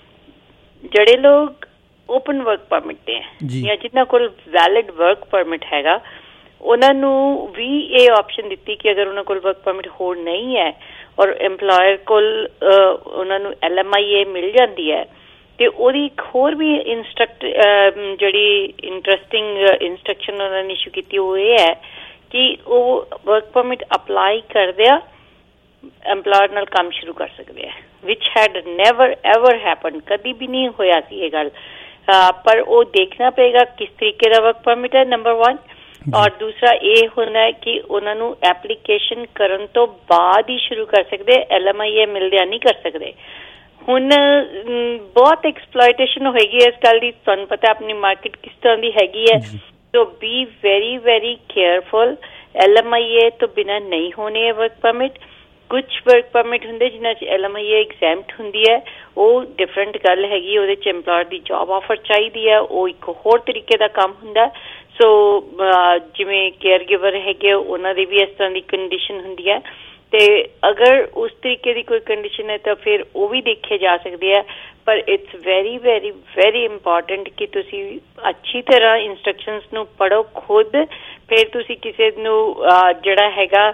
Speaker 4: ਜਿਹੜੇ ਲੋਕ ਓਪਨ ਵਰਕ ਪਰਮਿਟ ਤੇ ਹੈ ਜਾਂ ਜਿਨ੍ਹਾਂ ਕੋਲ ਵੈਲਿਡ ਵਰਕ ਪਰਮਿਟ ਹੈਗਾ ਉਹਨਾਂ ਨੂੰ ਵੀ ਇਹ ਆਪਸ਼ਨ ਦਿੱਤੀ ਕਿ ਅਗਰ ਉਹਨਾਂ ਕੋਲ ਵਰਕ ਪਰਮਿਟ ਹੋਰ ਨਹੀਂ ਹੈ ਔਰ ਐਮਪਲਾਇਰ ਕੋਲ ਉਹਨਾਂ ਨੂੰ ਐਲ ਐਮ ਆਈ ਏ ਮਿਲ ਜਾਂਦੀ ਹੈ ਤੇ ਉਹਦੀ ਇੱਕ ਹੋਰ ਵੀ ਇੰਸਟਰਕਟ ਜਿਹੜੀ ਇੰਟਰਸਟਿੰਗ ਇੰਸਟਰਕਸ਼ਨ ਉਹਨਾਂ ਨੇ ਇਸ਼ੂ ਕੀਤੀ ਉਹ ਇਹ ਹੈ ਕਿ ਉਹ ਵਰਕ ਪਰਮਿਟ ਅਪਲਾਈ ਕਰਦਿਆਂ ਐਮਪਲਾਇਰ ਨਾਲ ਕੰਮ ਸ਼ੁਰੂ ਕਰ ਸਕਦੇ ਹੈ which had never ever happen ਕਦੀ ਵੀ ਨਹੀਂ ਹੋਇਆ ਸੀ ਇਹ ਗੱਲ ਪਰ ਉਹ ਦੇਖਣਾ ਪਏਗਾ ਕਿਸ ਤਰੀਕੇ ਦਾ ਵਰਕ ਪਰਮਿਟ ਹੈ ਨੰਬਰ ਵਨ ਔਰ ਦੂਸਰਾ ਇਹ ਹੁੰਦਾ ਹੈ ਕਿ ਉਹਨਾਂ ਨੂੰ ਐਪਲੀਕੇਸ਼ਨ ਕਰਨ ਤੋਂ ਬਾਅਦ ਹੀ ਸ਼ੁਰੂ ਕਰ ਸਕਦੇ ਐਲ ਐਮ ਆਈ ਏ ਮਿਲਦਿਆਂ ਨਹੀਂ ਕਰ ਸਕਦੇ ਹੁਣ ਬਹੁਤ ਐਕਸਪਲੋਇਟੇਸ਼ਨ ਹੋਏਗੀ ਇਸ ਗੱਲ ਦੀ ਤੁਹਾਨੂੰ ਪਤਾ ਆਪਣੀ ਮਾਰਕੀਟ ਕਿਸ ਤਰ੍ਹਾਂ ਦੀ ਹੈਗੀ ਹੈ so be very very careful L M I A ਤੋਂ ਬਿਨਾਂ ਨਹੀਂ ਹੋਣੇ ਹੈ ਵਰਕ ਪਰਮਿਟ ਕੁਛ ਵਰਕ ਪਰਮਿਟ ਹੁੰਦੇ ਜਿਨ੍ਹਾਂ 'ਚ L M I A exempt ਹੁੰਦੀ ਹੈ ਉਹ ਡਿਫਰੈਂਟ ਗੱਲ ਹੈਗੀ ਉਹਦੇ 'ਚ ਐਮਪਲਾਇਰ ਦੀ ਜੋਬ ਆਫਰ ਚਾਹੀਦੀ ਹੈ ਉਹ ਇੱਕ ਹੋਰ ਤਰੀਕੇ ਦਾ ਕੰਮ ਹੁੰਦਾ ਸੋ ਜਿਵੇਂ ਕੇਅਰ ਗਿਵਰ ਹੈਗੇ ਉਹਨਾਂ ਦੀ ਵੀ ਇਸ ਤਰ੍ਹਾਂ ਦੀ ਕੰਡੀਸ਼ਨ ਹੁੰਦੀ ਹੈ ਤੇ ਅਗਰ ਉਸ ਤਰੀਕੇ ਦੀ ਕੋਈ ਕੰਡੀਸ਼ਨ ਹੈ ਤਾਂ ਫਿਰ ਉਹ ਵੀ ਦੇਖੇ ਜਾ ਸਕਦੇ ਆ ਪਰ it's very very very important ਕਿ ਤੁਸੀਂ ਅੱਛੀ ਤਰ੍ਹਾਂ ਇੰਸਟਰਕਸ਼ਨਸ ਨੂੰ ਪੜ੍ਹੋ ਖੁਦ ਫਿਰ ਤੁਸੀਂ ਕਿਸੇ ਨੂੰ ਜਿਹੜਾ ਹੈਗਾ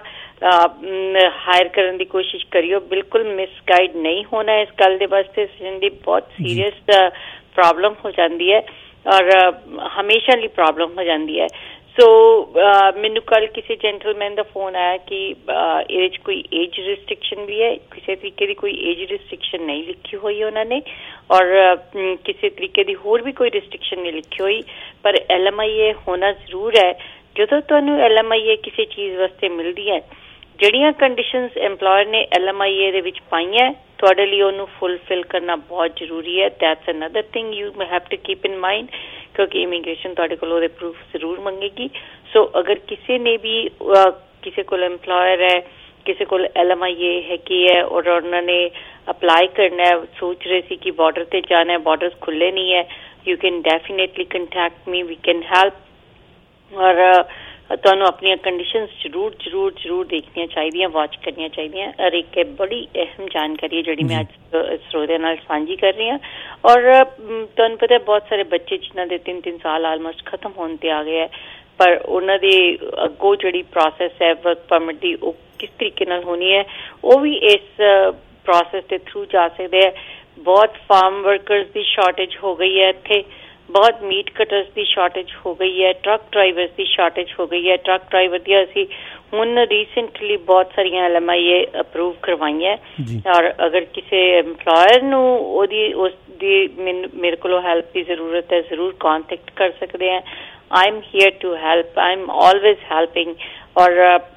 Speaker 4: ਹਾਇਰ ਕਰਨ ਦੀ ਕੋਸ਼ਿਸ਼ ਕਰਿਓ ਬਿਲਕੁਲ ਮਿਸਗਾਈਡ ਨਹੀਂ ਹੋਣਾ ਇਸ ਗੱਲ ਦੇ ਵਾਸਤੇ ਦੀ ਬਹੁਤ ਸੀਰੀਅਸ ਪ੍ਰੋਬਲਮ ਹੋ ਜਾਂਦੀ ਹੈ ਔਰ ਹਮੇਸ਼ਾ ਲਈ ਪ੍ਰੋਬਲਮ ਹੋ ਜਾਂਦੀ ਹੈ ਸੋ ਮੈਨੂੰ ਕੱਲ ਕਿਸੇ ਜੈਂਟਲਮੈਨ ਦਾ ਫੋਨ ਆਇਆ ਕਿ ਇਹਦੇ 'ਚ ਕੋਈ ਏਜ ਰਿਸਟ੍ਰਿਕਸ਼ਨ ਵੀ ਹੈ, ਕਿਸੇ ਤਰੀਕੇ ਦੀ ਕੋਈ ਏਜ ਰਿਸਟ੍ਰਿਕਸ਼ਨ ਨਹੀਂ ਲਿਖੀ ਹੋਈ ਉਹਨਾਂ ਨੇ, ਔਰ ਕਿਸੇ ਤਰੀਕੇ ਦੀ ਹੋਰ ਵੀ ਕੋਈ ਰਿਸਟ੍ਰਿਕਸ਼ਨ ਨਹੀਂ ਲਿਖੀ ਹੋਈ, ਪਰ ਐਲ ਐਮ ਆਈ ਏ ਹੋਣਾ ਜ਼ਰੂਰ ਹੈ। ਜਦੋਂ ਤੁਹਾਨੂੰ ਐਲ ਐਮ ਆਈ ਏ ਕਿਸੇ ਚੀਜ਼ ਵਾਸਤੇ ਮਿਲਦੀ ਹੈ, ਜਿਹੜੀਆਂ ਕੰਡੀਸ਼ਨਸ ਐਮਪਲੋਇਰ ਨੇ ਐਲ ਐਮ ਆਈ ਏ ਦੇ ਵਿੱਚ ਪਾਈਆਂ, ਤੁਹਾਡੇ ਲਈ ਉਹਨੂੰ ਫੁਲਫਿਲ ਕਰਨਾ ਬਹੁਤ ਜ਼ਰੂਰੀ ਹੈ। That's another thing you have to keep in mind, ਕਿਉਂਕਿ ਇਮੀਗ੍ਰੇਸ਼ਨ ਤੁਹਾਡੇ ਕੋਲ ਉਹਦੇ ਪ੍ਰੂਫ ਜ਼ਰੂਰ ਮੰਗੇਗੀ। ਸੋ ਅਗਰ ਕਿਸੇ ਨੇ ਵੀ ਕਿਸੇ ਕੋਲ ਐਮਪਲੋਇਰ ਹੈ, ਕਿਸੇ ਕੋਲ ਐਲ ਐਮ ਆਈ ਏ ਹੈਗੀ ਹੈ ਔਰ ਉਹਨਾਂ ਨੇ ਅਪਲਾਈ ਕਰਨਾ ਹੈ, ਸੋਚ ਰਹੇ ਸੀ ਕਿ ਬਾਰਡਰ ਤੇ ਜਾਣਾ ਹੈ, ਬਾਰਡਰਸ ਖੁੱਲੇ ਨਹੀਂ ਹੈ, you can definitely contact me, we can help. ਔਰ ਤੁਹਾਨੂੰ ਆਪਣੀਆਂ ਕੰਡੀਸ਼ਨਸ ਜ਼ਰੂਰ ਜ਼ਰੂਰ ਜ਼ਰੂਰ ਦੇਖਣੀਆਂ ਚਾਹੀਦੀਆਂ, ਵਾਚ ਕਰਨੀਆਂ ਚਾਹੀਦੀਆਂ। ਔਰ ਇੱਕ ਬੜੀ ਅਹਿਮ ਜਾਣਕਾਰੀ ਹੈ ਜਿਹੜੀ ਮੈਂ ਅੱਜ ਸਰੋਤਿਆਂ ਨਾਲ ਸਾਂਝੀ ਕਰ ਰਹੀ ਹਾਂ। ਔਰ ਤੁਹਾਨੂੰ ਪਤਾ ਬਹੁਤ ਸਾਰੇ ਬੱਚੇ ਜਿਨ੍ਹਾਂ ਦੇ ਤਿੰਨ ਤਿੰਨ ਸਾਲ ਆਲਮੋਸਟ ਖਤਮ ਹੋਣ ਤੇ ਆ ਗਏ ਹੈ, ਪਰ ਉਹਨਾਂ ਦੀ ਅੱਗੋਂ ਜਿਹੜੀ ਪ੍ਰੋਸੈਸ ਹੈ ਵਰਕ ਪਰਮਿਟ ਦੀ, ਉਹ ਕਿਸ ਤਰੀਕੇ ਨਾਲ ਹੋਣੀ ਹੈ, ਉਹ ਵੀ ਇਸ ਪ੍ਰੋਸੈਸ ਦੇ ਥਰੂ ਜਾ ਸਕਦੇ ਹੈ। ਬਹੁਤ ਫਾਰਮ ਵਰਕਰਸ ਦੀ ਸ਼ਾਰਟੇਜ ਹੋ ਗਈ ਹੈ ਇੱਥੇ, ਬਹੁਤ ਮੀਟ ਕਟਰਸ ਦੀ ਸ਼ਾਰਟੇਜ ਹੋ ਗਈ ਹੈ, ਟਰੱਕ ਡਰਾਈਵਰਸ ਦੀ ਸ਼ਾਰਟੇਜ ਹੋ ਗਈ ਹੈ। ਟਰੱਕ ਡਰਾਈਵਰ ਦੀਆਂ ਅਸੀਂ ਹੁਣ ਰੀਸੈਂਟਲੀ ਬਹੁਤ ਸਾਰੀਆਂ L M I A approve ਕਰਵਾਈਆਂ, ਔਰ ਅਗਰ ਕਿਸੇ ਐਮਪਲੋਇਰ ਨੂੰ ਉਹਦੀ ਉਸ ਦੀ ਮੇਰੇ ਕੋਲੋਂ ਹੈਲਪ ਦੀ ਜ਼ਰੂਰਤ ਹੈ, ਜ਼ਰੂਰ ਕਾਂਟੈਕਟ ਕਰ ਸਕਦੇ ਹੈ। I am here to help, I am always helping. ਔਰ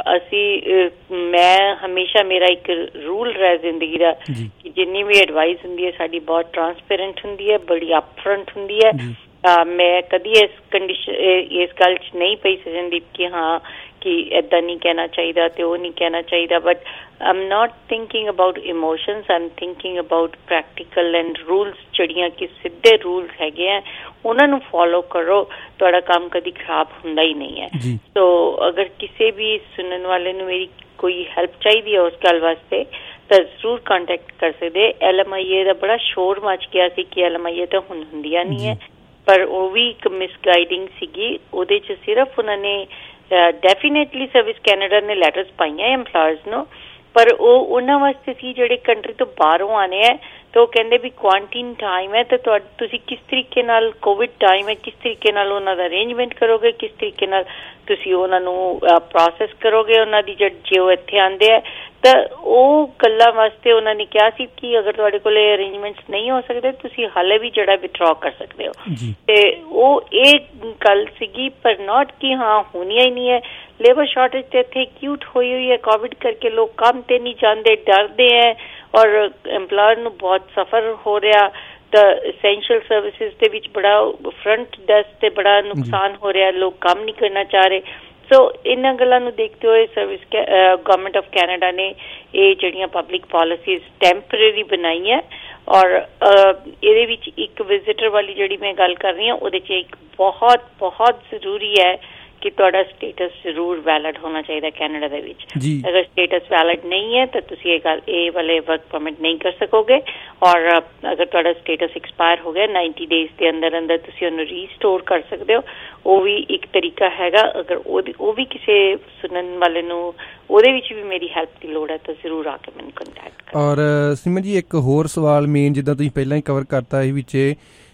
Speaker 4: ਅਸੀਂ ਮੈਂ ਹਮੇਸ਼ਾ ਮੇਰਾ ਇੱਕ ਰੂਲ ਰਿਹਾ ਜ਼ਿੰਦਗੀ ਦਾ ਕਿ ਜਿੰਨੀ ਵੀ ਐਡਵਾਈਸ ਹੁੰਦੀ ਹੈ ਸਾਡੀ ਬਹੁਤ ਟਰਾਂਸਪੇਰੈਂਟ ਹੁੰਦੀ ਹੈ, ਬੜੀ ਅਪਫਰੰਟ ਹੁੰਦੀ ਹੈ। ਮੈਂ ਕਦੀ ਇਸ ਕੰਡੀਸ਼ਨ ਇਸ ਗੱਲ 'ਚ ਨਹੀਂ ਪਈ ਸਜਨਦੀਪ ਕਿ ਹਾਂ ਕਿ ਏਦਾਂ ਨਹੀਂ ਕਹਿਣਾ ਚਾਹੀਦਾ ਤੇ ਉਹ ਨਹੀਂ ਕਹਿਣਾ ਚਾਹੀਦਾ, but I am not thinking about emotions, I am thinking about practical and rules, ਜਿਹੜੀਆਂ ਕਿ ਸਿੱਧੇ ਰੂਲਸ ਹੈਗੇ ਆ ਉਹਨਾਂ ਨੂੰ ਫੋਲੋ ਕਰੋ, ਤੁਹਾਡਾ ਕੰਮ ਕਦੀ ਖਰਾਬ ਹੁੰਦਾ ਹੀ ਨਹੀਂ ਹੈ। ਸੋ ਅਗਰ ਕਿਸੇ ਵੀ ਸੁਣਨ ਵਾਲੇ ਨੂੰ ਮੇਰੀ ਕੋਈ ਹੈਲਪ ਚਾਹੀਦੀ ਹੈ ਉਸ ਗੱਲ ਵਾਸਤੇ ਤਾਂ ਜ਼ਰੂਰ ਕੰਟੈਕਟ ਕਰ ਸਕਦੇ। ਐਲ ਐਮ ਆਈ ਏ ਦਾ ਬੜਾ ਸ਼ੋਰ ਮਚ ਗਿਆ ਸੀ ਕਿ ਐਲ ਐਮ ਆਈ ਏ ਤਾਂ ਹੁਣ ਹੁੰਦੀਆਂ ਨਹੀਂ ਹੈ, ਪਰ ਉਹ ਵੀ ਇੱਕ ਮਿਸਗਾਈਡਿੰਗ ਸੀਗੀ। ਉਹਦੇ 'ਚ ਸਿਰਫ ਉਹਨਾਂ ਨੇ ਡੈਫੀਨੇਟਲੀ ਸਰਵਿਸ ਕੈਨੇਡਾ ਨੇ ਲੈਟਰਸ ਪਾਈਆਂ ਐਮਪਲਾਇਰਸ ਨੂੰ, ਪਰ ਉਹ ਉਹਨਾਂ ਵਾਸਤੇ ਸੀ ਜਿਹੜੇ ਕੰਟਰੀ ਤੋਂ ਬਾਹਰੋਂ ਆਣੇ ਹੈ, ਤੇ ਉਹ ਕਹਿੰਦੇ ਵੀ ਕੁਆਰੰਟੀਨ ਟਾਈਮ ਹੈ ਤੇ ਤੁਸੀਂ ਕਿਸ ਤਰੀਕੇ ਨਾਲ, ਕੋਵਿਡ ਟਾਈਮ ਹੈ, ਕਿਸ ਤਰੀਕੇ ਨਾਲ ਉਹਨਾਂ ਦਾ ਅਰੇਂਜਮੈਂਟ ਕਰੋਗੇ, ਕਿਸ ਤਰੀਕੇ ਨਾਲ ਤੁਸੀਂ ਉਹਨਾਂ ਨੂੰ ਪ੍ਰੋਸੈਸ ਕਰੋਗੇ ਉਹਨਾਂ ਦੀ ਜੇ ਉਹ ਇੱਥੇ ਆਉਂਦੇ ਹੈ। ਤਾਂ ਉਹ ਗੱਲਾਂ ਵਾਸਤੇ ਉਹਨਾਂ ਨੇ ਕਿਹਾ ਸੀ ਕਿ ਅਗਰ ਤੁਹਾਡੇ ਕੋਲ ਇਹ ਅਰੇਂਜਮੈਂਟਸ ਨਹੀਂ ਹੋ ਸਕਦੇ ਤੁਸੀਂ ਹਾਲੇ ਵੀ ਜਿਹੜਾ ਵਿਥਡਰਾ ਕਰ ਸਕਦੇ ਹੋ। ਤੇ ਉਹ ਇਹ ਗੱਲ ਸੀਗੀ, ਪਰ ਨਾਟ ਕਿ ਹਾਂ ਹੋਣੀਆਂ ਹੀ ਨਹੀਂ ਹੈ। ਲੇਬਰ ਸ਼ਾਰਟੇਜ ਤੇ ਇੱਥੇ ਐਕਿਊਟ ਹੋਈ ਹੋਈ ਹੈ, ਕੋਵਿਡ ਕਰਕੇ ਲੋਕ ਕੰਮ ਤੇ ਨਹੀਂ ਜਾਂਦੇ, ਡਰਦੇ ਹੈ, ਔਰ ਐਮਪਲਾਇਰ ਨੂੰ ਬਹੁਤ ਸਫਰ ਹੋ ਰਿਹਾ। ਤਾਂ ਐਸੈਂਸ਼ੀਅਲ ਸਰਵਿਸਿਜ਼ ਦੇ ਵਿੱਚ ਬੜਾ ਫਰੰਟ ਡੈਸਕ ਤੇ ਬੜਾ ਨੁਕਸਾਨ ਹੋ ਰਿਹਾ, ਲੋਕ ਕੰਮ ਨਹੀਂ ਕਰਨਾ ਚਾਹ ਰਹੇ। ਸੋ ਇਹਨਾਂ ਗੱਲਾਂ ਨੂੰ ਦੇਖਦੇ ਹੋਏ ਸਰਵਿਸ ਗਵਰਨਮੈਂਟ ਆਫ ਕੈਨੇਡਾ ਨੇ ਇਹ ਜਿਹੜੀਆਂ ਪਬਲਿਕ ਪਾਲਿਸੀਜ਼ ਟੈਂਪਰੇਰੀ ਬਣਾਈਆਂ, ਔਰ ਇਹਦੇ ਵਿੱਚ ਇੱਕ ਵਿਜ਼ਿਟਰ ਵਾਲੀ ਜਿਹੜੀ ਮੈਂ ਗੱਲ ਕਰ ਰਹੀ ਹਾਂ ਉਹਦੇ 'ਚ ਇੱਕ ਬਹੁਤ ਬਹੁਤ ਜ਼ਰੂਰੀ ਹੈ ਕਿ ਤੁਹਾਡਾ ਸਟੇਟਸ ਜ਼ਰੂਰ ਵੈਲਿਡ ਹੋਣਾ ਚਾਹੀਦਾ ਕੈਨੇਡਾ ਦੇ ਵਿੱਚ। ਅਗਰ ਸਟੇਟਸ ਵੈਲਿਡ ਨਹੀਂ ਹੈ ਤਾਂ ਤੁਸੀਂ ਇਹ ਗੱਲ ਇਹ ਵਾਲੇ ਵਰਕ ਪਰਮਿਟ ਨਹੀਂ ਕਰ ਸਕੋਗੇ, ਔਰ ਅਗਰ ਤੁਹਾਡਾ ਸਟੇਟਸ ਐਕਸਪਾਇਰ ਹੋ ਗਿਆ ਨਾਈਨਟੀ ਡੇਜ਼ ਦੇ ਅੰਦਰ ਅੰਦਰ ਤੁਸੀਂ ਉਹਨੂੰ ਰੀਸਟੋਰ ਕਰ ਸਕਦੇ ਹੋ। ਉਹ ਵੀ ਇੱਕ ਤਰੀਕਾ ਹੈਗਾ। ਅਗਰ ਉਹਦੀ ਉਹ ਵੀ ਕਿਸੇ ਸੁਣਨ ਵਾਲੇ ਨੂੰ ਉਹਦੇ ਵਿੱਚ ਵੀ ਮੇਰੀ ਹੈਲਪ ਦੀ ਲੋੜ ਹੈ ਤਾਂ ਜ਼ਰੂਰ ਆ ਕੇ ਮੈਨੂੰ ਕੰਟੈਕਟ ਕਰੋ।
Speaker 8: ਔਰ ਸਿਮਰਨ ਜੀ ਇੱਕ ਹੋਰ ਸਵਾਲ ਮੇਨ ਜਿੱਦਾਂ ਤੁਸੀਂ ਪਹਿਲਾਂ ਹੀ ਕਵਰ ਕਰਤਾ ਇਹ ਵਿੱਚ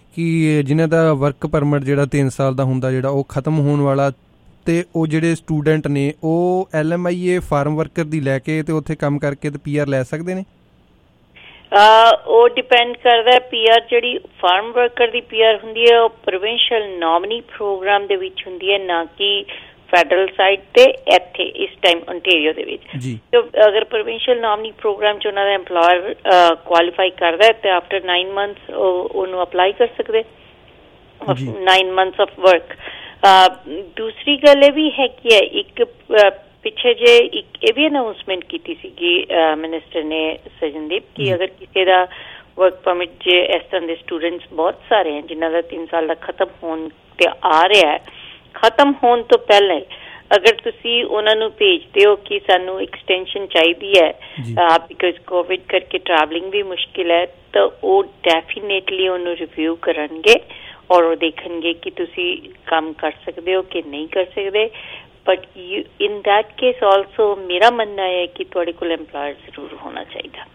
Speaker 8: ਕਿ ਜਿਨ੍ਹਾਂ ਦਾ ਵਰਕ ਪਰਮਿਟ ਜਿਹੜਾ ਤਿੰਨ ਸਾਲ ਦਾ ਹੁੰਦਾ ਜਿਹੜਾ ਉਹ ਖਤਮ ਹੋਣ ਵਾਲਾ, ਤੇ ਉਹ ਜਿਹੜੇ ਸਟੂਡੈਂਟ ਨੇ ਉਹ L M I A farm worker ਦੀ ਲੈ ਕੇ ਤੇ ਉੱਥੇ ਕੰਮ ਕਰਕੇ ਤੇ ਪੀ ਆਰ ਲੈ ਸਕਦੇ ਨੇ?
Speaker 4: ਉਹ ਡਿਪੈਂਡ ਕਰਦਾ। ਪੀ ਆਰ ਜਿਹੜੀ ਫਾਰਮ ਵਰਕਰ ਦੀ ਪੀ ਆਰ ਹੁੰਦੀ ਹੈ ਉਹ ਪ੍ਰੋਵਿੰਸ਼ੀਅਲ ਨੋਮਨੀ ਪ੍ਰੋਗਰਾਮ ਦੇ ਵਿੱਚ ਹੁੰਦੀ ਹੈ, ਨਾ ਕਿ ਫੈਡਰਲ ਸਾਈਡ ਤੇ ਇੱਥੇ ਇਸ ਟਾਈਮ ਓਨਟਾਰੀਓ ਦੇ ਵਿੱਚ। ਤੇ ਅਗਰ ਪ੍ਰੋਵਿੰਸ਼ੀਅਲ ਨੋਮਨੀ ਪ੍ਰੋਗਰਾਮ 'ਚ ਉਹਨਾਂ ਦਾ ਐਮਪਲੋਇਰ ਕੁਆਲੀਫਾਈ ਕਰਦਾ ਤੇ ਆਫਟਰ ਨਾਈਨ ਮੰਥਸ ਉਹਨੂੰ ਅਪਲਾਈ ਕਰ ਸਕਦੇ, ਨਾਈਨ ਮੰਥਸ ਆਫ ਵਰਕ। ਦੂਸਰੀ ਗੱਲ ਇਹ ਵੀ ਹੈਗੀ ਹੈ, ਇੱਕ ਪਿੱਛੇ ਜੇ ਇੱਕ ਇਹ ਵੀ ਅਨਾਊਂਸਮੈਂਟ ਕੀਤੀ ਸੀਗੀ ਮਿਨਿਸਟਰ ਨੇ ਸਜਨਦੀਪ ਕਿ ਅਗਰ ਕਿਸੇ ਦਾ ਵਰਕ ਪਰਮਿਟ ਜੇ ਇਸ ਤਰ੍ਹਾਂ ਦੇ ਸਟੂਡੈਂਟਸ ਬਹੁਤ ਸਾਰੇ ਹੈ ਜਿਨ੍ਹਾਂ ਦਾ ਤਿੰਨ ਸਾਲ ਦਾ ਖਤਮ ਹੋਣ ਤੇ ਆ ਰਿਹਾ ਹੈ, ਖਤਮ ਹੋਣ ਤੋਂ ਪਹਿਲਾਂ ਅਗਰ ਤੁਸੀਂ ਉਹਨਾਂ ਨੂੰ ਭੇਜਦੇ ਹੋ ਕਿ ਸਾਨੂੰ ਐਕਸਟੈਂਸ਼ਨ ਚਾਹੀਦੀ ਹੈ ਬਿਕਾਜ਼ ਕੋਵਿਡ ਕਰਕੇ ਟਰੈਵਲਿੰਗ ਵੀ ਮੁਸ਼ਕਿਲ ਹੈ, ਤਾਂ ਉਹ ਡੈਫੀਨੇਟਲੀ ਉਹਨੂੰ ਰਿਵਿਊ ਕਰਨਗੇ ਔਰ ਉਹ ਦੇਖਣਗੇ ਕਿ ਤੁਸੀਂ ਕੰਮ ਕਰ ਸਕਦੇ ਹੋ ਕਿ ਨਹੀਂ ਕਰ ਸਕਦੇ। But in that case also ਮੇਰਾ ਮੰਨਣਾ ਹੈ ਕਿ ਤੁਹਾਡੇ ਕੋਲ ਐਮਪਲਾਇਰ ਜ਼ਰੂਰ ਹੋਣਾ ਚਾਹੀਦਾ।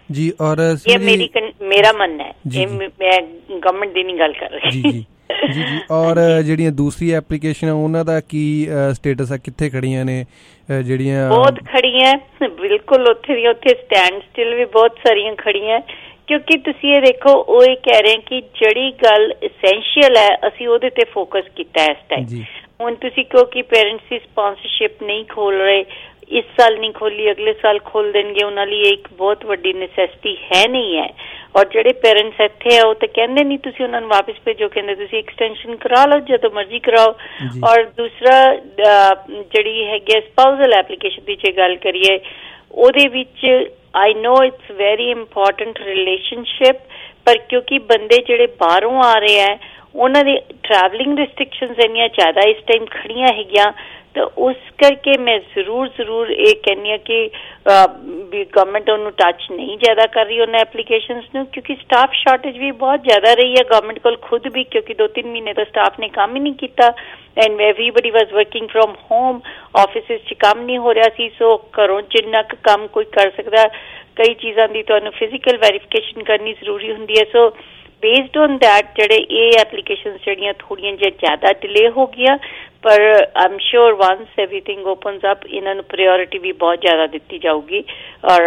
Speaker 8: ਜੀ। ਔਰ
Speaker 4: ਇਹ ਮੇਰੀ ਮੇਰਾ ਮੰਨਣਾ ਹੈ, ਇਹ ਮੈਂ ਗਵਰਨਮੈਂਟ ਦੀ ਨਹੀਂ ਗੱਲ ਕਰ ਰਹੀ।
Speaker 8: ਜੀ ਜੀ ਜੀ ਜੀ। ਔਰ ਜਿਹੜੀਆਂ ਦੂਸਰੀ ਐਪਲੀਕੇਸ਼ਨ ਉਹਨਾਂ ਦਾ ਕੀ ਸਟੇਟਸ ਹੈ, ਕਿੱਥੇ ਖੜੀਆਂ ਨੇ ਜਿਹੜੀਆਂ?
Speaker 4: ਬਹੁਤ ਖੜੀਆਂ, ਬਿਲਕੁਲ ਉੱਥੇ ਦੀਆਂ ਉੱਥੇ ਸਟੈਂਡ ਸਟਿਲ ਵੀ ਬਹੁਤ ਸਾਰੀਆਂ ਖੜੀਆਂ, ਕਿਉਂਕਿ ਤੁਸੀਂ ਇਹ ਦੇਖੋ ਉਹ ਇਹ ਕਹਿ ਰਹੇ ਕਿ ਜਿਹੜੀ ਗੱਲ ਐਸੈਂਸ਼ੀਅਲ ਹੈ ਅਸੀਂ ਉਹਦੇ ਤੇ ਫੋਕਸ ਕੀਤਾ ਇਸ ਟਾਈਮ। ਹੁਣ ਤੁਸੀਂ ਕਹੋ ਕਿ ਪੇਰੈਂਟਸ ਦੀ ਸਪਾਂਸਰਸ਼ਿਪ ਨਹੀਂ ਖੋਲ ਰਹੇ, ਇਸ ਸਾਲ ਨਹੀਂ ਖੋਲੀ ਅਗਲੇ ਸਾਲ ਖੋਲ ਦੇਣਗੇ, ਉਹਨਾਂ ਲਈ ਇੱਕ ਬਹੁਤ ਵੱਡੀ ਨੈਸੈਸਿਟੀ ਹੈ ਨਹੀਂ ਹੈ। ਔਰ ਜਿਹੜੇ ਪੇਰੈਂਟਸ ਇੱਥੇ ਆ ਉਹ ਤਾਂ ਕਹਿੰਦੇ ਨਹੀਂ ਤੁਸੀਂ ਉਹਨਾਂ ਨੂੰ ਵਾਪਸ ਭੇਜੋ, ਕਹਿੰਦੇ ਤੁਸੀਂ ਐਕਸਟੈਂਸ਼ਨ ਕਰਾ ਲਓ ਜਦੋਂ ਮਰਜ਼ੀ ਕਰਾਓ। ਔਰ ਦੂਸਰਾ ਜਿਹੜੀ ਹੈਗੀ ਸਪਾਊਸਲ ਐਪਲੀਕੇਸ਼ਨ ਦੀ ਜੇ ਗੱਲ ਕਰੀਏ ਉਹਦੇ ਵਿੱਚ I know it's very important relationship, ਪਰ ਕਿਉਂਕਿ ਬੰਦੇ ਜਿਹੜੇ ਬਾਹਰੋਂ ਆ ਰਹੇ ਹੈ ਉਹਨਾਂ ਦੀ ਟਰੈਵਲਿੰਗ ਰਿਸਟ੍ਰਿਕਸ਼ਨਸ ਇੰਨੀਆਂ ਜ਼ਿਆਦਾ ਇਸ ਟਾਈਮ ਖੜੀਆਂ ਹੈਗੀਆਂ, ਤਾਂ ਉਸ ਕਰਕੇ ਮੈਂ ਜ਼ਰੂਰ ਜ਼ਰੂਰ ਇਹ ਕਹਿੰਦੀ ਹਾਂ ਕਿ ਵੀ ਗਵਰਨਮੈਂਟ ਉਹਨੂੰ ਟੱਚ ਨਹੀਂ ਜ਼ਿਆਦਾ ਕਰ ਰਹੀ ਉਹਨਾਂ ਐਪਲੀਕੇਸ਼ਨਸ ਨੂੰ, ਕਿਉਂਕਿ ਸਟਾਫ ਸ਼ਾਰਟੇਜ ਵੀ ਬਹੁਤ ਜ਼ਿਆਦਾ ਰਹੀ ਹੈ ਗਵਰਨਮੈਂਟ ਕੋਲ ਖੁਦ ਵੀ, ਕਿਉਂਕਿ ਦੋ ਤਿੰਨ ਮਹੀਨੇ ਤੋਂ ਸਟਾਫ ਨੇ ਕੰਮ ਹੀ ਨਹੀਂ ਕੀਤਾ and everybody was working from home, offices 'ਚ ਕੰਮ ਨਹੀਂ ਹੋ ਰਿਹਾ ਸੀ। ਸੋ ਘਰੋਂ ਜਿੰਨਾ ਕੁ ਕੰਮ ਕੋਈ ਕਰ ਸਕਦਾ, ਕਈ ਚੀਜ਼ਾਂ ਦੀ ਤੁਹਾਨੂੰ ਫਿਜ਼ੀਕਲ ਵੈਰੀਫਿਕੇਸ਼ਨ ਕਰਨੀ ਜ਼ਰੂਰੀ ਹੁੰਦੀ ਹੈ। ਸੋ ਬੇਸਡ ਔਨ ਦੈਟ ਜਿਹੜੇ ਇਹ ਐਪਲੀਕੇਸ਼ਨਸ ਜਿਹੜੀਆਂ ਥੋੜ੍ਹੀਆਂ ਜਿਹੀਆਂ ਜ਼ਿਆਦਾ ਡਿਲੇ ਹੋ ਗਈਆਂ, ਪਰ I am sure once everything opens up ਇਹਨਾਂ ਨੂੰ ਪ੍ਰਾਇਓਰਿਟੀ ਵੀ ਬਹੁਤ ਜ਼ਿਆਦਾ ਦਿੱਤੀ ਜਾਊਗੀ। ਔਰ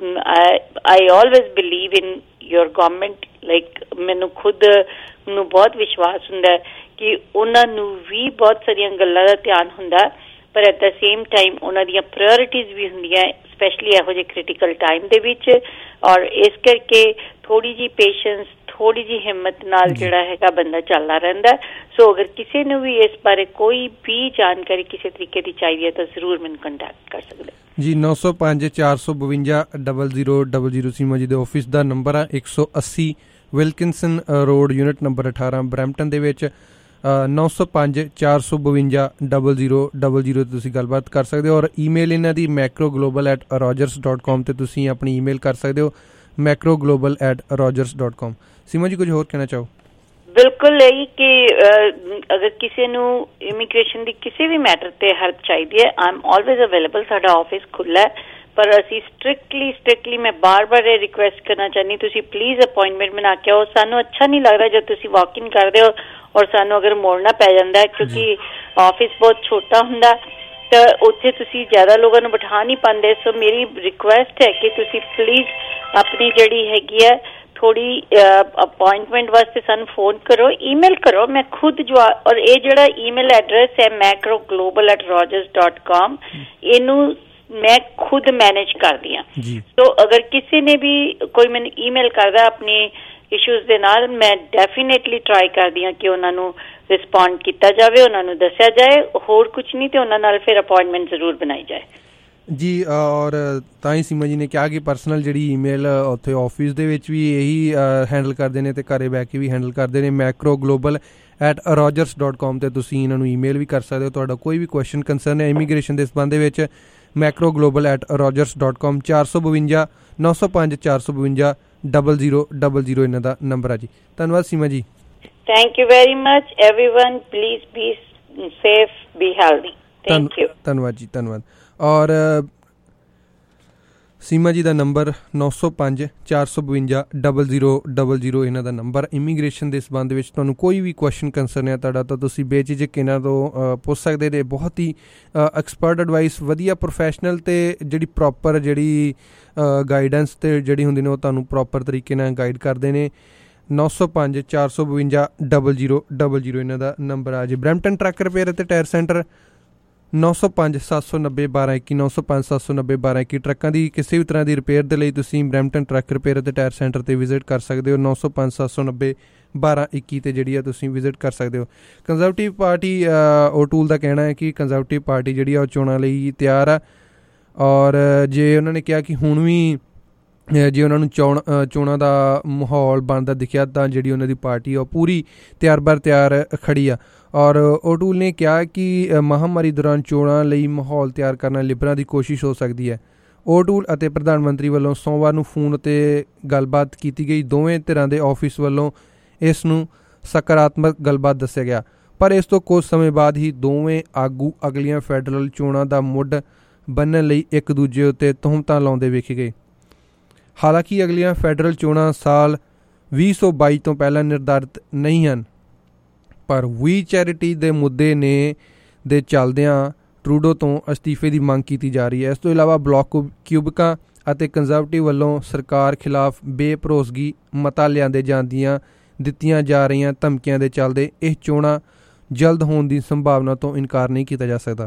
Speaker 4: I always believe in your government, like ਮੈਨੂੰ ਖੁਦ ਨੂੰ ਬਹੁਤ ਵਿਸ਼ਵਾਸ ਹੁੰਦਾ ਕਿ ਉਹਨਾਂ ਨੂੰ ਵੀ ਬਹੁਤ ਸਾਰੀਆਂ ਗੱਲਾਂ ਦਾ ਧਿਆਨ ਹੁੰਦਾ, ਪਰ ਐਟ ਦ ਸੇਮ ਟਾਈਮ ਉਹਨਾਂ ਦੀਆਂ ਪ੍ਰਾਇਓਰਿਟੀਜ਼ ਵੀ ਹੁੰਦੀਆਂ, ਸਪੈਸ਼ਲੀ ਇਹੋ ਜਿਹੇ ਕ੍ਰਿਟੀਕਲ ਟਾਈਮ ਦੇ ਵਿੱਚ। ਔਰ ਇਸ ਕਰਕੇ ਥੋੜ੍ਹੀ ਜਿਹੀ ਪੇਸ਼ੈਂਸ, ਥੋੜੀ ਜਿਹੀ ਹਿੰਮਤ ਨਾਲ ਜਿਹੜਾ ਹੈਗਾ ਬੰਦਾ ਚੱਲਦਾ ਰਹਿੰਦਾ। ਸੋ ਅਗਰ ਕਿਸੇ ਨੂੰ ਵੀ ਇਸ ਬਾਰੇ ਕੋਈ ਵੀ ਜਾਣਕਾਰੀ ਕਿਸੇ ਤਰੀਕੇ ਦੀ ਚਾਹੀਦੀ ਹੈ ਤਾਂ ਜ਼ਰੂਰ ਮੈਨੂੰ ਕੰਟੈਕਟ ਕਰ ਸਕਦੇ
Speaker 8: ਜੀ। ਨੌ ਸੌ ਪੰਜ ਚਾਰ ਸੌ ਬਵੰਜਾ double zero double zero Seema ji ਦੇ ਆਫਿਸ ਦਾ ਨੰਬਰ ਆ, ਇੱਕ ਸੌ ਅੱਸੀ ਵਿਲਕਿਨਸਨ ਰੋਡ, ਯੂਨਿਟ ਨੰਬਰ ਅਠਾਰਾਂ, ਬਰੈਂਪਟਨ ਦੇ ਵਿੱਚ। ਨੌ ਸੌ ਪੰਜ ਚਾਰ ਸੌ ਬਵੰਜਾ ਡਬਲ ਜ਼ੀਰੋ ਡਬਲ ਜ਼ੀਰੋ ਤੁਸੀਂ ਗੱਲਬਾਤ ਕਰ ਸਕਦੇ ਹੋ। ਔਰ ਈਮੇਲ ਇਹਨਾਂ ਦੀ macro global at Rogers dot com 'ਤੇ ਤੁਸੀਂ ਆਪਣੀ ਈਮੇਲ ਕਰ ਸਕਦੇ ਹੋ, macro global at Rogers dot com. Seema ਜੀ ਕੁਝ ਹੋਰ ਕਹਿਣਾ ਚਾਹੋ?
Speaker 4: ਬਿਲਕੁਲ ਇਹੀ ਕਿ ਅਗਰ ਕਿਸੇ ਨੂੰ ਇਮੀਗ੍ਰੇਸ਼ਨ ਦੀ ਕਿਸੇ ਵੀ ਮੈਟਰ ਤੇ ਹੈਲਪ ਚਾਹੀਦੀ ਹੈ, ਆਈ ਐਮ ਆਲਵੇਜ਼ ਅਵੇਲੇਬਲ, ਸਾਡਾ ਆਫਿਸ ਖੁੱਲ੍ਹਾ ਹੈ। ਪਰ ਅਸੀਂ ਸਟ੍ਰਿਕਟਲੀ ਸਟ੍ਰਿਕਟਲੀ ਮੈਂ ਬਾਰ ਬਾਰ ਇਹ ਰਿਕੁਐਸਟ ਕਰਨਾ ਚਾਹੁੰਦੀ, ਤੁਸੀਂ ਪਲੀਜ਼ ਅਪਾਇੰਟਮੈਂਟ ਬਣਾ ਕੇ ਆਓ। ਸਾਨੂੰ ਅੱਛਾ ਨਹੀਂ ਲੱਗਦਾ ਜਦ ਤੁਸੀਂ ਵਾਕ ਇਨ ਕਰਦੇ ਹੋ ਔਰ ਸਾਨੂੰ ਅਗਰ ਮੋੜਨਾ ਪੈ ਜਾਂਦਾ, ਕਿਉਂਕਿ ਆਫਿਸ ਬਹੁਤ ਛੋਟਾ ਹੁੰਦਾ ਤਾਂ ਉੱਥੇ ਤੁਸੀਂ ਜ਼ਿਆਦਾ ਲੋਕਾਂ ਨੂੰ ਬਿਠਾ ਨਹੀਂ ਪਾਉਂਦੇ। ਸੋ ਮੇਰੀ ਰਿਕੁਐਸਟ ਹੈ ਕਿ ਤੁਸੀਂ ਪਲੀਜ਼ ਆਪਣੀ ਜਿਹੜੀ ਹੈਗੀ ਹੈ ਥੋੜੀ ਅਪਾਇੰਟਮੈਂਟ ਵਾਸਤੇ ਸਾਨੂੰ ਫੋਨ ਕਰੋ, ਈਮੇਲ ਕਰੋ, ਮੈਂ ਖੁਦ ਜਵਾਬ। ਔਰ ਇਹ ਜਿਹੜਾ ਈਮੇਲ ਐਡਰੈਸ ਹੈ macro global at Rogers dot com, ਇਹਨੂੰ ਮੈਂ ਖੁਦ ਮੈਨੇਜ ਕਰਦੀ ਹਾਂ। ਸੋ ਅਗਰ ਕਿਸੇ ਨੇ ਵੀ ਕੋਈ ਮੈਨੂੰ ਈਮੇਲ ਕਰਦਾ ਆਪਣੀ ਇਸ਼ੂਜ਼ ਦੇ ਨਾਲ, ਮੈਂ ਡੈਫੀਨੇਟਲੀ ਟਰਾਈ ਕਰਦੀ ਹਾਂ ਕਿ ਉਹਨਾਂ ਨੂੰ ਰਿਸਪੌਂਡ ਕੀਤਾ ਜਾਵੇ, ਉਹਨਾਂ ਨੂੰ ਦੱਸਿਆ ਜਾਏ, ਹੋਰ ਕੁਛ ਨਹੀਂ ਤੇ ਉਹਨਾਂ ਨਾਲ ਫਿਰ ਅਪਾਇੰਟਮੈਂਟ ਜ਼ਰੂਰ ਬਣਾਈ ਜਾਏ
Speaker 8: ਜੀ। ਔਰ ਤਾਂ ਹੀ ਸੀਮਾ ਜੀ ਨੇ ਕਿਹਾ ਕਿ ਪਰਸਨਲ ਜਿਹੜੀ ਈਮੇਲ ਉੱਥੇ ਆਫਿਸ ਦੇ ਵਿੱਚ ਵੀ ਇਹੀ ਹੈਂਡਲ ਕਰਦੇ ਨੇ ਤੇ ਘਰੇ ਬਹਿ ਕੇ ਵੀ ਹੈਂਡਲ ਕਰਦੇ ਨੇ, macro global at Rogers dot com 'ਤੇ ਤੁਸੀਂ ਇਹਨਾਂ ਨੂੰ ਈਮੇਲ ਵੀ ਕਰ ਸਕਦੇ ਹੋ। ਤੁਹਾਡਾ ਕੋਈ ਵੀ ਕੁਐਸਚਨ ਕੰਸਰਨ ਹੈ ਇਮੀਗ੍ਰੇਸ਼ਨ ਦੇ ਸੰਬੰਧ ਦੇ ਵਿੱਚ, macro global at Rogers dot com. ਚਾਰ ਸੌ ਬਵੰਜਾ ਨੌ ਸੌ ਪੰਜ ਚਾਰ ਸੌ ਬਵੰਜਾ ਡਬਲ ਜ਼ੀਰੋ ਡਬਲ ਜ਼ੀਰੋ ਇਹਨਾਂ ਦਾ ਨੰਬਰ ਆ ਜੀ। ਧੰਨਵਾਦ Seema ji.
Speaker 4: Thank you very much everyone, please be safe, be healthy. Thank you.
Speaker 8: ਧੰਨਵਾਦ ਜੀ, ਧੰਨਵਾਦ। ਔਰ ਸੀਮਾ ਜੀ ਦਾ ਨੰਬਰ ਨੌ ਸੌ ਪੰਜ ਚਾਰ ਸੌ ਬਵੰਜਾ ਡਬਲ ਜ਼ੀਰੋ ਡਬਲ ਜ਼ੀਰੋ ਇਹਨਾਂ ਦਾ ਨੰਬਰ। ਇਮੀਗ੍ਰੇਸ਼ਨ ਦੇ ਸੰਬੰਧ ਵਿੱਚ ਤੁਹਾਨੂੰ ਕੋਈ ਵੀ ਕੁਐਸਚਨ ਕੰਸਰਨ ਹੈ ਤੁਹਾਡਾ ਤਾਂ ਤੁਸੀਂ ਬੇਝਿਜਕ ਇਹਨਾਂ ਤੋਂ ਪੁੱਛ ਸਕਦੇ ਨੇ। ਬਹੁਤ ਹੀ ਐਕਸਪਰਟ ਐਡਵਾਈਸ, ਵਧੀਆ ਪ੍ਰੋਫੈਸ਼ਨਲ ਅਤੇ ਜਿਹੜੀ ਪ੍ਰੋਪਰ ਜਿਹੜੀ ਗਾਈਡੈਂਸ ਅਤੇ ਜਿਹੜੀ ਹੁੰਦੀ ਨੇ ਉਹ ਤੁਹਾਨੂੰ ਪ੍ਰੋਪਰ ਤਰੀਕੇ ਨਾਲ ਗਾਈਡ ਕਰਦੇ ਨੇ। ਨੌ ਸੌ ਪੰਜ ਚਾਰ ਸੌ ਬਵੰਜਾ ਡਬਲ ਜ਼ੀਰੋ ਡਬਲ ਜ਼ੀਰੋ ਇਹਨਾਂ ਦਾ ਨੰਬਰ ਆ ਜੀ। ਬਰੈਂਪਟਨ ਟਰੱਕ ਰਿਪੇਅਰ ਅਤੇ ਟਾਇਰ ਸੈਂਟਰ ਨੌ ਸੌ ਪੰਜ ਸੱਤ ਸੌ ਨੱਬੇ ਬਾਰਾਂ ਇੱਕੀ ਨੌ ਸੌ ਪੰਜ ਸੱਤ ਸੌ ਨੱਬੇ ਬਾਰਾਂ ਇੱਕੀ। ਟਰੱਕਾਂ ਦੀ ਕਿਸੇ ਵੀ ਤਰ੍ਹਾਂ ਦੀ ਰਿਪੇਅਰ ਦੇ ਲਈ ਤੁਸੀਂ ਬਰੈਂਪਟਨ ਟਰੱਕ ਰਿਪੇਅਰ ਅਤੇ ਟਾਇਰ ਸੈਂਟਰ 'ਤੇ ਵਿਜ਼ਿਟ ਕਰ ਸਕਦੇ ਹੋ। ਨੌ ਸੌ ਪੰਜ ਸੱਤ ਸੌ ਨੱਬੇ ਬਾਰਾਂ ਇੱਕੀ 'ਤੇ ਜਿਹੜੀ ਆ ਤੁਸੀਂ ਵਿਜ਼ਿਟ ਕਰ ਸਕਦੇ ਹੋ। ਕੰਜ਼ਰਵੇਟਿਵ ਪਾਰਟੀ ਓਟੂਲ ਦਾ ਕਹਿਣਾ ਹੈ ਕਿ ਕੰਜ਼ਰਵੇਟਿਵ ਪਾਰਟੀ ਜਿਹੜੀ ਆ ਉਹ ਚੋਣਾਂ ਲਈ ਤਿਆਰ ਆ। ਔਰ ਜੇ ਉਹਨਾਂ ਨੇ ਕਿਹਾ ਕਿ ਹੁਣ ਵੀ ਜੇ ਉਹਨਾਂ ਨੂੰ ਚੋਣ ਚੋਣਾਂ ਦਾ ਮਾਹੌਲ ਬਣਦਾ ਦਿਖਿਆ ਤਾਂ ਜਿਹੜੀ ਉਹਨਾਂ ਦੀ ਪਾਰਟੀ ਆ ਉਹ ਪੂਰੀ ਤਿਆਰ ਬਰ ਤਿਆਰ ਖੜੀ ਆ। ਔਰ ਓਟੂਲ ਨੇ ਕਿਹਾ ਕਿ ਮਹਾਂਮਾਰੀ ਦੌਰਾਨ ਚੋਣਾਂ ਲਈ ਮਾਹੌਲ ਤਿਆਰ ਕਰਨਾ ਲਿਬਰਲਾਂ ਦੀ ਕੋਸ਼ਿਸ਼ ਹੋ ਸਕਦੀ ਹੈ। ਓਟੂਲ ਅਤੇ ਪ੍ਰਧਾਨ ਮੰਤਰੀ ਵੱਲੋਂ ਸੋਮਵਾਰ ਨੂੰ ਫੋਨ 'ਤੇ ਗੱਲਬਾਤ ਕੀਤੀ ਗਈ। ਦੋਵੇਂ ਧਿਰਾਂ ਦੇ ਆਫਿਸ ਵੱਲੋਂ ਇਸ ਨੂੰ ਸਕਾਰਾਤਮਕ ਗੱਲਬਾਤ ਦੱਸਿਆ ਗਿਆ, ਪਰ ਇਸ ਤੋਂ ਕੁਝ ਸਮੇਂ ਬਾਅਦ ਹੀ ਦੋਵੇਂ ਆਗੂ ਅਗਲੀਆਂ ਫੈਡਰਲ ਚੋਣਾਂ ਦਾ ਮੁੱਢ ਬੰਨ੍ਹਣ ਲਈ ਇੱਕ ਦੂਜੇ ਉੱਤੇ ਤੁਹਮਤਾਂ ਲਾਉਂਦੇ ਵੇਖੇ ਗਏ। ਹਾਲਾਂਕਿ ਅਗਲੀਆਂ ਫੈਡਰਲ ਚੋਣਾਂ ਸਾਲ ਵੀਹ ਸੌ ਬਾਈ ਤੋਂ ਪਹਿਲਾਂ ਨਿਰਧਾਰਿਤ ਨਹੀਂ ਹਨ, ਪਰ ਵੀ ਚੈਰਿਟੀ ਦੇ ਮੁੱਦੇ ਨੇ ਦੇ ਚੱਲਦਿਆਂ ਟਰੂਡੋ ਤੋਂ ਅਸਤੀਫੇ ਦੀ ਮੰਗ ਕੀਤੀ ਜਾ ਰਹੀ ਹੈ। ਇਸ ਤੋਂ ਇਲਾਵਾ ਬਲਾਕ ਕਿਊਬਿਕਾਂ ਅਤੇ ਕੰਜ਼ਰਵੇਟਿਵ ਵੱਲੋਂ ਸਰਕਾਰ ਖਿਲਾਫ ਬੇਭਰੋਸਗੀ ਮਤਾ ਲਿਆਂਦੇ ਜਾਂਦੀਆਂ ਦਿੱਤੀਆਂ ਜਾ ਰਹੀਆਂ ਧਮਕੀਆਂ ਦੇ ਚੱਲਦੇ ਇਹ ਚੋਣਾਂ ਜਲਦ ਹੋਣ ਦੀ ਸੰਭਾਵਨਾ ਤੋਂ ਇਨਕਾਰ ਨਹੀਂ ਕੀਤਾ ਜਾ ਸਕਦਾ।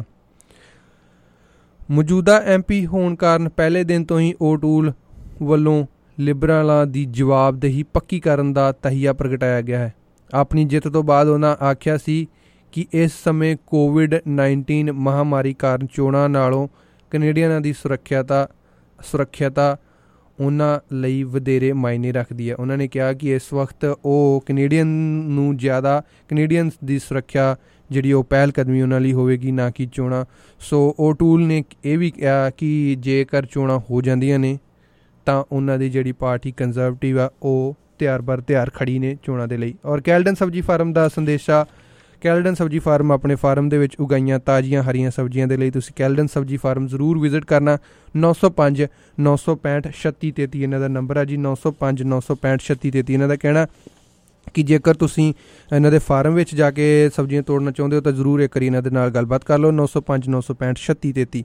Speaker 8: ਮੌਜੂਦਾ ਐਮ ਪੀ ਹੋਣ ਕਾਰਨ ਪਹਿਲੇ ਦਿਨ ਤੋਂ ਹੀ ਓਟੂਲ ਵੱਲੋਂ ਲਿਬਰਲਾਂ ਦੀ ਜਵਾਬਦੇਹੀ ਪੱਕੀ ਕਰਨ ਦਾ ਤਹੀਆ ਪ੍ਰਗਟਾਇਆ ਗਿਆ ਹੈ। ਆਪਣੀ ਜਿੱਤ ਤੋਂ ਬਾਅਦ ਉਹਨਾਂ ਆਖਿਆ ਸੀ ਕਿ ਇਸ ਸਮੇਂ ਕੋਵਿਡ ਨਾਈਨਟੀਨ ਮਹਾਮਾਰੀ ਕਾਰਨ ਚੋਣਾਂ ਨਾਲੋਂ ਕੈਨੇਡੀਅਨਾਂ ਦੀ ਸੁਰੱਖਿਅਤਾ ਸੁਰੱਖਿਅਤਾ ਉਹਨਾਂ ਲਈ ਵਧੇਰੇ ਮਾਇਨੇ ਰੱਖਦੀ ਹੈ। ਉਹਨਾਂ ਨੇ ਕਿਹਾ ਕਿ ਇਸ ਵਕਤ ਉਹ ਕੈਨੇਡੀਅਨ ਨੂੰ ਜ਼ਿਆਦਾ ਕੈਨੇਡੀਅਨਸ ਦੀ ਸੁਰੱਖਿਆ ਜਿਹੜੀ ਉਹ ਪਹਿਲ ਕਦਮੀ ਉਹਨਾਂ ਲਈ ਹੋਵੇਗੀ, ਨਾ ਕਿ ਚੋਣਾਂ। ਸੋ ਓਟੂਲ ਨੇ ਇਹ ਵੀ ਕਿਹਾ ਕਿ ਜੇਕਰ ਚੋਣਾਂ ਹੋ ਜਾਂਦੀਆਂ ਨੇ ਤਾਂ ਉਹਨਾਂ ਦੀ ਜਿਹੜੀ ਪਾਰਟੀ ਕੰਜ਼ਰਵੇਟਿਵ ਆ ਉਹ ਤਿਆਰ ਬਰ ਤਿਆਰ ਖੜੀ ਨੇ ਚੋਣਾਂ ਦੇ ਲਈ। ਔਰ ਕੈਲਡਨ ਸਬਜ਼ੀ ਫਾਰਮ ਦਾ ਸੰਦੇਸ਼ਾ, ਕੈਲਡਨ ਸਬਜ਼ੀ ਫਾਰਮ ਆਪਣੇ ਫਾਰਮ ਦੇ ਵਿੱਚ ਉਗਾਈਆਂ ਤਾਜ਼ੀਆਂ ਹਰੀਆਂ ਸਬਜ਼ੀਆਂ ਦੇ ਲਈ ਤੁਸੀਂ ਕੈਲਡਨ ਸਬਜ਼ੀ ਫਾਰਮ ਜ਼ਰੂਰ ਵਿਜ਼ਿਟ ਕਰਨਾ। ਨੌ ਸੌ ਪੰਜ ਨੌ ਸੌ ਪੈਂਹਠ ਛੱਤੀ ਤੇਤੀ ਇਹਨਾਂ ਦਾ ਨੰਬਰ ਹੈ ਜੀ, ਨੌ ਸੌ ਪੰਜ ਨੌ ਸੌ ਪੈਂਹਠ ਛੱਤੀ ਤੇਤੀ। ਇਹਨਾਂ ਦਾ ਕਹਿਣਾ ਕਿ ਜੇਕਰ ਤੁਸੀਂ ਇਹਨਾਂ ਦੇ ਫਾਰਮ ਵਿੱਚ ਜਾ ਕੇ ਸਬਜ਼ੀਆਂ ਤੋੜਨਾ ਚਾਹੁੰਦੇ ਹੋ ਤਾਂ ਜ਼ਰੂਰ ਇੱਕ ਵਾਰੀ ਇਹਨਾਂ ਦੇ ਨਾਲ ਗੱਲਬਾਤ ਕਰ ਲਓ। ਨੌ ਸੌ ਪੰਜ ਨੌ ਸੌ ਪੈਂਹਠ ਛੱਤੀ ਤੇਤੀ।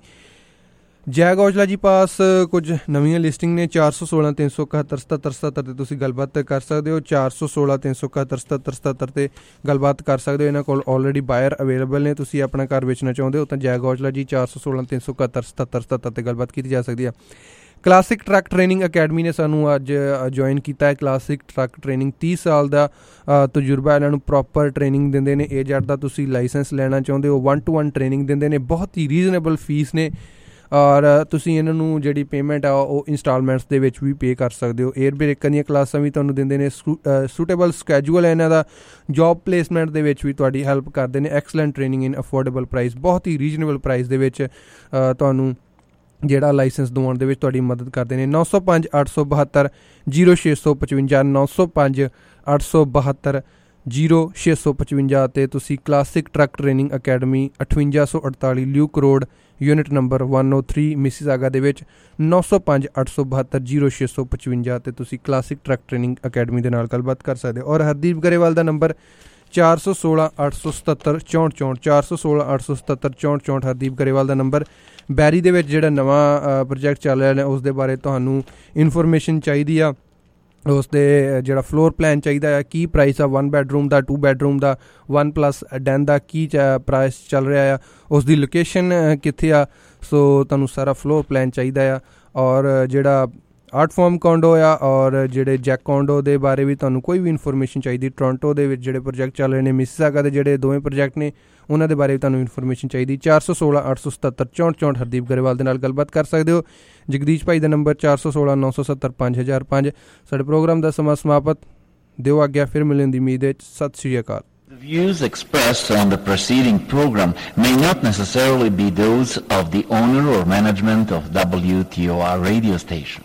Speaker 8: ਜੈਗ ਔਜਲਾ ਜੀ ਪਾਸ ਕੁਝ ਨਵੀਆਂ ਲਿਸਟਿੰਗ ਨੇ। ਚਾਰ ਸੌ ਸੋਲਾਂ ਤਿੰਨ ਸੌ ਇਕਹੱਤਰ ਸਤੱਤਰ ਸਤੱਤਰ 'ਤੇ ਤੁਸੀਂ ਗੱਲਬਾਤ ਕਰ ਸਕਦੇ ਹੋ। ਚਾਰ ਸੌ ਸੋਲਾਂ ਤਿੰਨ ਸੌ ਇਕਹੱਤਰ ਸਤੱਤਰ ਸਤੱਤਰ 'ਤੇ ਗੱਲਬਾਤ ਕਰ ਸਕਦੇ ਹੋ। ਇਹਨਾਂ ਕੋਲ ਆਲਰੇਡੀ ਬਾਇਰ ਅਵੇਲੇਬਲ ਨੇ। ਤੁਸੀਂ ਆਪਣਾ ਘਰ ਵੇਚਣਾ ਚਾਹੁੰਦੇ ਹੋ ਤਾਂ ਜੈਗ ਔਜਲਾ ਜੀ ਚਾਰ ਸੌ ਸੋਲਾਂ ਤਿੰਨ ਸੌ ਇਕਹੱਤਰ ਸਤੱਤਰ ਸਤੱਤਰ 'ਤੇ ਗੱਲਬਾਤ ਕੀਤੀ ਜਾ ਸਕਦੀ ਹੈ। ਕਲਾਸਿਕ ਟਰੱਕ ਟ੍ਰੇਨਿੰਗ ਅਕੈਡਮੀ ਨੇ ਸਾਨੂੰ ਅੱਜ ਜੁਆਇਨ ਕੀਤਾ ਹੈ। ਕਲਾਸਿਕ ਟਰੱਕ ਟ੍ਰੇਨਿੰਗ ਤੀਹ ਸਾਲ ਦਾ ਤਜਰਬਾ, ਇਹਨਾਂ ਨੂੰ ਪ੍ਰੋਪਰ ਟ੍ਰੇਨਿੰਗ ਦਿੰਦੇ ਨੇ। ਏ ਜੈਡ ਦਾ ਤੁਸੀਂ ਲਾਇਸੈਂਸ ਲੈਣਾ ਚਾਹੁੰਦੇ ਹੋ, ਵਨ ਟੂ ਵਨ ਟ੍ਰੇਨਿੰਗ ਦਿੰਦੇ ਨੇ। ਬਹੁਤ ਹੀ ਰੀਜ਼ਨੇਬਲ ਫੀਸ ਨੇ ਔਰ ਤੁਸੀਂ ਇਹਨਾਂ ਨੂੰ ਜਿਹੜੀ ਪੇਮੈਂਟ ਆ ਉਹ ਇੰਸਟਾਲਮੈਂਟਸ ਦੇ ਵਿੱਚ ਵੀ ਪੇ ਕਰ ਸਕਦੇ ਹੋ। ਏਅਰ ਬ੍ਰੇਕਾਂ ਦੀਆਂ ਕਲਾਸਾਂ ਵੀ ਤੁਹਾਨੂੰ ਦਿੰਦੇ ਨੇ। ਸੂਟੇਬਲ ਸਕੈਜੂਅਲ ਹੈ ਇਹਨਾਂ ਦਾ। ਜੋਬ ਪਲੇਸਮੈਂਟ ਦੇ ਵਿੱਚ ਵੀ ਤੁਹਾਡੀ ਹੈਲਪ ਕਰਦੇ ਨੇ। Excellent training in affordable price, ਬਹੁਤ ਹੀ ਰੀਜ਼ਨੇਬਲ ਪ੍ਰਾਈਸ ਦੇ ਵਿੱਚ ਤੁਹਾਨੂੰ ਜਿਹੜਾ ਲਾਇਸੈਂਸ ਦਿਵਾਉਣ ਦੇ ਵਿੱਚ ਤੁਹਾਡੀ ਮਦਦ ਕਰਦੇ ਨੇ। ਨੌ ਸੌ ਪੰਜ ਅੱਠ ਸੌ ਬਹੱਤਰ ਜੀਰੋ ਛੇ ਸੌ ਪਚਵੰਜਾ ਨੌ ਸੌ ਪੰਜ ਅੱਠ ਸੌ ਬਹੱਤਰ ਜੀਰੋ ਛੇ ਸੌ ਪਚਵੰਜਾ 'ਤੇ ਤੁਸੀਂ ਕਲਾਸਿਕ ਟਰੱਕ ਟ੍ਰੇਨਿੰਗ ਅਕੈਡਮੀ ਅਠਵੰਜਾ ਸੌ ਅੜਤਾਲੀ Luke road unit number one O three Mississauga ਦੇ ਵਿੱਚ ਨੌ ਸੌ ਪੰਜ ਅੱਠ ਸੌ ਬਹੱਤਰ ਜੀਰੋ ਛੇ ਸੌ ਪਚਵੰਜਾ 'ਤੇ ਤੁਸੀਂ ਕਲਾਸਿਕ ਟਰੱਕ ਟ੍ਰੇਨਿੰਗ ਅਕੈਡਮੀ ਦੇ ਨਾਲ ਗੱਲਬਾਤ ਕਰ ਸਕਦੇ ਹੋ। ਔਰ ਹਰਦੀਪ ਗਰੇਵਾਲ ਦਾ ਨੰਬਰ ਚਾਰ ਸੌ ਸੋਲਾਂ ਅੱਠ ਸੌ ਸਤੱਤਰ ਚੌਂਹਠ ਚੌਂਹਠ ਚਾਰ ਸੌ ਸੋਲਾਂ ਅੱਠ ਸੌ ਸਤੱਤਰ ਚੌਂਹਠ ਚੌਂਹਠ ਹਰਦੀਪ ਗਰੇਵਾਲ ਦਾ ਨੰਬਰ। ਬੈਰੀ ਦੇ ਵਿੱਚ ਜਿਹੜਾ ਨਵਾਂ ਪ੍ਰੋਜੈਕਟ ਚੱਲ ਰਿਹਾ ਨੇ ਉਸ ਦੇ ਬਾਰੇ ਤੁਹਾਨੂੰ ਇਨਫੋਰਮੇਸ਼ਨ ਚਾਹੀਦੀ ਆ, ਉਸ ਦੇ ਜਿਹੜਾ ਫਲੋਰ ਪਲਾਨ ਚਾਹੀਦਾ ਹੈ, ਕੀ ਪ੍ਰਾਈਸ ਆ ਵਨ ਬੈਡਰੂਮ ਦਾ, ਟੂ ਬੈਡਰੂਮ ਦਾ, ਵਨ ਪਲੱਸ ਡੈਨ ਦਾ ਕੀ ਪ੍ਰਾਈਸ ਚੱਲ ਰਿਹਾ ਆ, ਉਸ ਦੀ ਲੋਕੇਸ਼ਨ ਕਿੱਥੇ ਆ। ਸੋ ਤੁਹਾਨੂੰ ਸਾਰਾ ਫਲੋਰ ਪਲਾਨ ਚਾਹੀਦਾ ਆ। ਔਰ ਜਿਹੜਾ ਆਰਟ ਫਾਰਮ ਕੌਂਡੋ ਆ ਔਰ ਜਿਹੜੇ ਜੈਕ ਕੌਂਡੋ ਦੇ ਬਾਰੇ ਵੀ ਤੁਹਾਨੂੰ ਕੋਈ ਵੀ ਇਨਫੋਰਮੇਸ਼ਨ ਚਾਹੀਦੀ। ਟੋਰਾਂਟੋ ਦੇ ਵਿੱਚ ਜਿਹੜੇ ਪ੍ਰੋਜੈਕਟ ਚੱਲ ਰਹੇ ਨੇ, ਮਿਸੀਸਾਗਾ ਦੇ ਜਿਹੜੇ ਦੋਵੇਂ ਪ੍ਰੋਜੈਕਟ ਨੇ ਉਹਨਾਂ ਦੇ ਬਾਰੇ ਵੀ ਤੁਹਾਨੂੰ ਇਨਫੋਰਮੇਸ਼ਨ ਚਾਹੀਦੀ। ਚਾਰ ਸੌ ਸੋਲਾਂ ਅੱਠ ਸੌ ਸਤੱਤਰ ਚੌਂਹਠ ਚੌਂਹਠ ਹਰਦੀਪ ਗਰੇਵਾਲ ਦੇ ਨਾਲ ਗੱਲਬਾਤ ਕਰ ਸਕਦੇ ਹੋ। ਜਗਦੀਸ਼ ਭਾਈ ਦਾ ਨੰਬਰ ਚਾਰ ਸੌ ਸੋਲਾਂ ਨੌ ਸੌ ਸੱਤਰ ਪੰਜ ਹਜ਼ਾਰ ਪੰਜ। ਸਾਡੇ ਪ੍ਰੋਗਰਾਮ ਦਾ ਸਮਾਂ ਸਮਾਪਤ। ਦਿਓ ਆਗਿਆ, ਫਿਰ ਮਿਲਣ ਦੀ ਉਮੀਦ ਹੈ। ਸਤਿ ਸ਼੍ਰੀ ਅਕਾਲ।
Speaker 7: The views expressed on the preceding program may not necessarily be those of the owner or management of W T O R radio station.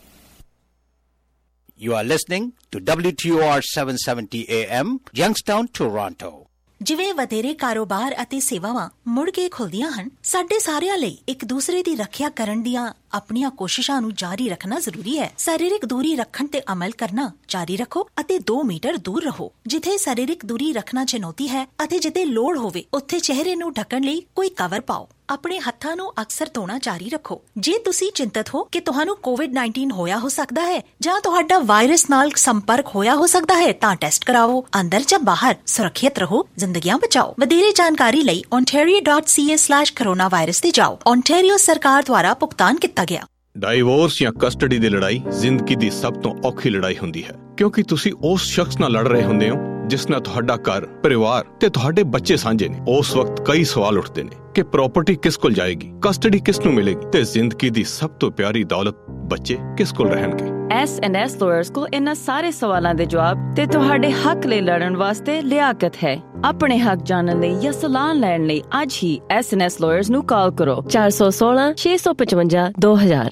Speaker 22: You are listening to W T O R seven seventy A M, Youngstown, Toronto.
Speaker 9: ਜਿਵੇਂ ਵਧੇਰੇ ਕਾਰੋਬਾਰ ਅਤੇ ਸੇਵਾਵਾਂ ਮੁੜ ਕੇ ਖੁੱਲਦੀਆਂ ਹਨ, ਸਾਡੇ ਸਾਰਿਆਂ ਲਈ ਇੱਕ ਦੂਸਰੇ ਦੀ ਰੱਖਿਆ ਕਰਨ ਦੀਆਂ ਆਪਣੀਆਂ ਕੋਸ਼ਿਸ਼ਾਂ ਨੂੰ ਜਾਰੀ ਰੱਖਣਾ ਜ਼ਰੂਰੀ ਹੈ। ਸਰੀਰਕ ਦੂਰੀ ਰੱਖਣ ਤੇ ਅਮਲ ਕਰਨਾ ਜਾਰੀ ਰੱਖੋ ਅਤੇ ਦੋ ਮੀਟਰ ਦੂਰ ਰਹੋ। ਜਿੱਥੇ ਸਰੀਰਕ ਦੂਰੀ ਰੱਖਣਾ ਚੁਣੌਤੀ ਹੈ ਅਤੇ ਜਿੱਥੇ ਲੋੜ ਹੋਵੇ ਉੱਥੇ ਚਿਹਰੇ ਨੂੰ ਢੱਕਣ ਲਈ ਕੋਈ ਕਵਰ ਪਾਓ। ਆਪਣੇ ਹੱਥਾਂ ਨੂੰ ਅਕਸਰ ਧੋਣਾ ਜਾਰੀ ਰੱਖੋ। ਜੇ ਤੁਸੀਂ ਚਿੰਤਤ ਹੋ ਕਿ ਤੁਹਾਨੂੰ ਕੋਵਿਡ ਨਾਈਨਟੀਨ ਹੋਇਆ ਹੋ ਸਕਦਾ ਹੈ ਜਾਂ ਤੁਹਾਡਾ ਵਾਇਰਸ ਨਾਲ ਸੰਪਰਕ ਹੋਇਆ ਹੋ ਸਕਦਾ ਹੈ ਤਾਂ ਟੈਸਟ ਕਰਾਓ। ਅੰਦਰ ਜਾਂ ਬਾਹਰ ਸੁਰੱਖਿਅਤ ਰਹੋ, ਜ਼ਿੰਦਗੀਆਂ ਬਚਾਓ। ਵਧੇਰੇ ਜਾਣਕਾਰੀ ਲਈ ontario dot c a slash coronavirus ਤੇ ਜਾਓ। ontario ਸਰਕਾਰ ਦੁਆਰਾ ਭੁਗਤਾਨ ਕੀਤਾ ਗਿਆ।
Speaker 18: ਡਾਈਵੋਰਸ ਜਾਂ ਕਸਟਡੀ ਦੀ ਲੜਾਈ ਜ਼ਿੰਦਗੀ ਦੀ ਸਭ ਤੋਂ ਔਖੀ ਲੜਾਈ ਹੁੰਦੀ ਹੈ, ਕਿਉਂਕਿ ਤੁਸੀਂ ਉਸ ਸ਼ਖਸ ਨਾਲ ਲੜ ਰਹੇ ਹੁੰਦੇ ਹੋ ਜਿਸ ਨਾਲ ਤੁਹਾਡਾ ਘਰ, ਪਰਿਵਾਰ ਤੇ ਤੁਹਾਡੇ ਬੱਚੇ ਸਾਂਝੇ ਨੇ। ਉਸ ਵਕਤ ਕਈ ਸਵਾਲ ਉੱਠਦੇ ਨੇ ਕਿ ਪ੍ਰਾਪਰਟੀ ਕਿਸ ਕੋਲ ਜਾਏਗੀ, ਕਸਟਡੀ ਕਿਸ ਨੂੰ ਮਿਲੇਗੀ ਤੇ ਜ਼ਿੰਦਗੀ ਦੀ ਸਭ ਤੋਂ ਪਿਆਰੀ ਦੌਲਤ ਬੱਚੇ ਕਿਸ ਕੋਲ ਰਹਿਣਗੇ।
Speaker 23: ਐਸ ਐਂਡ ਐਸ ਲਾਇਰਸ ਕੋਲ ਇਹਨਾਂ ਸਾਰੇ ਸਵਾਲਾਂ ਦੇ ਜਵਾਬ ਤੇ ਤੁਹਾਡੇ ਹੱਕ ਲਈ ਲੜਨ ਵਾਸਤੇ ਲਿਆਕਤ ਹੈ। ਆਪਣੇ ਹੱਕ ਜਾਣਨ ਲਈ ਜਾਂ ਸਲਾਹ ਲੈਣ ਲਈ ਅੱਜ ਹੀ ਐਸ ਐਂਡ ਐਸ ਲਾਇਰਸ ਨੂੰ ਕਾਲ ਕਰੋ ਚਾਰ ਸੌ ਸੋਲਾਂ ਛੇ ਸੌ ਪਚਵੰਜਾ ਦੋ ਹਜ਼ਾਰ।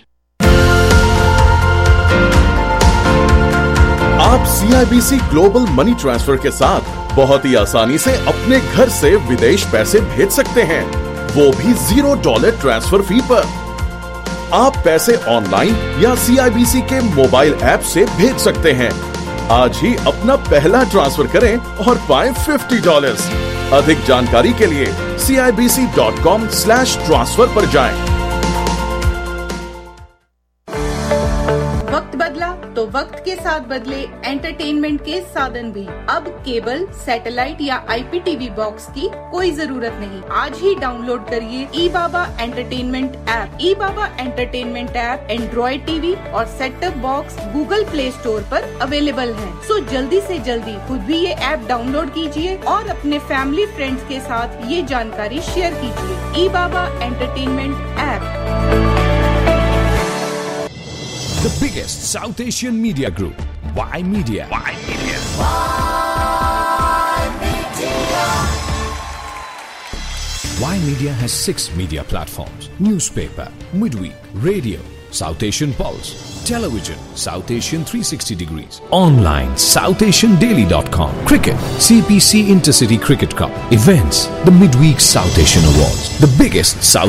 Speaker 24: आप C I B C global money transfer के साथ बहुत ही आसानी से अपने घर से विदेश पैसे भेज सकते हैं, वो भी जीरो डॉलर ट्रांसफर फी पर। आप पैसे ऑनलाइन या सीआईबीसी के मोबाइल ऐप से भेज सकते हैं। आज ही अपना पहला ट्रांसफर करें और पाएं फिफ्टी डॉलर्स। अधिक जानकारी के लिए C I B C dot com slash transfer पर जाएं।
Speaker 1: वक्त बदला तो वक्त के साथ बदले एंटरटेनमेंट के साधन भी। अब केबल, सैटेलाइट या आईपीटीवी बॉक्स की कोई जरूरत नहीं। आज ही डाउनलोड करिए E Baba entertainment app. E Baba entertainment app Android TV और set top box Google Play Store पर अवेलेबल है। सो जल्दी से जल्दी खुद भी ये ऐप डाउनलोड कीजिए और अपने फैमिली फ्रेंड्स के साथ ये जानकारी शेयर कीजिए। E Baba entertainment app.
Speaker 5: The biggest South Asian media group, Y Media. Y Media. Y Media has six media platforms: newspaper, midweek, radio, South Asian Pulse, television, South Asian three sixty degrees, online, south asian daily dot com, cricket, C P C Intercity Cricket Cup, events, the midweek South Asian Awards, the biggest South